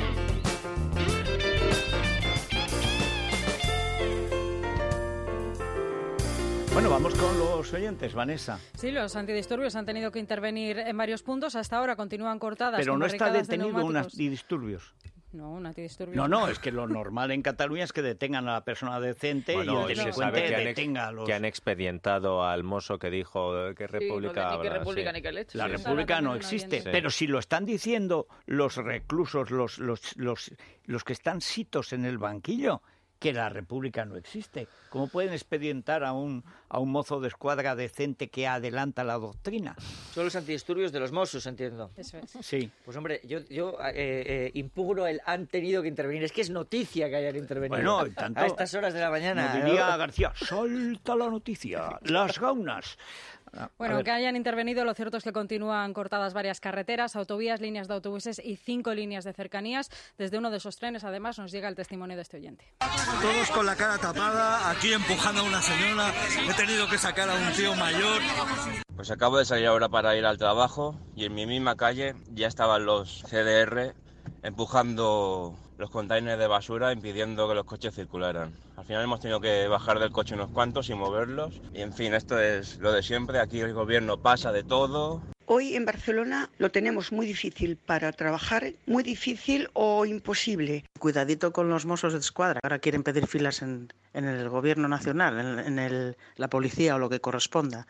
Speaker 2: Bueno, vamos con los oyentes, Vanessa.
Speaker 18: Sí, los antidisturbios han tenido que intervenir en varios puntos. Hasta ahora continúan cortadas.
Speaker 2: Pero
Speaker 18: con
Speaker 2: no está
Speaker 18: barricadas de
Speaker 2: detenido un
Speaker 18: neumáticos.
Speaker 2: antidisturbios.
Speaker 18: No, un antidisturbio.
Speaker 2: No, no, es que lo normal en Cataluña es que detengan a la persona decente
Speaker 4: bueno,
Speaker 2: y el
Speaker 4: se
Speaker 2: delincuente
Speaker 4: sabe que han,
Speaker 2: detenga a los...
Speaker 4: que han expedientado al mozo que dijo que república
Speaker 6: sí, no, ni
Speaker 4: habla.
Speaker 6: qué república
Speaker 4: sí.
Speaker 6: ni qué leche.
Speaker 2: La
Speaker 6: Sí,
Speaker 2: república no existe,
Speaker 4: Sí.
Speaker 2: pero si lo están diciendo los reclusos, los, los, los, los que están sitos en el banquillo, que la república no existe. ¿Cómo pueden expedientar a un, a un mozo de escuadra decente que adelanta la doctrina?
Speaker 5: Son los antidisturbios de los Mossos, entiendo.
Speaker 18: Eso es.
Speaker 2: Sí.
Speaker 5: Pues hombre, yo, yo eh, eh, impugno el han tenido que intervenir. Es que es noticia que hayan intervenido.
Speaker 2: Bueno, y tanto,
Speaker 5: a estas horas de la mañana.
Speaker 2: Nos diría García, solta la noticia, las gaunas.
Speaker 18: Bueno, que hayan intervenido, lo cierto es que continúan cortadas varias carreteras, autovías, líneas de autobuses y cinco líneas de cercanías. Desde uno de esos trenes, además, nos llega el testimonio de este oyente.
Speaker 19: Todos con la cara tapada, aquí empujando a una señora, he tenido que sacar a un tío mayor.
Speaker 20: Pues acabo de salir ahora para ir al trabajo y en mi misma calle ya estaban los C D R empujando los containers de basura impidiendo que los coches circularan. Al final hemos tenido que bajar del coche unos cuantos y moverlos. Y en fin, esto es lo de siempre. Aquí el gobierno pasa de todo.
Speaker 21: Hoy en Barcelona lo tenemos muy difícil para trabajar, muy difícil o imposible.
Speaker 22: Cuidadito con los mozos de escuadra. Ahora quieren pedir filas en, en el gobierno nacional, en, en el, la policía o lo que corresponda.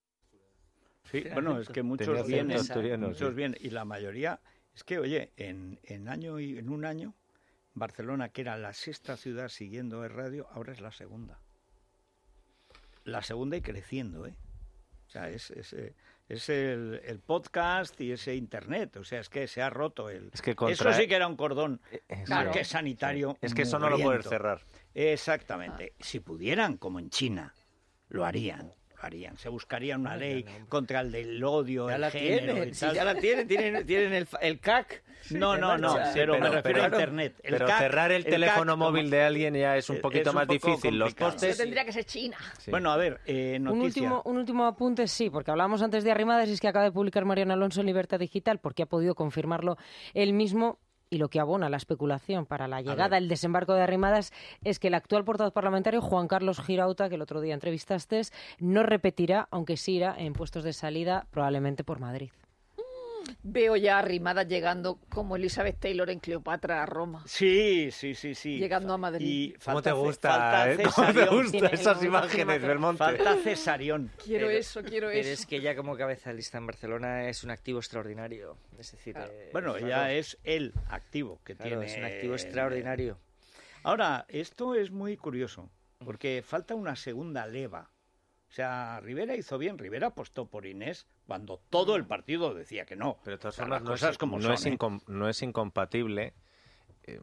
Speaker 2: Sí, bueno, es que muchos vienen, muchos vienen y la mayoría es que, oye, en, en año y en un año Barcelona, que era la sexta ciudad siguiendo el radio, ahora es la segunda. La segunda y creciendo, ¿eh? O sea, es, es, es el, el podcast y ese internet. O sea, es que se ha roto el...
Speaker 4: Es que contra...
Speaker 2: Eso sí que era un cordón
Speaker 4: claro.
Speaker 2: que sanitario.
Speaker 4: Es que eso
Speaker 2: mugriento.
Speaker 4: no lo puedes cerrar.
Speaker 2: Exactamente. Si pudieran, como en China, lo harían. Harían. Se buscaría una ley contra el del odio,
Speaker 5: ya
Speaker 2: el
Speaker 5: la
Speaker 2: género
Speaker 5: tienen,
Speaker 2: y tal.
Speaker 5: Sí, ya la tienen, tienen, tienen el, el C A C.
Speaker 2: No, no, no,
Speaker 5: sí,
Speaker 2: pero,
Speaker 4: pero
Speaker 2: me refiero
Speaker 4: pero,
Speaker 2: a Internet. El
Speaker 4: pero
Speaker 2: C A C,
Speaker 4: cerrar el,
Speaker 2: el
Speaker 4: teléfono
Speaker 2: C A C,
Speaker 4: móvil
Speaker 2: como,
Speaker 4: de alguien ya es un poquito
Speaker 2: es un
Speaker 4: más
Speaker 2: poco
Speaker 4: difícil. Los
Speaker 2: complicado.
Speaker 4: postes...
Speaker 6: Eso tendría que ser China.
Speaker 2: Sí. Bueno, a ver, eh, noticia.
Speaker 3: Un último, un último apunte, sí, porque hablamos antes de Arrimadas y es que acaba de publicar Mariano Alonso en Libertad Digital, porque ha podido confirmarlo él mismo. Y lo que abona la especulación para la llegada, el desembarco de Arrimadas, es que el actual portavoz parlamentario, Juan Carlos Girauta, que el otro día entrevistaste, no repetirá, aunque sí irá en puestos de salida, probablemente por Madrid.
Speaker 6: Veo ya arrimadas llegando como Elizabeth Taylor en Cleopatra a Roma.
Speaker 2: Sí, sí, sí, sí.
Speaker 6: Llegando a Madrid.
Speaker 2: Y
Speaker 4: ¿Cómo te
Speaker 2: falta ce-
Speaker 4: gusta,
Speaker 2: falta
Speaker 4: eh? ¿Cómo te
Speaker 2: cesarión.
Speaker 4: gustan esas imágenes, Belmonte?
Speaker 2: Falta cesarión.
Speaker 6: Quiero
Speaker 5: Pero-
Speaker 6: eso, quiero
Speaker 5: Pero
Speaker 6: eso.
Speaker 5: es que ella como cabeza de lista en Barcelona es un activo extraordinario. Es decir, eh,
Speaker 2: Bueno,
Speaker 5: claro,
Speaker 2: ya es el activo que
Speaker 5: claro,
Speaker 2: tiene.
Speaker 5: es un activo extraordinario.
Speaker 2: Ahora, esto es muy curioso, porque falta una segunda leva. O sea, Rivera hizo bien, Rivera apostó por Inés cuando todo el partido decía que no.
Speaker 4: Pero de todas
Speaker 2: O sea,
Speaker 4: formas,
Speaker 2: las
Speaker 4: no,
Speaker 2: cosas
Speaker 4: es,
Speaker 2: como
Speaker 4: no,
Speaker 2: son,
Speaker 4: es
Speaker 2: ¿eh?
Speaker 4: incom- no es incompatible eh,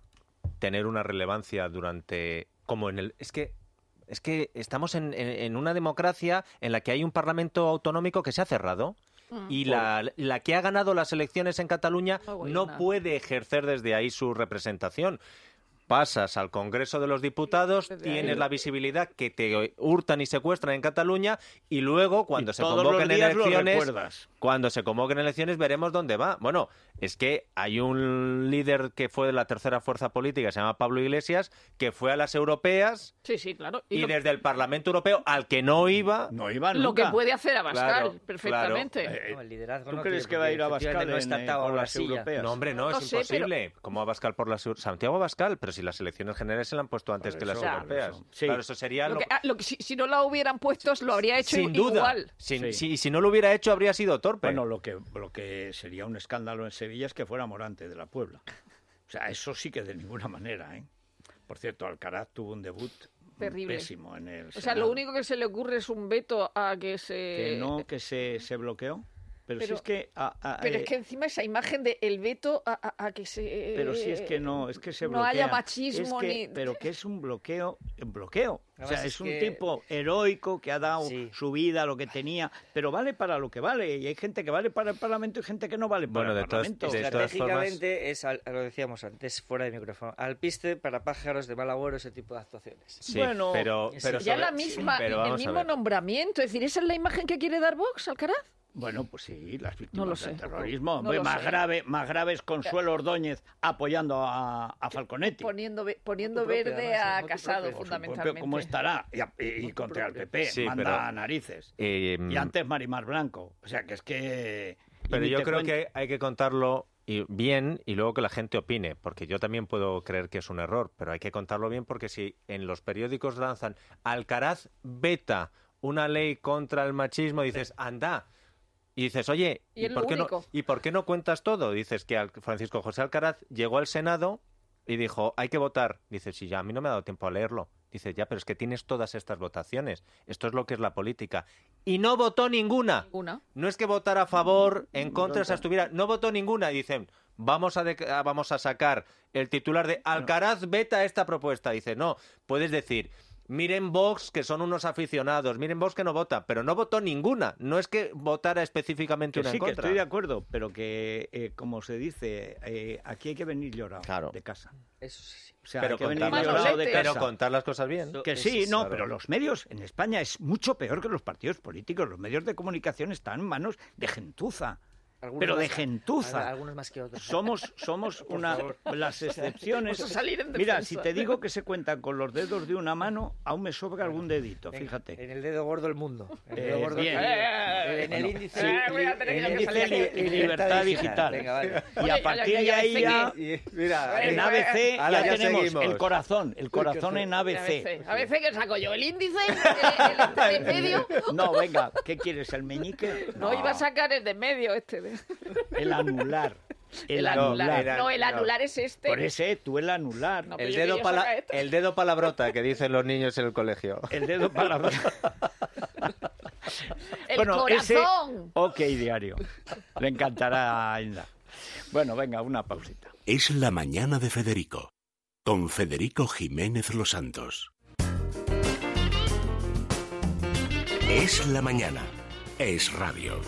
Speaker 4: tener una relevancia durante... como en el... Es que... Es que estamos en, en- en una democracia en la que hay un Parlamento autonómico que se ha cerrado
Speaker 6: Mm.
Speaker 4: y la, la que ha ganado las elecciones en Cataluña
Speaker 6: Oh,
Speaker 4: no
Speaker 6: buena.
Speaker 4: puede ejercer desde ahí su representación. Pasas al Congreso de los Diputados,
Speaker 6: Desde ahí.
Speaker 4: tienes la visibilidad que te hurtan y secuestran en Cataluña y luego cuando
Speaker 2: Y
Speaker 4: se
Speaker 2: todos
Speaker 4: convoquen
Speaker 2: los días lo
Speaker 4: elecciones,
Speaker 2: recuerdas.
Speaker 4: cuando se convoquen elecciones veremos dónde va. Bueno, es que hay un líder que fue de la tercera fuerza política, se llama Pablo Iglesias, que fue a las europeas
Speaker 6: Sí, sí, claro.
Speaker 4: y
Speaker 6: lo,
Speaker 4: desde el Parlamento Europeo al que no iba,
Speaker 2: No iba
Speaker 6: lo que
Speaker 2: nunca.
Speaker 6: puede hacer Abascal
Speaker 4: Claro,
Speaker 6: perfectamente.
Speaker 4: claro.
Speaker 2: Eh,
Speaker 5: No, el liderazgo
Speaker 2: ¿Tú
Speaker 5: no
Speaker 2: crees
Speaker 5: tiene,
Speaker 2: que va a ir a
Speaker 5: porque
Speaker 2: Abascal
Speaker 5: efectivamente no está
Speaker 2: en, eh,
Speaker 5: atado
Speaker 2: por
Speaker 5: a la
Speaker 2: las
Speaker 5: silla.
Speaker 2: europeas?
Speaker 4: no, hombre, no,
Speaker 6: No
Speaker 4: es
Speaker 6: sé,
Speaker 4: imposible. ¿Cómo Abascal por las eu- Santiago Abascal? Pero si las elecciones generales se le han puesto antes
Speaker 2: Por
Speaker 4: que las
Speaker 2: eso, por
Speaker 4: europeas.
Speaker 2: eso. Sí.
Speaker 4: Claro, eso sería
Speaker 6: Lo
Speaker 4: lo
Speaker 6: que- ah, lo que- si, si no la hubieran puesto, lo habría hecho
Speaker 4: sin
Speaker 6: i-
Speaker 4: duda.
Speaker 6: igual.
Speaker 4: Sin-
Speaker 2: Sí.
Speaker 4: si, si no lo hubiera hecho habría sido torpe.
Speaker 2: Bueno, lo que, lo que sería un escándalo en Sevilla es que fuera Morante de la Puebla. O sea, eso sí que de ninguna manera, ¿eh? Por cierto, Alcaraz tuvo un debut
Speaker 6: Terrible.
Speaker 2: pésimo en el
Speaker 6: O sea,
Speaker 2: Senado.
Speaker 6: lo único que se le ocurre es un veto a que se...
Speaker 2: Que no, que se, se bloqueó. Pero, si
Speaker 6: Pero-
Speaker 2: es que... a- a-
Speaker 6: Pero
Speaker 2: eh,
Speaker 6: es que encima esa imagen de el veto a, a- a que se...
Speaker 2: Pero si es que no, es que se
Speaker 6: no
Speaker 2: bloquea.
Speaker 6: haya machismo
Speaker 2: Es que-
Speaker 6: ni...
Speaker 2: Pero que es un bloqueo, un bloqueo. O
Speaker 5: Además
Speaker 2: sea,
Speaker 5: es
Speaker 2: es un
Speaker 5: que-
Speaker 2: tipo heroico que ha dado
Speaker 5: Sí.
Speaker 2: su vida, lo que tenía, pero vale para lo que vale. Y hay gente que vale para el Parlamento y gente que no vale para
Speaker 4: Bueno,
Speaker 2: el
Speaker 4: de todas-
Speaker 2: Parlamento.
Speaker 4: de todas formas-
Speaker 5: Estratégicamente es, al- lo decíamos antes, fuera de micrófono, alpiste para pájaros de mal agüero, ese tipo de actuaciones.
Speaker 4: Sí,
Speaker 2: Bueno,
Speaker 4: pero,
Speaker 5: ya
Speaker 4: pero
Speaker 6: ya
Speaker 4: sobre-
Speaker 6: la misma,
Speaker 4: pero
Speaker 6: el
Speaker 4: vamos a
Speaker 6: mismo
Speaker 4: ver.
Speaker 6: nombramiento. Es decir, ¿esa es la imagen que quiere dar Vox, Alcaraz?
Speaker 2: Bueno, pues sí, las víctimas
Speaker 6: No lo
Speaker 2: del
Speaker 6: sé.
Speaker 2: terrorismo.
Speaker 6: No
Speaker 2: Hombre,
Speaker 6: lo
Speaker 2: más
Speaker 6: sé.
Speaker 2: grave, más grave es Consuelo Ordóñez apoyando a, a Falconetti.
Speaker 6: Poniendo, ve- poniendo
Speaker 5: propio,
Speaker 6: verde
Speaker 5: además,
Speaker 6: a
Speaker 5: motu
Speaker 6: Casado,
Speaker 5: propio.
Speaker 2: Por supuesto,
Speaker 6: fundamentalmente.
Speaker 2: ¿cómo estará? Y, a- y- y contra el P P,
Speaker 4: Sí,
Speaker 2: manda
Speaker 4: pero-
Speaker 2: a narices.
Speaker 4: Eh,
Speaker 2: Y antes Marimar Blanco. O sea, que es que... y
Speaker 4: Pero
Speaker 2: ni
Speaker 4: yo
Speaker 2: te
Speaker 4: creo
Speaker 2: cuento.
Speaker 4: que hay que contarlo y- bien y luego que la gente opine, porque yo también puedo creer que es un error, pero hay que contarlo bien porque si en los periódicos lanzan Alcaraz veta una ley contra el machismo, dices, anda. Y dices, oye,
Speaker 6: Y es lo
Speaker 4: por qué no,
Speaker 6: único.
Speaker 4: ¿y por qué no cuentas todo? Dices que al- Francisco José Alcaraz llegó al Senado y dijo, hay que votar. Dices, sí, ya a mí no me ha dado tiempo a leerlo. Dice, ya, pero es que tienes todas estas votaciones. Esto es lo que es la política. Y no votó ninguna.
Speaker 6: Ninguna.
Speaker 4: No es que votara a favor, en contra, se estuviera. No votó ninguna. Y dicen, vamos a, dec- a- vamos a sacar el titular de Alcaraz veta esta propuesta. Dice, no, puedes decir, miren Vox, que son unos aficionados, miren Vox que no vota, pero no votó ninguna. No es que votara específicamente
Speaker 2: Que
Speaker 4: una
Speaker 2: sí,
Speaker 4: en
Speaker 2: que
Speaker 4: contra.
Speaker 2: estoy de acuerdo, pero que, eh, como se dice, eh, aquí hay que venir llorado
Speaker 4: Claro.
Speaker 2: de casa.
Speaker 5: Eso sí.
Speaker 2: O sea,
Speaker 4: pero,
Speaker 2: hay que venir
Speaker 4: contar las
Speaker 2: llorado
Speaker 4: cosas,
Speaker 2: de
Speaker 4: pero
Speaker 2: casa.
Speaker 4: contar las cosas bien.
Speaker 2: Que
Speaker 5: Eso
Speaker 2: sí,
Speaker 5: es,
Speaker 2: no,
Speaker 4: claro.
Speaker 2: pero los medios en España es mucho peor que los partidos políticos. Los medios de comunicación están en manos de gentuza.
Speaker 5: Algunos
Speaker 2: Pero de
Speaker 5: más-
Speaker 2: gentuza.
Speaker 5: Algunos más que otros.
Speaker 2: Somos, somos una
Speaker 5: favor.
Speaker 2: las excepciones.
Speaker 6: Vamos a salir en
Speaker 2: Mira,
Speaker 6: defensa.
Speaker 2: si te digo que se cuentan con los dedos de una mano, aún me sobra algún dedito, fíjate.
Speaker 5: En el dedo gordo del mundo. En el
Speaker 2: Eh,
Speaker 5: dedo gordo
Speaker 2: bien.
Speaker 5: Eh, en el
Speaker 2: Bueno,
Speaker 5: índice,
Speaker 2: sí,
Speaker 5: li-
Speaker 6: voy a tener
Speaker 5: en
Speaker 6: que
Speaker 5: el
Speaker 2: índice
Speaker 5: índice
Speaker 2: li- libertad digital.
Speaker 5: Venga, vale.
Speaker 2: Y
Speaker 6: Oye,
Speaker 2: a
Speaker 6: ya,
Speaker 2: partir
Speaker 6: ya,
Speaker 2: de
Speaker 6: ya,
Speaker 2: ahí
Speaker 6: ya
Speaker 2: ya,
Speaker 6: seguí.
Speaker 4: Mira,
Speaker 2: en
Speaker 6: eh,
Speaker 2: A B C
Speaker 4: ala,
Speaker 2: ya
Speaker 4: ya
Speaker 2: tenemos
Speaker 4: seguimos.
Speaker 2: el corazón, el corazón en A B C.
Speaker 6: A veces que saco yo el índice, el, el de medio.
Speaker 2: No, venga, ¿qué quieres? ¿El meñique?
Speaker 6: No, iba a sacar el de medio este. de-
Speaker 2: El anular. El,
Speaker 6: El
Speaker 2: anular.
Speaker 6: anular.
Speaker 4: era-
Speaker 6: No, el
Speaker 4: no.
Speaker 6: anular es este.
Speaker 2: Por ese, tú el anular.
Speaker 6: No, pero
Speaker 4: El
Speaker 6: yo
Speaker 4: dedo,
Speaker 6: quería
Speaker 4: pala-
Speaker 6: sacar este.
Speaker 4: el dedo palabrota que dicen los niños en el colegio.
Speaker 2: El dedo para...
Speaker 6: El
Speaker 2: bueno, ese...
Speaker 6: corazón.
Speaker 2: Ok, diario. Le encantará a Inda. Bueno, venga, una pausita.
Speaker 12: Es la mañana de Federico, con Federico Jiménez Los Santos. Es la mañana. Es radio.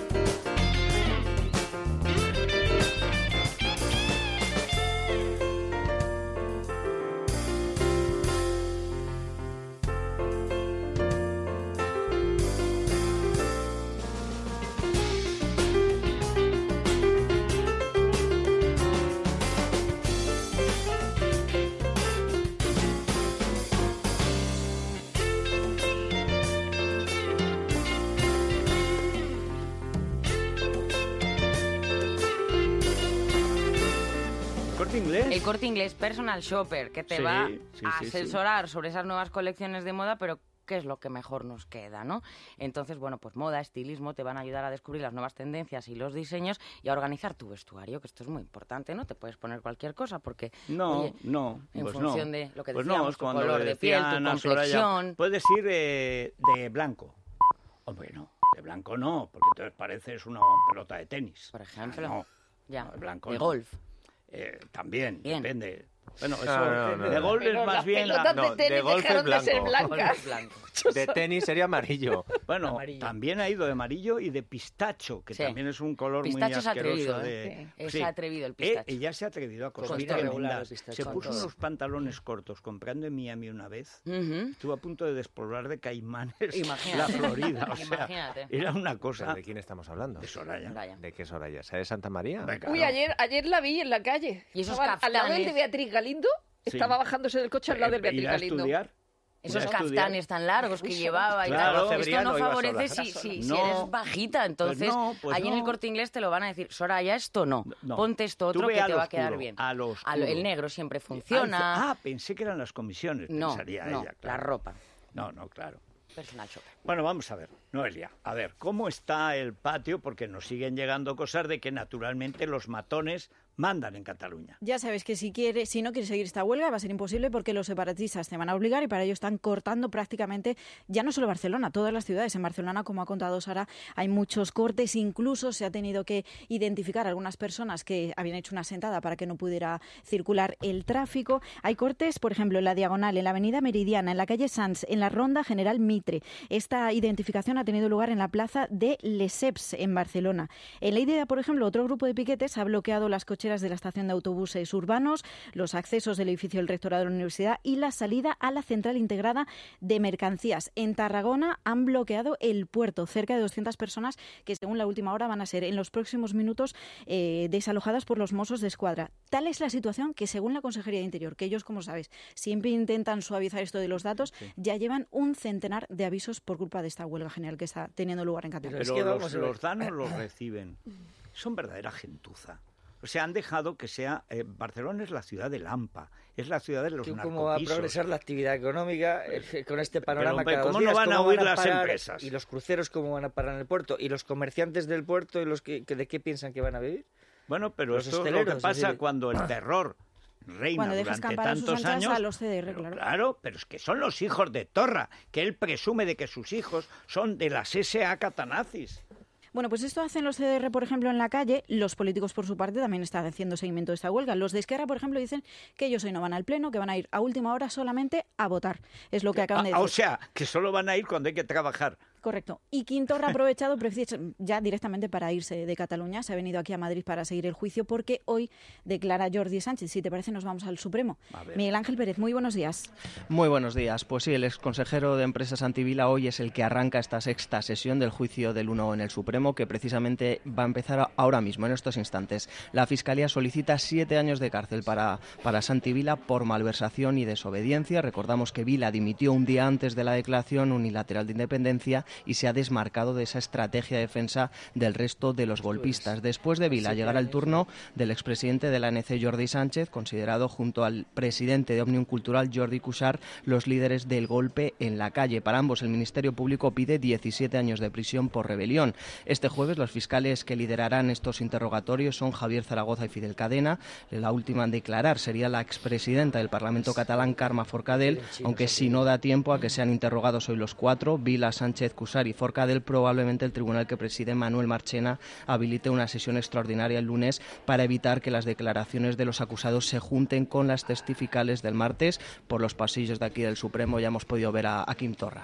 Speaker 2: Inglés?
Speaker 7: El Corte Inglés Personal Shopper, que te
Speaker 2: Sí,
Speaker 7: va
Speaker 2: sí,
Speaker 7: a
Speaker 2: sí,
Speaker 7: asesorar sobre esas nuevas colecciones de moda, pero qué es lo que mejor nos queda, ¿no? Entonces, bueno, pues moda, estilismo, te van a ayudar a descubrir las nuevas tendencias y los diseños y a organizar tu vestuario, que esto es muy importante, ¿no? Te puedes poner cualquier cosa porque,
Speaker 2: No,
Speaker 7: oye,
Speaker 2: no,
Speaker 7: en
Speaker 2: pues
Speaker 7: función
Speaker 2: no.
Speaker 7: de lo que
Speaker 2: Pues
Speaker 7: decíamos,
Speaker 2: no,
Speaker 7: tu
Speaker 2: cuando
Speaker 7: color
Speaker 2: le
Speaker 7: de piel,
Speaker 2: decían
Speaker 7: tu
Speaker 2: a Soraya,
Speaker 7: complexión.
Speaker 2: puedes ir eh, de blanco. Hombre, no, de blanco no, porque entonces pareces una pelota de tenis.
Speaker 7: Por ejemplo.
Speaker 2: No,
Speaker 7: Ya.
Speaker 2: no, de blanco
Speaker 7: De
Speaker 2: no.
Speaker 7: golf.
Speaker 2: Eh, también,
Speaker 7: Bien.
Speaker 2: depende. Bueno, eso
Speaker 4: No, no, no,
Speaker 2: de
Speaker 4: no.
Speaker 2: golf
Speaker 6: Pero
Speaker 2: es más
Speaker 6: las
Speaker 2: bien...
Speaker 6: pelotas de
Speaker 4: No,
Speaker 6: tenis
Speaker 4: de golf es
Speaker 6: dejaron de ser
Speaker 4: blanco.
Speaker 6: blancas.
Speaker 7: Blanco.
Speaker 4: De tenis sería amarillo.
Speaker 2: Bueno,
Speaker 7: Amarillo.
Speaker 2: también ha ido de amarillo y de pistacho, que
Speaker 7: Sí.
Speaker 2: también es un color
Speaker 7: Pistacho
Speaker 2: muy
Speaker 7: es
Speaker 2: asqueroso.
Speaker 7: atrevido,
Speaker 2: de...
Speaker 7: ¿eh? Sí. Es atrevido el
Speaker 2: Eh,
Speaker 7: pistacho.
Speaker 2: ella se ha atrevido a cosas
Speaker 7: Con todo.
Speaker 2: tremendas.
Speaker 5: Regular el pistacho.
Speaker 2: Se
Speaker 5: Con
Speaker 2: puso
Speaker 5: todo.
Speaker 2: unos pantalones cortos comprando en Miami una vez.
Speaker 7: Ujú.
Speaker 2: Estuvo a punto de despoblar de caimanes
Speaker 7: Imagínate.
Speaker 2: la Florida. O sea,
Speaker 7: Imagínate.
Speaker 2: era una cosa...
Speaker 4: ¿De quién estamos hablando?
Speaker 2: De Soraya.
Speaker 7: Vaya.
Speaker 4: ¿De qué Soraya? ¿Sea de Santa María?
Speaker 2: Venga,
Speaker 6: Uy,
Speaker 2: no.
Speaker 6: ayer, ayer la vi en la calle.
Speaker 7: Y esos
Speaker 6: Estaba al lado del de
Speaker 7: caftanes.
Speaker 6: Beatriz Galindo.
Speaker 2: Sí.
Speaker 6: Estaba bajándose del coche al lado del
Speaker 2: Eh,
Speaker 6: Beatriz
Speaker 2: ir a
Speaker 6: Galindo.
Speaker 2: estudiar.
Speaker 7: Esos
Speaker 2: Ir a estudiar.
Speaker 7: caftanes tan largos que
Speaker 6: Uy,
Speaker 7: llevaba y
Speaker 2: claro.
Speaker 7: tal. Esto
Speaker 4: Cebriano
Speaker 7: no
Speaker 4: iba
Speaker 7: favorece
Speaker 4: sola.
Speaker 7: si, si, si
Speaker 2: No.
Speaker 7: eres bajita. Entonces,
Speaker 2: no, pues
Speaker 7: ahí en el
Speaker 2: no.
Speaker 7: Corte Inglés te lo van a decir, Soraya, esto no.
Speaker 2: No.
Speaker 7: Ponte esto
Speaker 2: Tú
Speaker 7: otro
Speaker 2: ve
Speaker 7: que
Speaker 2: a
Speaker 7: te
Speaker 2: lo
Speaker 7: va a quedar
Speaker 2: oscuro,
Speaker 7: bien.
Speaker 2: a lo
Speaker 7: A lo-
Speaker 2: oscuro.
Speaker 7: el negro siempre funciona.
Speaker 2: Ah, pensé que eran las comisiones,
Speaker 7: no,
Speaker 2: pensaría
Speaker 7: no,
Speaker 2: ella.
Speaker 7: la
Speaker 2: claro.
Speaker 7: ropa.
Speaker 2: No, no, claro.
Speaker 7: Personal shopper.
Speaker 2: Bueno, vamos a ver, Noelia, a ver, ¿cómo está el patio? Porque nos siguen llegando cosas de que naturalmente los matones mandan en Cataluña.
Speaker 8: Ya sabes que si quiere, si no quiere seguir esta huelga va a ser imposible porque los separatistas te van a obligar y para ello están cortando prácticamente ya no solo Barcelona, todas las ciudades. En Barcelona, como ha contado Sara, hay muchos cortes, incluso se ha tenido que identificar algunas personas que habían hecho una sentada para que no pudiera circular el tráfico. Hay cortes, por ejemplo, en la Diagonal, en la Avenida Meridiana, en la calle Sants, en la Ronda General Mitre. Esta identificación ha tenido lugar en la plaza de Lesseps, en Barcelona. En la Idea, por ejemplo, otro grupo de piquetes ha bloqueado las cocheras de la estación de autobuses urbanos, los accesos del edificio del rectorado de la universidad y la salida a la central integrada de mercancías. En Tarragona han bloqueado el puerto, cerca de doscientas personas que según la última hora van a ser en los próximos minutos eh, desalojadas por los Mossos de Escuadra. Tal es la situación que según la Consejería de Interior, que ellos, como sabes, siempre intentan suavizar esto de los datos, sí. ya llevan un centenar de avisos por culpa de esta huelga general que está teniendo lugar en Cataluña.
Speaker 2: Pero, Pero los, los danos los reciben. Son verdadera gentuza. O sea, han dejado que sea... Eh, Barcelona es la ciudad del AMPA, es la ciudad de los narcopisos.
Speaker 5: ¿Cómo va a progresar la actividad económica eh, con este panorama?
Speaker 2: Pero, hombre,
Speaker 5: cada dos
Speaker 2: ¿cómo
Speaker 5: días?
Speaker 2: no van
Speaker 5: ¿Cómo
Speaker 2: a huir
Speaker 5: van
Speaker 2: las
Speaker 5: parar?
Speaker 2: empresas?
Speaker 5: ¿Y los cruceros cómo van a parar en el puerto? ¿Y los comerciantes del puerto y los que, que de qué piensan que van a vivir?
Speaker 2: Bueno, pero
Speaker 5: los
Speaker 2: esto es lo que pasa decir... cuando el terror reina
Speaker 8: Cuando dejas
Speaker 2: durante
Speaker 8: campar
Speaker 2: tantos
Speaker 8: sus
Speaker 2: años.
Speaker 8: A los C D R,
Speaker 2: pero,
Speaker 8: claro.
Speaker 2: claro, pero es que son los hijos de Torra, que él presume de que sus hijos son de las S A catanazis.
Speaker 8: Bueno, pues esto hacen los C D R, por ejemplo, en la calle. Los políticos, por su parte, también están haciendo seguimiento de esta huelga. Los de Esquerra, por ejemplo, dicen que ellos hoy no van al Pleno, que van a ir a última hora solamente a votar. Es lo que acaban de decir.
Speaker 2: O sea, que solo van a ir cuando hay que trabajar.
Speaker 8: Correcto. Y Quintorra ha aprovechado ya directamente para irse de Cataluña. Se ha venido aquí a Madrid para seguir el juicio porque hoy declara Jordi Sánchez. Si te parece, nos vamos al Supremo. Miguel Ángel Pérez, muy buenos días.
Speaker 23: Muy buenos días. Pues sí, el exconsejero de Empresas Antivila hoy es el que arranca esta sexta sesión del juicio del uno en el Supremo, que precisamente va a empezar ahora mismo, en estos instantes. La Fiscalía solicita siete años de cárcel para, para Santi Vila por malversación y desobediencia. Recordamos que Vila dimitió un día antes de la declaración unilateral de independencia y se ha desmarcado de esa estrategia de defensa del resto de los golpistas. Después de Vila llegará el turno del expresidente de la A N C, Jordi Sánchez, considerado junto al presidente de Òmnium Cultural, Jordi Cuixart, los líderes del golpe en la calle. Para ambos, el Ministerio Público pide diecisiete años de prisión por rebelión. Este jueves, los fiscales que liderarán estos interrogatorios son Javier Zaragoza y Fidel Cadena. La última en declarar sería la expresidenta del Parlamento catalán, Carme Forcadell, aunque si no da tiempo a que sean interrogados hoy los cuatro, Vila, Sánchez, Cuixart y Forcadell, probablemente el tribunal que preside Manuel Marchena habilite una sesión extraordinaria el lunes para evitar que las declaraciones de los acusados se junten con las testificales del martes. Por los pasillos de aquí del Supremo ya hemos podido ver a, a Quim Torra.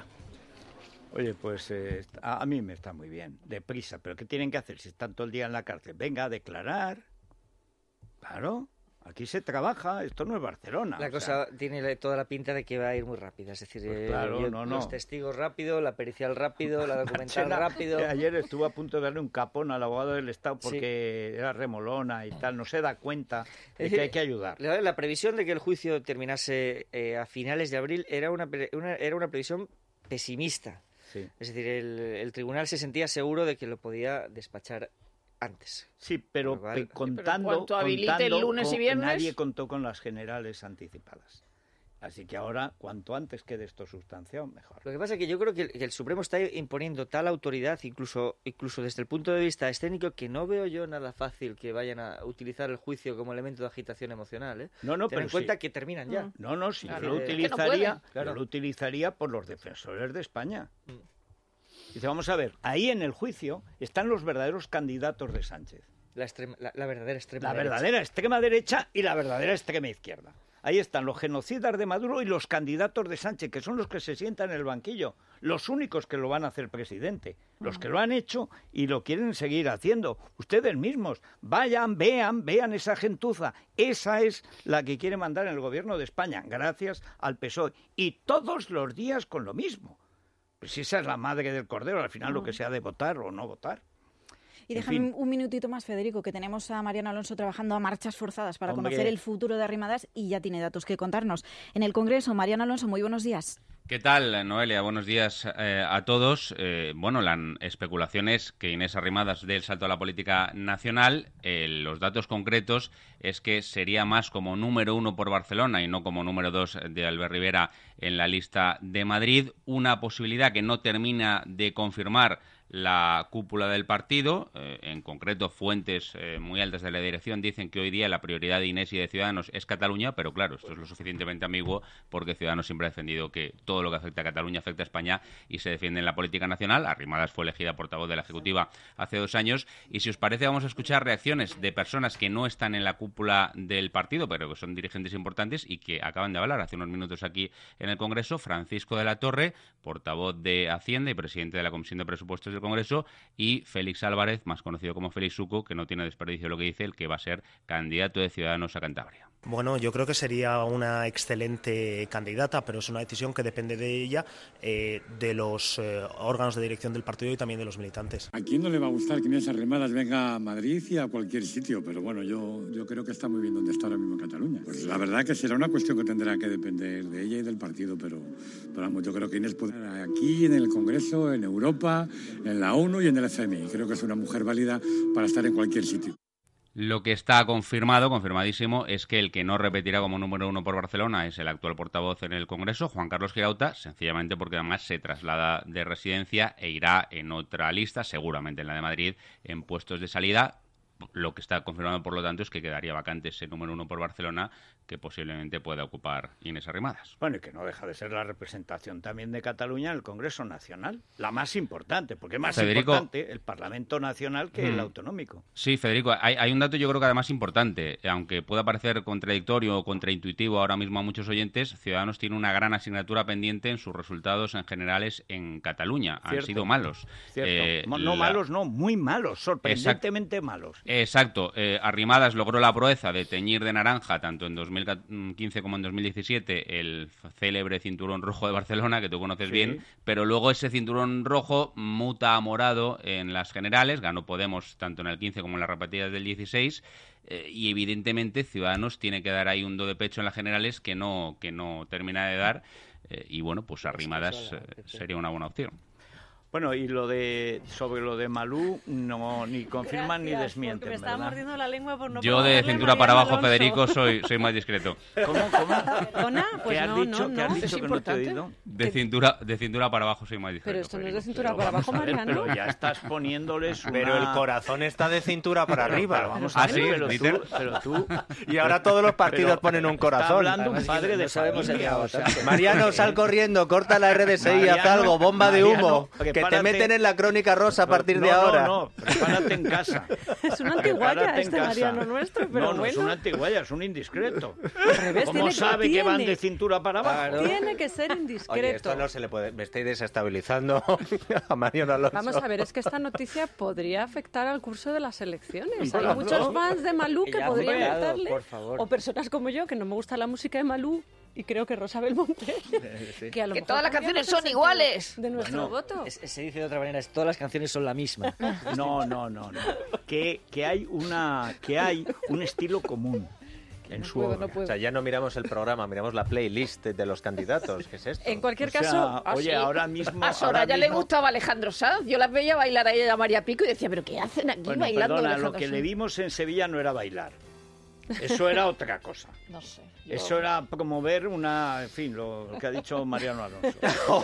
Speaker 2: Oye, pues eh, a, a mí me está muy bien, deprisa, pero ¿qué tienen que hacer si están todo el día en la cárcel? Venga a declarar. Claro. Aquí se trabaja, esto no es Barcelona.
Speaker 5: La cosa sea... tiene toda la pinta de que va a ir muy rápida, es decir,
Speaker 2: pues claro,
Speaker 5: yo,
Speaker 2: no, no.
Speaker 5: los testigos rápido, la pericial rápido, la documental rápido.
Speaker 2: Ayer estuvo a punto de darle un capón al abogado del Estado porque sí. era remolona y tal, no se da cuenta de es que hay que ayudar.
Speaker 5: La, la previsión de que el juicio terminase eh, a finales de abril era una, una, era una previsión pesimista.
Speaker 2: Sí.
Speaker 5: Es decir, el, el tribunal se sentía seguro de que lo podía despachar antes.
Speaker 2: Sí, pero
Speaker 5: Igual-
Speaker 2: pe- contando,
Speaker 6: en cuanto habilite el
Speaker 2: contando
Speaker 6: lunes y
Speaker 2: con-
Speaker 6: viernes-
Speaker 2: nadie contó con las generales anticipadas. Así que ahora, cuanto antes quede esto sustanciado, mejor.
Speaker 5: Lo que pasa es que yo creo que el, que el Supremo está imponiendo tal autoridad, incluso, incluso desde el punto de vista escénico, que no veo yo nada fácil que vayan a utilizar el juicio como elemento de agitación emocional. ¿eh?
Speaker 2: No, no,
Speaker 5: Ten
Speaker 2: pero
Speaker 5: en cuenta
Speaker 2: sí.
Speaker 5: que terminan ya.
Speaker 2: No, no, si
Speaker 5: Claro.
Speaker 2: yo lo
Speaker 5: Es que no
Speaker 2: utilizaría,
Speaker 5: pueden. Claro.
Speaker 2: yo lo utilizaría por los defensores de España.
Speaker 5: Mm.
Speaker 2: Dice, vamos a ver, ahí en el juicio están los verdaderos candidatos de Sánchez.
Speaker 5: La, extrema- la, la verdadera extrema
Speaker 2: La
Speaker 5: derecha.
Speaker 2: verdadera extrema derecha y la verdadera extrema izquierda. Ahí están los genocidas de Maduro y los candidatos de Sánchez, que son los que se sientan en el banquillo, los únicos que lo van a hacer presidente, los que lo han hecho y lo quieren seguir haciendo. Ustedes mismos, vayan, vean, vean esa gentuza. Esa es la que quiere mandar en el gobierno de España, gracias al P S O E. Y todos los días con lo mismo. Pues si esa es la madre del cordero, al final lo que sea de votar o no votar.
Speaker 8: Y
Speaker 2: En
Speaker 8: déjame
Speaker 2: fin.
Speaker 8: un minutito más, Federico, que tenemos a Mariano Alonso trabajando a marchas forzadas para
Speaker 2: Hombre.
Speaker 8: conocer el futuro de Arrimadas y ya tiene datos que contarnos. En el Congreso, Mariano Alonso, muy buenos días.
Speaker 1: ¿Qué tal, Noelia? Buenos días eh, a todos. Eh, bueno, la especulación es que Inés Arrimadas dé el salto a la política nacional. Eh, los datos concretos es que sería más como número uno por Barcelona y no como número dos de Albert Rivera en la lista de Madrid. Una posibilidad que no termina de confirmar la cúpula del partido. Eh, en concreto, fuentes eh, muy altas de la dirección dicen que hoy día la prioridad de Inés y de Ciudadanos es Cataluña, pero claro, esto es lo suficientemente ambiguo porque Ciudadanos siempre ha defendido que todo lo que afecta a Cataluña afecta a España y se defiende en la política nacional. Arrimadas fue elegida portavoz de la Ejecutiva hace dos años y si os parece vamos a escuchar reacciones de personas que no están en la cúpula del partido, pero que son dirigentes importantes y que acaban de hablar hace unos minutos aquí en el Congreso. Francisco de la Torre, portavoz de Hacienda y presidente de la Comisión de Presupuestos del Congreso, y Félix Álvarez, más conocido como Félix Suco, que no tiene desperdicio lo que dice, el que va a ser candidato de Ciudadanos a Cantabria.
Speaker 9: Bueno, yo creo que sería una excelente candidata, pero es una decisión que depende de ella, eh, de los eh, órganos de dirección del partido y también de los militantes.
Speaker 10: ¿A quién no le va a gustar que Inés Arrimadas venga a Madrid y a cualquier sitio? Pero bueno, yo, yo creo que está muy bien donde está ahora mismo en Cataluña. Pues la verdad que será una cuestión que tendrá que depender de ella y del partido, pero, pero vamos, yo creo que Inés puede estar aquí, en el Congreso, en Europa, en la ONU y en el F M I. Creo que es una mujer válida para estar en cualquier sitio.
Speaker 1: Lo que está confirmado, confirmadísimo, es que el que no repetirá como número uno por Barcelona es el actual portavoz en el Congreso, Juan Carlos Girauta, sencillamente porque además se traslada de residencia e irá en otra lista, seguramente en la de Madrid, en puestos de salida. Lo que está confirmado, por lo tanto, es que quedaría vacante ese número uno por Barcelona, que posiblemente pueda ocupar Inés Arrimadas.
Speaker 2: Bueno, y que no deja de ser la representación también de Cataluña en el Congreso Nacional, la más importante, porque es más
Speaker 1: Federico,
Speaker 2: importante el Parlamento Nacional que
Speaker 1: mm,
Speaker 2: el autonómico.
Speaker 1: Sí, Federico, hay, hay un dato yo creo que además importante, aunque pueda parecer contradictorio o contraintuitivo ahora mismo a muchos oyentes, Ciudadanos tiene una gran asignatura pendiente en sus resultados en generales en Cataluña.
Speaker 2: Cierto.
Speaker 1: Han sido malos.
Speaker 2: Cierto.
Speaker 1: Eh,
Speaker 2: no
Speaker 1: la-
Speaker 2: malos, no, muy malos, sorprendentemente malos.
Speaker 1: Exacto. Eh, Arrimadas logró la proeza de teñir de naranja, tanto en dos mil quince como en dos mil diecisiete, el célebre cinturón rojo de Barcelona, que tú conoces
Speaker 2: Sí.
Speaker 1: bien, pero luego ese cinturón rojo muta a morado en las generales, ganó Podemos tanto en el quince como en las repetidas del dieciséis, eh, y evidentemente Ciudadanos tiene que dar ahí un do de pecho en las generales que no, que no termina de dar, eh, y bueno, pues Arrimadas eh, sería una buena opción.
Speaker 2: Bueno, y lo de sobre lo de Malú no ni confirman ni desmienten,
Speaker 24: Me estaba
Speaker 2: ¿verdad?
Speaker 24: mordiendo la lengua por no
Speaker 1: Yo de
Speaker 24: pronunciarle
Speaker 1: cintura para
Speaker 24: Mariano
Speaker 1: abajo,
Speaker 24: Alonso.
Speaker 1: Federico, soy, soy más discreto.
Speaker 2: ¿Cómo, cómo?
Speaker 24: ¿Perdona? Pues
Speaker 2: ¿Qué has
Speaker 24: no,
Speaker 2: dicho?
Speaker 24: no,
Speaker 2: ¿Qué has
Speaker 24: no.
Speaker 2: dicho
Speaker 24: Es
Speaker 2: que no te he
Speaker 24: importante.
Speaker 2: oído?
Speaker 1: De cintura, de cintura para abajo soy más discreto.
Speaker 24: Pero esto no es de
Speaker 1: Federico.
Speaker 24: cintura
Speaker 2: Pero
Speaker 24: para
Speaker 2: vamos
Speaker 24: abajo,
Speaker 2: a ver,
Speaker 24: Mariano.
Speaker 2: pero ya estás poniéndoles una...
Speaker 4: Pero el corazón está de cintura para
Speaker 2: Pero,
Speaker 4: arriba.
Speaker 2: pero vamos
Speaker 4: ¿Ah,
Speaker 2: a ver,
Speaker 4: sí?
Speaker 2: pero
Speaker 4: Dieter?
Speaker 2: tú, pero tú...
Speaker 4: Y ahora todos los partidos
Speaker 2: Pero
Speaker 4: ponen un
Speaker 2: está
Speaker 4: corazón.
Speaker 2: hablando un
Speaker 5: Además,
Speaker 2: padre
Speaker 5: no
Speaker 2: de
Speaker 5: sabemos
Speaker 2: familia,
Speaker 5: el
Speaker 2: o sea,
Speaker 4: Mariano, sal corriendo, corta la R D S I, haz
Speaker 2: Mariano,
Speaker 4: algo, bomba de
Speaker 2: Mariano,
Speaker 4: humo, que te
Speaker 2: prepárate.
Speaker 4: meten en la crónica rosa a partir de
Speaker 2: no,
Speaker 4: ahora.
Speaker 2: No, no, prepárate en casa.
Speaker 24: Es una
Speaker 2: Prepárate
Speaker 24: antiguaya
Speaker 2: en
Speaker 24: este
Speaker 2: casa.
Speaker 24: Mariano nuestro, pero
Speaker 2: no, no
Speaker 24: bueno.
Speaker 2: es una antiguaya, es un indiscreto.
Speaker 24: Al revés,
Speaker 2: ¿Cómo
Speaker 24: tiene-
Speaker 2: sabe que van
Speaker 24: tiene.
Speaker 2: de cintura para abajo?
Speaker 24: Tiene que ser indiscreto.
Speaker 4: Oye, esto no se le puede... Me estoy desestabilizando a Mariano Alonso.
Speaker 24: Vamos a ver, es que esta noticia podría afectar al curso de las elecciones. Hay
Speaker 2: Claro.
Speaker 24: muchos fans de Malú que
Speaker 5: Ya,
Speaker 24: podrían
Speaker 5: cuidado,
Speaker 24: votarle,
Speaker 5: por favor.
Speaker 24: o personas como yo, que no me gusta la música de Malú, y creo que Rosa Belmonte,
Speaker 2: Sí.
Speaker 24: que a lo
Speaker 6: Que
Speaker 24: mejor
Speaker 6: todas las
Speaker 24: podrían
Speaker 6: canciones
Speaker 24: hacer
Speaker 6: son
Speaker 24: sentido
Speaker 6: iguales.
Speaker 24: de nuestro
Speaker 2: Bueno,
Speaker 24: voto.
Speaker 5: Es- se dice de otra manera, es, todas las canciones son la misma.
Speaker 2: No, no, no, no. Que, que hay una que hay un estilo común. en
Speaker 6: no
Speaker 2: su
Speaker 6: puedo,
Speaker 2: obra.
Speaker 6: no puedo.
Speaker 4: O sea, ya no miramos el programa, miramos la playlist de los candidatos. ¿Qué es esto?
Speaker 6: En cualquier
Speaker 2: O sea,
Speaker 6: caso,
Speaker 2: oye,
Speaker 6: así,
Speaker 2: ahora mismo-
Speaker 6: a Soraya
Speaker 2: ahora
Speaker 6: le
Speaker 2: mismo-
Speaker 6: gustaba Alejandro Sanz. Yo las veía bailar a ella y a María Pico y decía, ¿pero qué hacen aquí
Speaker 2: Bueno,
Speaker 6: bailando
Speaker 2: perdona,
Speaker 6: Alejandro
Speaker 2: lo que
Speaker 6: Sanz?
Speaker 2: le vimos en Sevilla no era bailar. Eso era otra cosa.
Speaker 6: No sé. yo-
Speaker 2: Eso era promover una, en fin, lo que ha dicho Mariano Alonso.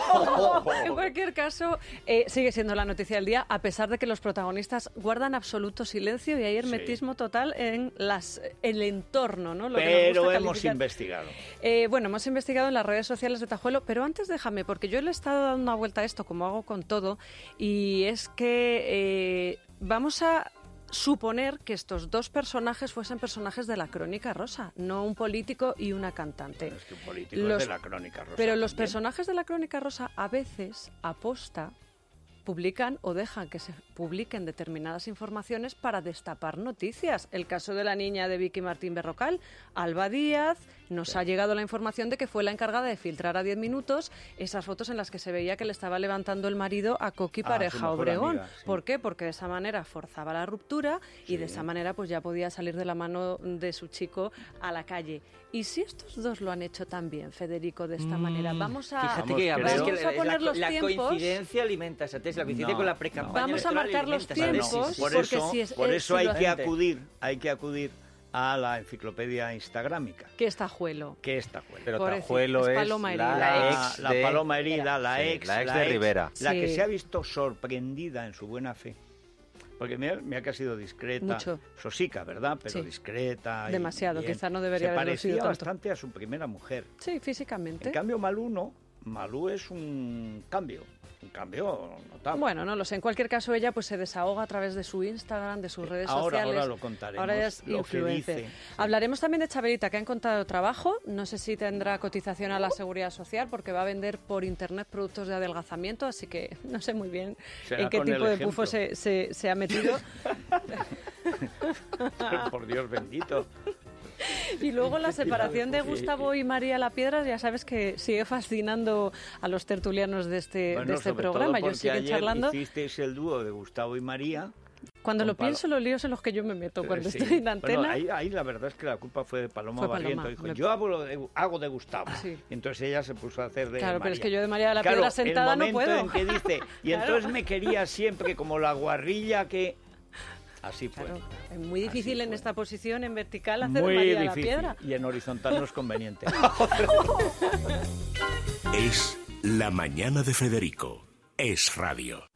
Speaker 24: En cualquier caso, eh, sigue siendo la noticia del día, a pesar de que los protagonistas guardan absoluto silencio y hay hermetismo total en las el entorno, ¿no? Lo que nos
Speaker 2: Pero
Speaker 24: gusta
Speaker 2: hemos
Speaker 24: calificar.
Speaker 2: investigado.
Speaker 24: Eh, bueno, hemos investigado en las redes sociales de Tajuelo, pero antes déjame, porque yo le he estado dando una vuelta a esto, como hago con todo, y es que eh, vamos a suponer que estos dos personajes fuesen personajes de la Crónica Rosa, no un político y una cantante.
Speaker 2: Es que un político
Speaker 24: Los-
Speaker 2: es de la Crónica Rosa.
Speaker 24: Pero los
Speaker 2: también.
Speaker 24: personajes de la Crónica Rosa a veces, aposta, publican o dejan que se publiquen determinadas informaciones para destapar noticias. El caso de la niña de Vicky Martín Berrocal, Alba Díaz, nos ha llegado la información de que fue la encargada de filtrar a diez minutos esas fotos en las que se veía que le estaba levantando el marido a Coqui
Speaker 2: Ah, su
Speaker 24: Pareja
Speaker 2: mejor
Speaker 24: Obregón.
Speaker 2: amiga, sí.
Speaker 24: ¿Por qué? Porque de esa manera forzaba la ruptura y de esa manera pues ya podía salir de la mano de su chico a la calle. ¿Y si estos dos lo han hecho también, Federico, de esta manera? Vamos a,
Speaker 5: Fíjate que,
Speaker 24: vamos
Speaker 5: además,
Speaker 24: a
Speaker 5: que la,
Speaker 24: poner
Speaker 5: la-
Speaker 24: los
Speaker 5: la
Speaker 24: tiempos.
Speaker 5: coincidencia alimenta esa tesis, la coincidencia
Speaker 2: No,
Speaker 5: con la pre-campaña
Speaker 24: Vamos a
Speaker 5: electoral
Speaker 24: marcar los
Speaker 5: alimenta esa
Speaker 24: tiempos.
Speaker 5: tesis.
Speaker 2: Por
Speaker 24: porque
Speaker 2: eso,
Speaker 24: si es-
Speaker 2: por
Speaker 24: eh,
Speaker 2: eso
Speaker 24: si
Speaker 2: hay
Speaker 24: lo
Speaker 2: que
Speaker 24: hacen.
Speaker 2: acudir, hay que acudir a la enciclopedia instagrámica,
Speaker 24: Que es Tajuelo.
Speaker 2: que está Tajuelo.
Speaker 4: Pero
Speaker 24: Pobrecito,
Speaker 4: Tajuelo
Speaker 24: es
Speaker 4: es
Speaker 24: Paloma herida.
Speaker 4: la
Speaker 2: La,
Speaker 4: ex
Speaker 2: la
Speaker 4: de...
Speaker 2: paloma herida, la
Speaker 4: Sí,
Speaker 2: ex,
Speaker 4: la ex de Rivera.
Speaker 2: la que
Speaker 24: Sí.
Speaker 2: se ha visto sorprendida en su buena fe. Porque mira, mira que ha sido discreta,
Speaker 24: Mucho.
Speaker 2: sosica, ¿verdad? Pero
Speaker 24: Sí.
Speaker 2: discreta. y
Speaker 24: Demasiado,
Speaker 2: bien.
Speaker 24: quizá no debería
Speaker 2: Se
Speaker 24: haberlo
Speaker 2: parecía
Speaker 24: sido tanto.
Speaker 2: bastante a su primera mujer.
Speaker 24: Sí, físicamente.
Speaker 2: En cambio, Malú no. Malú es un cambio, un cambio notable.
Speaker 24: Bueno, no lo sé. En cualquier caso, ella pues se desahoga a través de su Instagram, de sus redes
Speaker 2: ahora,
Speaker 24: sociales.
Speaker 2: ahora lo contaremos.
Speaker 24: Ahora ella es
Speaker 2: lo que
Speaker 24: influencer.
Speaker 2: dice.
Speaker 24: Hablaremos también de Chabelita, que ha encontrado trabajo. No sé si tendrá cotización a la Seguridad Social, porque va a vender por internet productos de adelgazamiento, así que no sé muy bien
Speaker 2: Será
Speaker 24: en qué
Speaker 2: con
Speaker 24: tipo
Speaker 2: el
Speaker 24: de pufo
Speaker 2: ejemplo.
Speaker 24: se, se, se ha metido.
Speaker 2: Por Dios bendito.
Speaker 24: Y luego la
Speaker 2: ¿Qué tipo
Speaker 24: separación
Speaker 2: de
Speaker 24: de
Speaker 2: pufo?
Speaker 24: Gustavo y María La Piedra, ya sabes que sigue fascinando a los tertulianos de este,
Speaker 2: Bueno,
Speaker 24: de este
Speaker 2: sobre
Speaker 24: programa.
Speaker 2: todo
Speaker 24: Ellos
Speaker 2: porque
Speaker 24: siguen
Speaker 2: ayer
Speaker 24: charlando.
Speaker 2: hicisteis el dúo de Gustavo y María.
Speaker 24: Cuando
Speaker 2: con
Speaker 24: lo
Speaker 2: Palo-
Speaker 24: pienso, los líos en los que yo me meto. Cuando
Speaker 2: Eh, sí.
Speaker 24: estoy en antena.
Speaker 2: Bueno, ahí, ahí la verdad es que la culpa fue de Paloma
Speaker 24: Fue Paloma,
Speaker 2: Barriento. Dijo,
Speaker 24: me-
Speaker 2: yo hago, lo de, hago de Gustavo.
Speaker 24: Sí.
Speaker 2: Y entonces ella se puso a hacer de
Speaker 24: Claro, pero
Speaker 2: María.
Speaker 24: es que yo de María de la
Speaker 2: Claro,
Speaker 24: Piedra sentada
Speaker 2: el
Speaker 24: no
Speaker 2: momento
Speaker 24: puedo.
Speaker 2: en que dice, y
Speaker 24: Claro.
Speaker 2: entonces me quería siempre como la guarrilla que... Así fue.
Speaker 24: Claro, es muy difícil en esta posición, en vertical, hacer de
Speaker 2: Muy
Speaker 24: María
Speaker 2: difícil.
Speaker 24: la Piedra.
Speaker 2: Y en horizontal no es conveniente.
Speaker 12: Es La Mañana de Federico. Es radio.